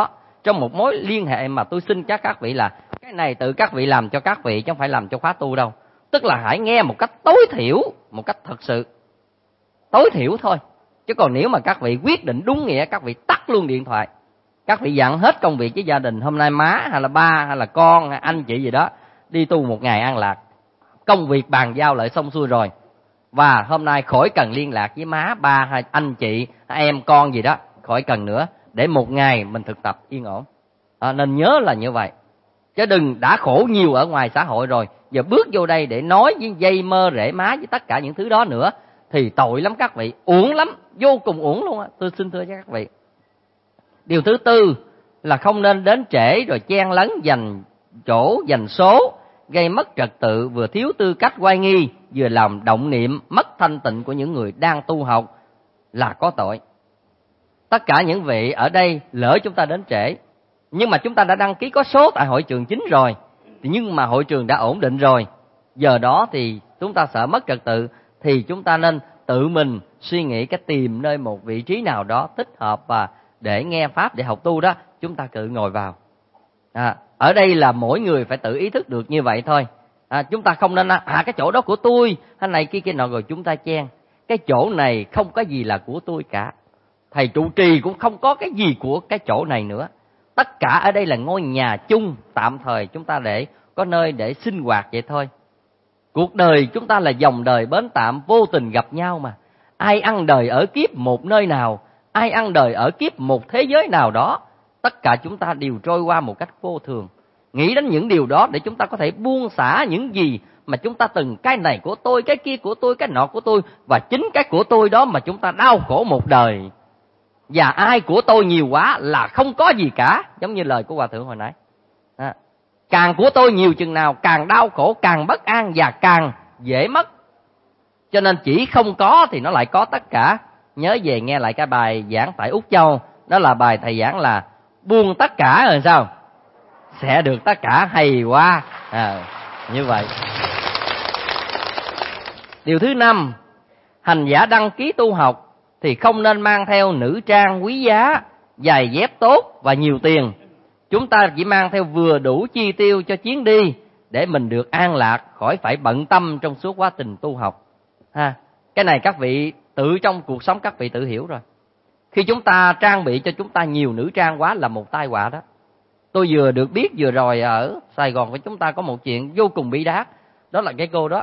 trong một mối liên hệ mà tôi xin các vị là cái này tự các vị làm cho các vị chứ không phải làm cho khóa tu đâu. Tức là hãy nghe một cách tối thiểu, một cách thật sự tối thiểu thôi. Chứ còn nếu mà các vị quyết định đúng nghĩa, các vị tắt luôn điện thoại, các vị dặn hết công việc với gia đình, hôm nay má hay là ba hay là con hay anh chị gì đó đi tu một ngày an lạc, công việc bàn giao lại xong xuôi rồi, và hôm nay khỏi cần liên lạc với má ba hay anh chị em con gì đó, khỏi cần nữa, để một ngày mình thực tập yên ổn. Nên nhớ là như vậy, chứ đừng đã khổ nhiều ở ngoài xã hội rồi, giờ bước vô đây để nói với dây mơ rễ má với tất cả những thứ đó nữa thì tội lắm các vị, uổng lắm, vô cùng uổng luôn á. Tôi xin thưa với các vị. Điều thứ tư là không nên đến trễ rồi chen lấn giành chỗ giành số, gây mất trật tự, vừa thiếu tư cách oai nghi, vừa làm động niệm mất thanh tịnh của những người đang tu học là có tội. Tất cả những vị ở đây lỡ chúng ta đến trễ, nhưng mà chúng ta đã đăng ký có số tại hội trường chính rồi, nhưng mà hội trường đã ổn định rồi, giờ đó thì chúng ta sợ mất trật tự thì chúng ta nên tự mình suy nghĩ cách tìm nơi một vị trí nào đó thích hợp và để nghe pháp, để học tu đó, chúng ta tự ngồi vào. Ở đây là mỗi người phải tự ý thức được như vậy thôi. Chúng ta không nên cái chỗ đó của tôi hay này kia nọ rồi chúng ta chen. Cái chỗ này không có gì là của tôi cả, thầy trụ trì cũng không có cái gì của cái chỗ này nữa. Tất cả ở đây là ngôi nhà chung tạm thời, chúng ta để có nơi để sinh hoạt vậy thôi. Cuộc đời chúng ta là dòng đời bến tạm, vô tình gặp nhau mà. Ai ăn đời ở kiếp một nơi nào, ai ăn đời ở kiếp một thế giới nào đó, tất cả chúng ta đều trôi qua một cách vô thường. Nghĩ đến những điều đó để chúng ta có thể buông xả những gì mà chúng ta từng cái này của tôi, cái kia của tôi, cái nọ của tôi, và chính cái của tôi đó mà chúng ta đau khổ một đời. Và ai của tôi nhiều quá là không có gì cả, giống như lời của Hòa Thượng hồi nãy. Càng của tôi nhiều chừng nào càng đau khổ, càng bất an và càng dễ mất. Cho nên chỉ không có thì nó lại có tất cả. Nhớ về nghe lại cái bài giảng tại Úc Châu, đó là bài thầy giảng là buông tất cả rồi sao sẽ được tất cả, hay quá. Như vậy. Điều thứ 5, hành giả đăng ký tu học thì không nên mang theo nữ trang quý giá, giày dép tốt và nhiều tiền. Chúng ta chỉ mang theo vừa đủ chi tiêu cho chuyến đi để mình được an lạc, khỏi phải bận tâm trong suốt quá trình tu học. Cái này các vị tự trong cuộc sống các vị tự hiểu rồi. Khi chúng ta trang bị cho chúng ta nhiều nữ trang quá là một tai họa đó. Tôi vừa được biết vừa rồi ở Sài Gòn của chúng ta có một chuyện vô cùng bi đát. Đó là cái cô đó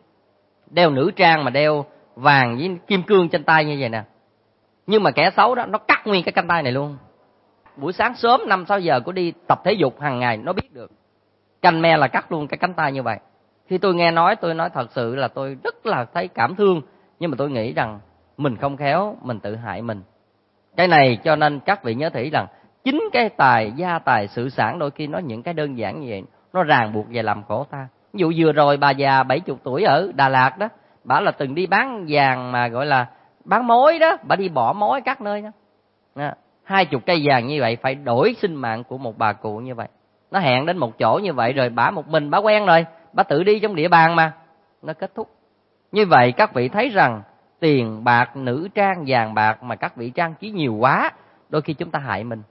đeo nữ trang mà đeo vàng với kim cương trên tay như vậy nè. Nhưng mà kẻ xấu đó nó cắt nguyên cái cánh tay này luôn. Buổi sáng sớm 5-6 giờ cô đi tập thể dục hàng ngày, nó biết được. Canh me là cắt luôn cái cánh tay như vậy. Khi tôi nghe nói, tôi nói thật sự là tôi rất là thấy cảm thương. Nhưng mà tôi nghĩ rằng mình không khéo, mình tự hại mình. Cái này cho nên các vị nhớ thỉ rằng chính cái tài, gia tài, sự sản đôi khi nó những cái đơn giản như vậy, nó ràng buộc và làm khổ ta. Ví dụ vừa rồi bà già 70 tuổi ở Đà Lạt đó, bà là từng đi bán vàng mà gọi là bán mối đó, bà đi bỏ mối các nơi đó. 20 cây vàng như vậy phải đổi sinh mạng của một bà cụ như vậy. Nó hẹn đến một chỗ như vậy rồi bà một mình, bà quen rồi, bà tự đi trong địa bàn mà, nó kết thúc. Như vậy các vị thấy rằng tiền bạc, nữ trang, vàng bạc mà các vị trang trí nhiều quá, đôi khi chúng ta hại mình.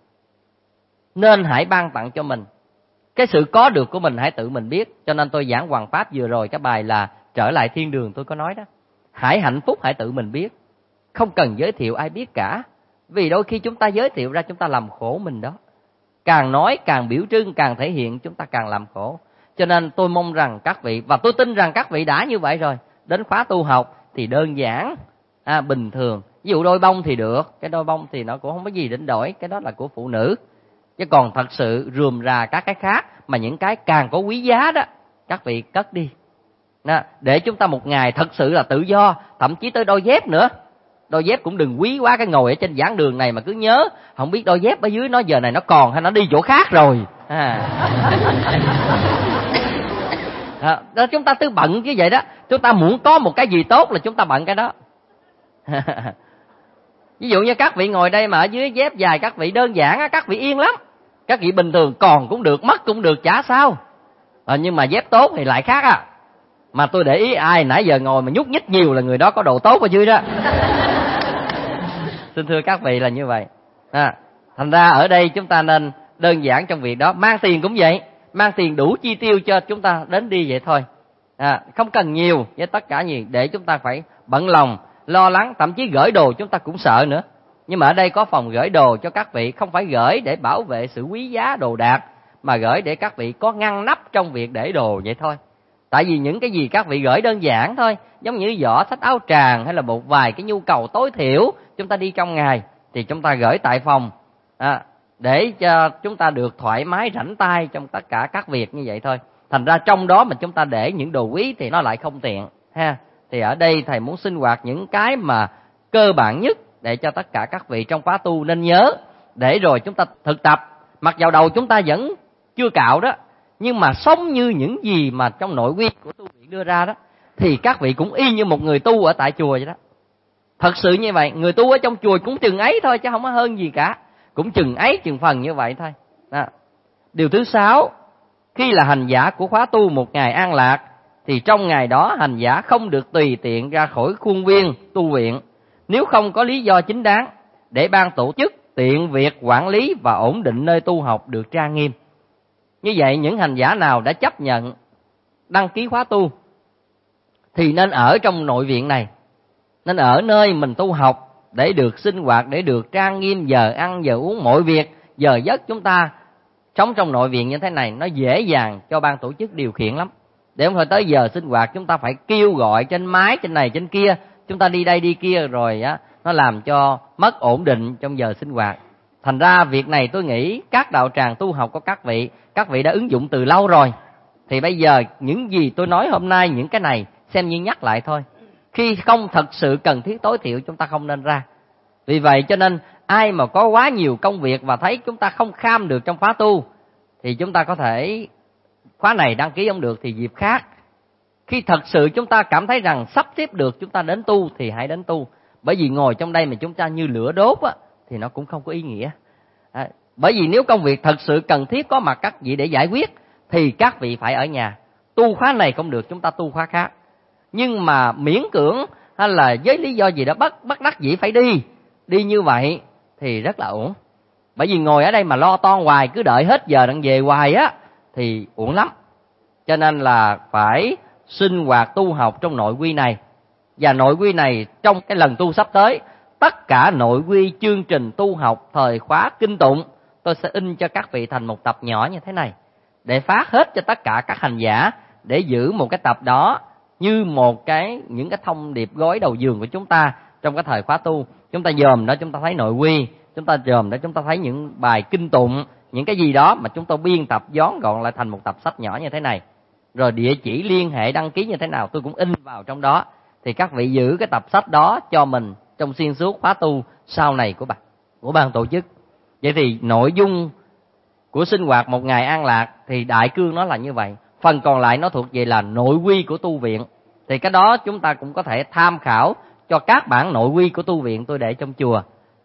Nên hãy ban tặng cho mình. Cái sự có được của mình hãy tự mình biết. Cho nên tôi giảng Hoàng Pháp vừa rồi, cái bài là Trở lại thiên đường tôi có nói đó. Hãy hạnh phúc hãy tự mình biết. Không cần giới thiệu ai biết cả. Vì đôi khi chúng ta giới thiệu ra chúng ta làm khổ mình đó. Càng nói, càng biểu trưng, càng thể hiện chúng ta càng làm khổ. Cho nên tôi mong rằng các vị, và tôi tin rằng các vị đã như vậy rồi, đến khóa tu học thì đơn giản, bình thường. Ví dụ đôi bông thì được, cái đôi bông thì nó cũng không có gì đỉnh đổi, cái đó là của phụ nữ. Chứ còn thật sự rườm rà các cái khác, mà những cái càng có quý giá đó, các vị cất đi. Để chúng ta một ngày thật sự là tự do, thậm chí tới đôi dép nữa. Đôi dép cũng đừng quý quá, cái ngồi ở trên giảng đường này mà cứ nhớ, không biết đôi dép ở dưới nó giờ này nó còn hay nó đi chỗ khác rồi. Đó, chúng ta cứ bận như vậy đó. Chúng ta muốn có một cái gì tốt là chúng ta bận cái đó. Ví dụ như các vị ngồi đây mà ở dưới dép dài các vị đơn giản, các vị yên lắm. Các vị bình thường còn cũng được, mất cũng được, chả sao. Nhưng mà dép tốt thì lại khác à. Mà tôi để ý ai nãy giờ ngồi mà nhúc nhích nhiều là người đó có độ tốt ở dưới đó. Xin thưa các vị là như vậy. Thành ra ở đây chúng ta nên đơn giản trong việc đó. Mang tiền cũng vậy, mang tiền đủ chi tiêu cho chúng ta đến đi vậy thôi. Không cần nhiều với tất cả gì để chúng ta phải bận lòng, lo lắng, thậm chí gửi đồ chúng ta cũng sợ nữa. Nhưng mà ở đây có phòng gửi đồ cho các vị, không phải gửi để bảo vệ sự quý giá đồ đạc, mà gửi để các vị có ngăn nắp trong việc để đồ vậy thôi. Tại vì những cái gì các vị gửi đơn giản thôi, giống như giỏ xách áo tràng hay là một vài cái nhu cầu tối thiểu chúng ta đi trong ngày, thì chúng ta gửi tại phòng để cho chúng ta được thoải mái rảnh tay trong tất cả các việc như vậy thôi. Thành ra trong đó mà chúng ta để những đồ quý thì nó lại không tiện ha. Thì ở đây thầy muốn sinh hoạt những cái mà cơ bản nhất để cho tất cả các vị trong khóa tu nên nhớ, để rồi chúng ta thực tập. Mặc dầu đầu chúng ta vẫn chưa cạo đó, nhưng mà sống như những gì mà trong nội quy của tu viện đưa ra đó, thì các vị cũng y như một người tu ở tại chùa vậy đó. Thật sự như vậy, người tu ở trong chùa cũng chừng ấy thôi chứ không có hơn gì cả, cũng chừng ấy chừng phần như vậy thôi. Điều thứ 6, khi là hành giả của khóa tu một ngày an lạc, thì trong ngày đó hành giả không được tùy tiện ra khỏi khuôn viên tu viện nếu không có lý do chính đáng, để ban tổ chức tiện việc quản lý và ổn định nơi tu học được trang nghiêm. Như vậy, những hành giả nào đã chấp nhận đăng ký khóa tu thì nên ở trong nội viện này, nên ở nơi mình tu học để được sinh hoạt, để được trang nghiêm giờ ăn, giờ uống, mọi việc, giờ giấc chúng ta sống trong nội viện như thế này, nó dễ dàng cho ban tổ chức điều khiển lắm. Để không phải tới giờ sinh hoạt chúng ta phải kêu gọi trên máy, trên này, trên kia, chúng ta đi đây đi kia rồi nó làm cho mất ổn định trong giờ sinh hoạt. Thành ra việc này tôi nghĩ các đạo tràng tu học của các vị đã ứng dụng từ lâu rồi. Thì bây giờ những gì tôi nói hôm nay, những cái này xem như nhắc lại thôi. Khi không thật sự cần thiết tối thiểu chúng ta không nên ra. Vì vậy cho nên ai mà có quá nhiều công việc và thấy chúng ta không kham được trong khóa tu, thì chúng ta có thể khóa này đăng ký không được thì dịp khác. Khi thật sự chúng ta cảm thấy rằng sắp xếp được chúng ta đến tu thì hãy đến tu. Bởi vì ngồi trong đây mà chúng ta như lửa đốt thì nó cũng không có ý nghĩa. Bởi vì nếu công việc thật sự cần thiết có mặt các vị để giải quyết thì các vị phải ở nhà. Tu khóa này không được, chúng ta tu khóa khác. Nhưng mà miễn cưỡng hay là với lý do gì đó bắt đắc dĩ phải đi như vậy thì rất là uổng. Bởi vì ngồi ở đây mà lo toan hoài, cứ đợi hết giờ đặng về hoài thì uổng lắm. Cho nên là phải sinh hoạt tu học trong nội quy này. Và nội quy này trong cái lần tu sắp tới, tất cả nội quy chương trình tu học thời khóa kinh tụng tôi sẽ in cho các vị thành một tập nhỏ như thế này, để phát hết cho tất cả các hành giả, để giữ một cái tập đó như một những cái thông điệp gói đầu giường của chúng ta trong cái thời khóa tu. Chúng ta dòm đó chúng ta thấy nội quy, chúng ta dòm đó chúng ta thấy những bài kinh tụng, những cái gì đó mà chúng tôi biên tập vón gọn lại thành một tập sách nhỏ như thế này. Rồi địa chỉ liên hệ đăng ký như thế nào tôi cũng in vào trong đó. Thì các vị giữ cái tập sách đó cho mình trong xuyên suốt khóa tu sau này của ban tổ chức. Vậy thì nội dung của sinh hoạt một ngày an lạc thì đại cương nó là như vậy. Phần còn lại nó thuộc về là nội quy của tu viện. Thì cái đó chúng ta cũng có thể tham khảo cho các bản nội quy của tu viện tôi để trong chùa,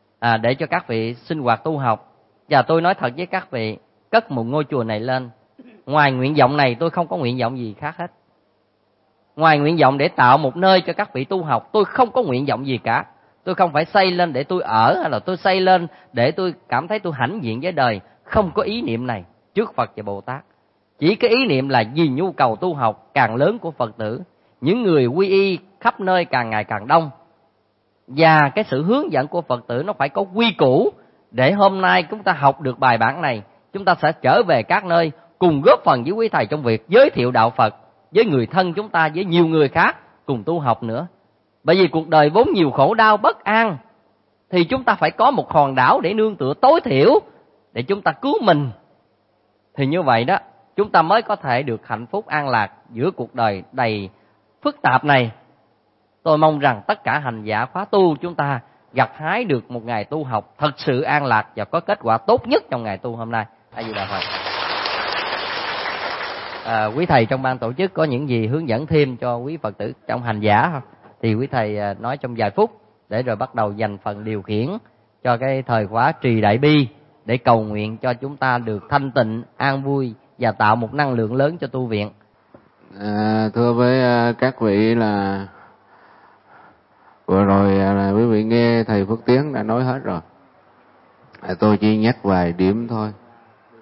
để cho các vị sinh hoạt tu học. Và tôi nói thật với các vị, cất một ngôi chùa này lên, ngoài nguyện vọng này tôi không có nguyện vọng gì khác hết. Ngoài nguyện vọng để tạo một nơi cho các vị tu học, tôi không có nguyện vọng gì cả. Tôi không phải xây lên để tôi ở, hay là tôi xây lên để tôi cảm thấy tôi hãnh diện với đời. Không có ý niệm này trước Phật và Bồ Tát. Chỉ cái ý niệm là vì nhu cầu tu học càng lớn của Phật tử, những người quy y khắp nơi càng ngày càng đông, và cái sự hướng dẫn của Phật tử nó phải có quy củ, để hôm nay chúng ta học được bài bản này, chúng ta sẽ trở về các nơi cùng góp phần với quý thầy trong việc giới thiệu đạo Phật với người thân chúng ta, với nhiều người khác cùng tu học nữa. Bởi vì cuộc đời vốn nhiều khổ đau bất an, thì chúng ta phải có một hòn đảo để nương tựa tối thiểu để chúng ta cứu mình. Thì như vậy đó, chúng ta mới có thể được hạnh phúc an lạc giữa cuộc đời đầy phức tạp này. Tôi mong rằng tất cả hành giả khóa tu chúng ta gặt hái được một ngày tu học thật sự an lạc và có kết quả tốt nhất trong ngày tu hôm nay. A Di Đà Phật. Quý thầy trong ban tổ chức có những gì hướng dẫn thêm cho quý Phật tử trong hành giả không? Thì quý thầy nói trong vài phút, để rồi bắt đầu dành phần điều khiển cho cái thời khóa trì đại bi, để cầu nguyện cho chúng ta được thanh tịnh, an vui và tạo một năng lượng lớn cho tu viện.
Thưa với các vị là vừa rồi là quý vị nghe thầy Phước Tiến đã nói hết rồi. Tôi chỉ nhắc vài điểm thôi.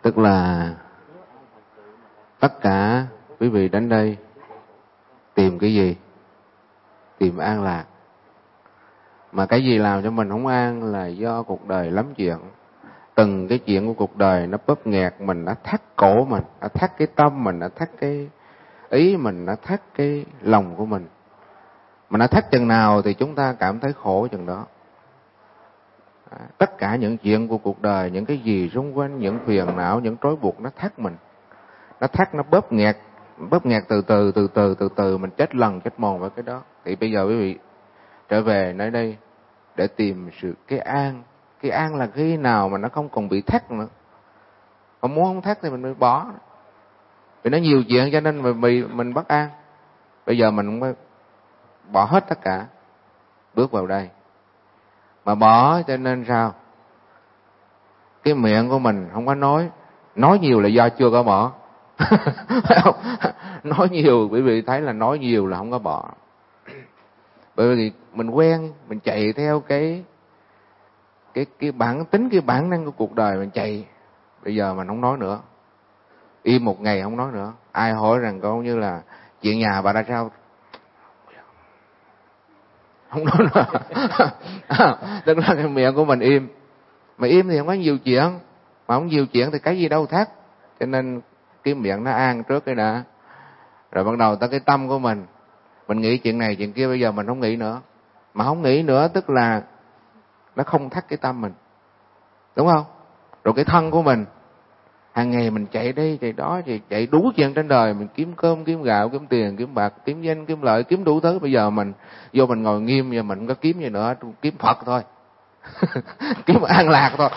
Tức là tất cả quý vị đến đây tìm cái gì? Tìm an lạc. Mà cái gì làm cho mình không an là do cuộc đời lắm chuyện. Từng cái chuyện của cuộc đời nó bóp nghẹt mình, nó thắt cổ mình, nó thắt cái tâm mình, nó thắt cái ý mình, nó thắt cái lòng của mình. Mà nó thắt chừng nào thì chúng ta cảm thấy khổ chừng đó. Tất cả những chuyện của cuộc đời, những cái gì xung quanh, những phiền não, những trói buộc nó thắt mình. Nó thắt, nó bóp nghẹt từ từ mình chết lần chết mòn với cái đó. Thì bây giờ quý vị trở về nơi đây để tìm cái an. Cái an là khi nào mà nó không còn bị thắt nữa. Còn muốn không thắt thì mình mới bỏ. Vì nó nhiều chuyện cho nên mình bất an. Bây giờ mình mới bỏ hết tất cả, bước vào đây. Mà bỏ cho nên sao? Cái miệng của mình không có nói nhiều là do chưa có bỏ. Nói nhiều, quý vị thấy là nói nhiều là không có bỏ. Bởi vì mình quen, mình chạy theo cái bản tính, cái bản năng của cuộc đời mình chạy. Bây giờ mình không nói nữa, im một ngày không nói nữa. Ai hỏi rằng coi như là chuyện nhà bà ra sao, không nói nữa. Tức là cái miệng của mình im. Mà im thì không có nhiều chuyện. Mà không nhiều chuyện thì cái gì đâu thắt. Cho nên cái miệng nó an trước cái đã. Rồi bắt đầu tới cái tâm của mình. Mình nghĩ chuyện này chuyện kia, bây giờ mình không nghĩ nữa. Mà không nghĩ nữa tức là nó không thắt cái tâm mình. Đúng không? Rồi cái thân của mình, hàng ngày mình chạy đây chạy đó, chạy đủ chuyện trên đời. Mình kiếm cơm, kiếm gạo, kiếm tiền, kiếm bạc, kiếm danh, kiếm lợi, kiếm đủ thứ. Bây giờ mình vô mình ngồi nghiêm, giờ mình không có kiếm gì nữa, kiếm Phật thôi. Kiếm an lạc thôi.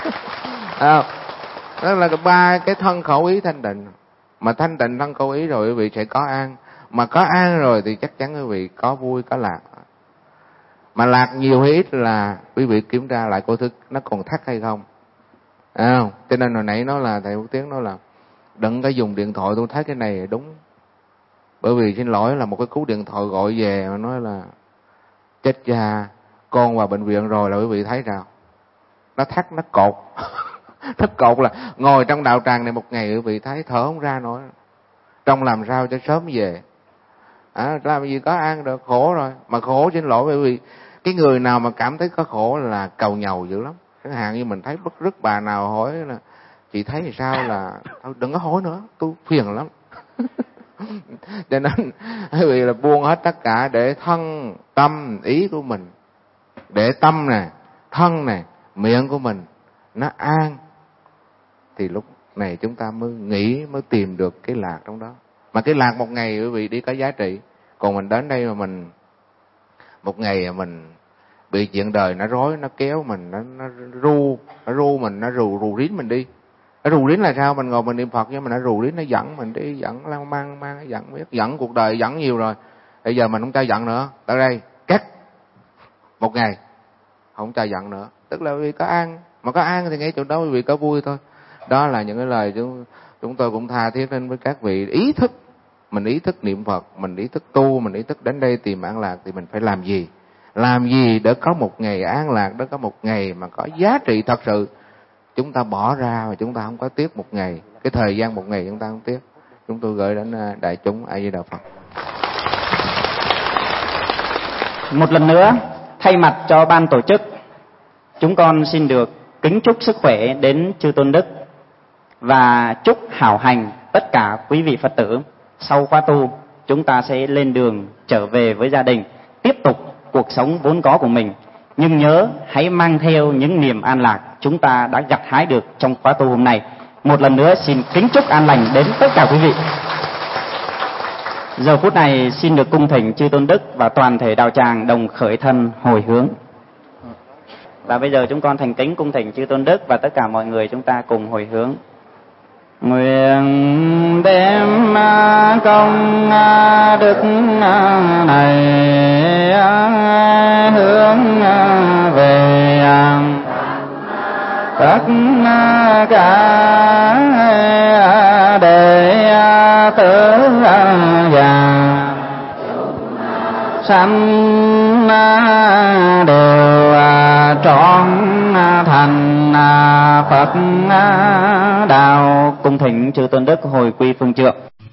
Đó là ba cái thân khẩu ý thanh tịnh. Mà thanh tịnh thân khẩu ý rồi quý vị sẽ có an. Mà có an rồi thì chắc chắn quý vị có vui, có lạc. Mà lạc nhiều hay ít là quý vị kiểm tra lại coi thức nó còn thắt hay không. Cho nên hồi nãy nó là thầy Quốc Tiến nói là đừng có dùng điện thoại. Tôi thấy cái này đúng. Bởi vì xin lỗi là một cái cú điện thoại gọi về mà nói là chết cha, con vào bệnh viện rồi, là quý vị thấy sao? Nó thắt, nó cột. Nó cột là ngồi trong đạo tràng này một ngày quý vị thấy thở không ra nổi. Trong làm sao cho sớm về. Làm gì có ăn được, khổ rồi. Mà khổ xin lỗi bởi vì cái người nào mà cảm thấy có khổ là cầu nhàu dữ lắm. Chẳng hạn như mình thấy bức rứt bà nào hỏi là chị thấy thì sao, là thôi đừng có hỏi nữa, tôi phiền lắm. Cho nên quý vị là buông hết tất cả để thân, tâm, ý của mình. Để tâm nè, thân nè, miệng của mình nó an. Thì lúc này chúng ta mới nghĩ, mới tìm được cái lạc trong đó. Mà cái lạc một ngày quý vị đi có giá trị. Còn mình đến đây mà mình một ngày mình bị chuyện đời nó rối, nó kéo mình, nó ru mình, nó rù rín mình đi. Nó rù rín là sao? Mình ngồi mình niệm Phật nhưng mà nó rù rín, nó dẫn mình đi, dẫn lang mang dẫn biết, dẫn cuộc đời dẫn nhiều rồi. Bây giờ mình không cho dẫn nữa, tới đây cắt một ngày không cho giận nữa. Tức là vì có an, mà có an thì ngay chỗ đó quý vị có vui thôi. Đó là những cái lời chúng tôi cũng tha thiết lên với các vị. Ý thức, mình ý thức niệm Phật, mình ý thức tu, mình ý thức đến đây tìm an lạc thì mình phải làm gì? Làm gì để có một ngày an lạc, để có một ngày mà có giá trị thật sự. Chúng ta bỏ ra mà chúng ta không có tiếc một ngày. Cái thời gian một ngày chúng ta không tiếc. Chúng tôi gửi đến đại chúng A Di Đà Phật.
Một lần nữa, thay mặt cho ban tổ chức, chúng con xin được kính chúc sức khỏe đến chư Tôn Đức và chúc hảo hành tất cả quý vị Phật tử. Sau khóa tu, chúng ta sẽ lên đường trở về với gia đình, tiếp tục cuộc sống vốn có của mình. Nhưng nhớ hãy mang theo những niềm an lạc chúng ta đã gặt hái được trong khóa tu hôm nay. Một lần nữa xin kính chúc an lành đến tất cả quý vị. Giờ phút này xin được cung thỉnh chư Tôn Đức và toàn thể đạo tràng đồng khởi thân hồi hướng. Và bây giờ chúng con thành kính cung thỉnh chư Tôn Đức và tất cả mọi người chúng ta cùng hồi hướng. Nguyện đem công đức này hướng về tất cả đệ tử và sanh đều trọn thành Phật đạo. Cung thỉnh chư tôn đức hồi quy phương trượng.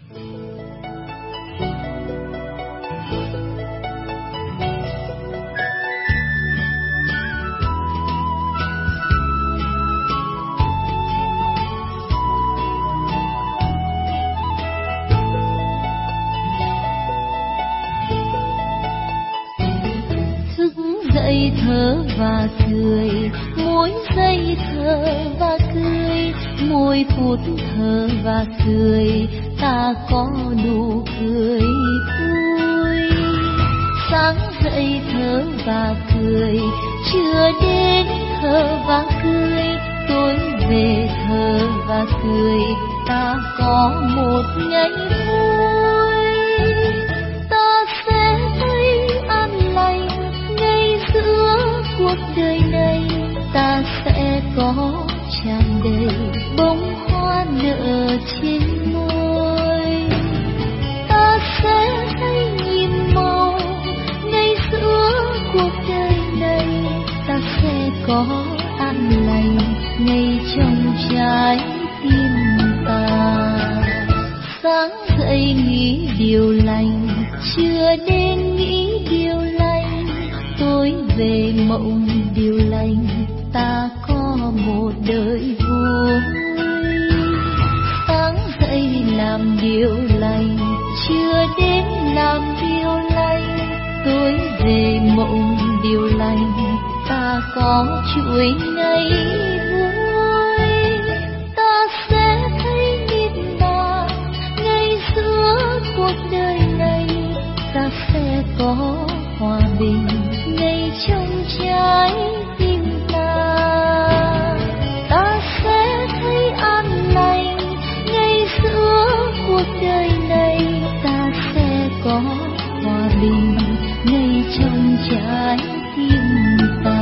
Dậy thở và cười, mỗi giây thở và cười, mỗi phút thở và cười, ta có nụ cười vui. Sáng dậy thở và cười, trưa đến thở và cười, tối về thở và cười, ta có một ngày vui. Ta sẽ thấy an lành giữa cuộc đời này, ta sẽ có tràn đầy bông hoa nở trên môi. Ta sẽ thấy nhiệm màu ngay giữa cuộc đời này, ta sẽ có an lành ngay trong trái tim ta. Sáng dậy nghĩ điều lành, trưa đến nghĩ điều lành, tối về mộng điều lành, ta có một đời vui. Sáng dậy làm điều lành, trưa đến làm điều lành, tối về mộng điều lành, ta có chuỗi ngày vui. Ta sẽ thấy niềm nở ngay giữa cuộc đời này, ta sẽ có hòa bình ngay trong trái tim ta. Ta sẽ thấy an lành ngay giữa cuộc đời này, ta sẽ có hòa bình ngay trong trái tim ta.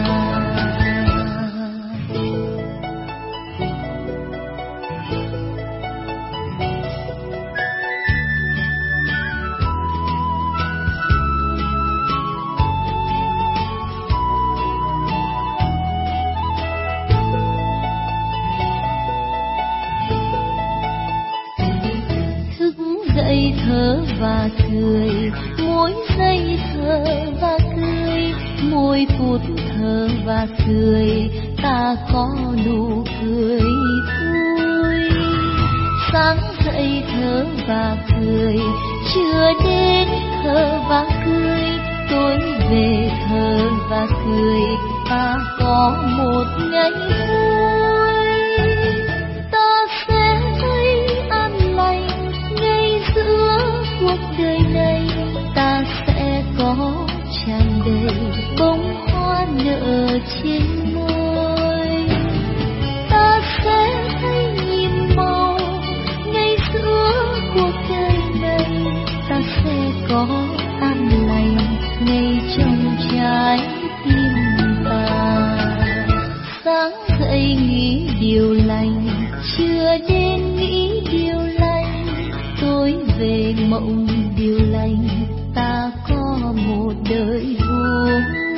Dậy thở và cười, mỗi giây thở và cười, mỗi phút thở và cười, ta có nụ cười vui. Sáng dậy thở và cười, trưa đến thở và cười, tối về thở và cười, ta có một ngày vui. Ta sẽ thấy an lành ngay giữa cuộc đời này, ta sẽ có tràn đầy bông hoa nở trên môi. Ta sẽ thấy nhiệm màu ngay giữa cuộc đời này, ta sẽ có an lành ngay trong trái tim ta. Sáng dậy nghĩ điều lành, trưa đến nghĩ điều lành, tối về mộng điều lành, ta có một đời vui.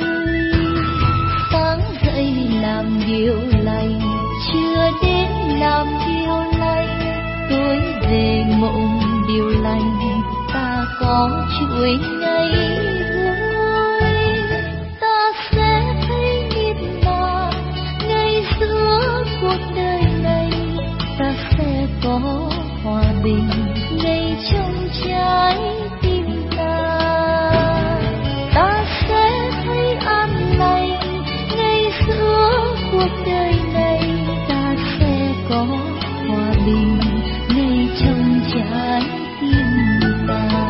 Sáng dậy làm điều lành, trưa đến làm điều lành, tối về mộng điều lành, ta có chuỗi ngày vui. Ta sẽ thấy niềm nở ngay giữa cuộc đời này, ta sẽ có hòa bình ngay trong trái tim ta. Ta sẽ thấy an lành ngay giữa cuộc đời này, ta sẽ có hòa bình ngay trong trái tim ta.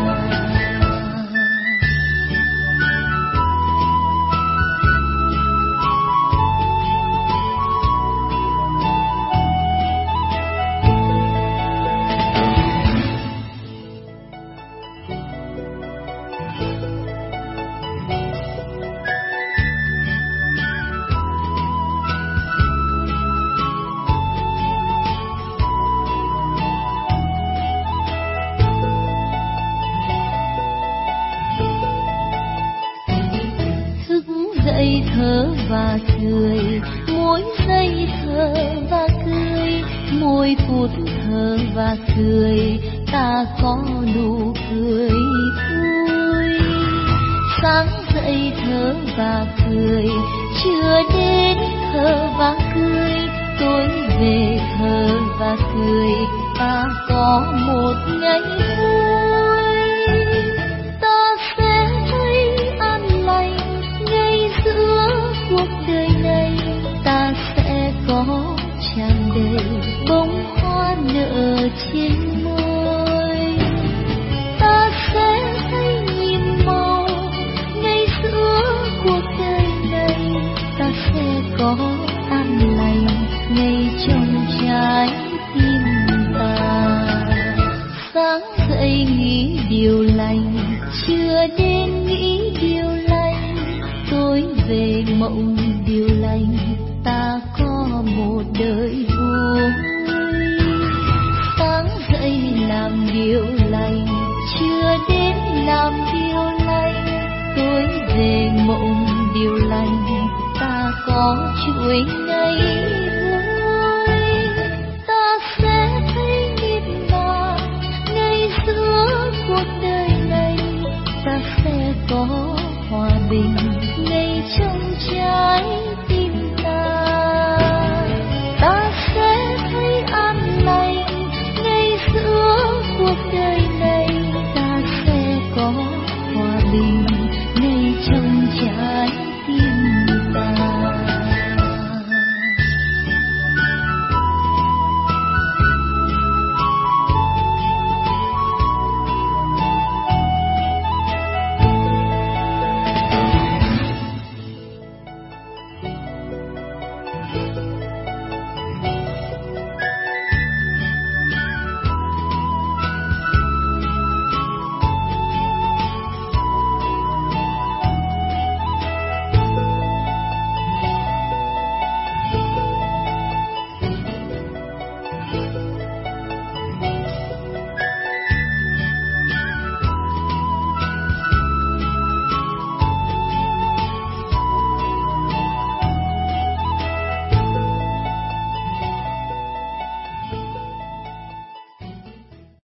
Dậy thở và cười, mỗi giây thở và cười, mỗi phút thở và cười, ta có nụ cười vui. Sáng dậy thở và cười, chưa đến thở và cười, tối về thở và cười, ta có một ngày vui. Ta sẽ thấy an lành ngay giữa cuộc đời này, ta sẽ có tràn đầy bông hoa nở trên môi. Ta sẽ thấy nhiệm màu ngay giữa cuộc đời này, ta sẽ có an lành ngay trong trái tim ta. Sáng dậy nghĩ điều lành, chưa đến nghĩ điều lành, tối về mộng điều lành, ta có một đời vui. Sáng dậy làm điều lành, chưa đến làm điều lành, tối về mộng điều lành, ta có chuỗi ngày vui. Ta sẽ thấy niềm mà ngay giữa cuộc đời này, ta sẽ có hòa bình ngay trong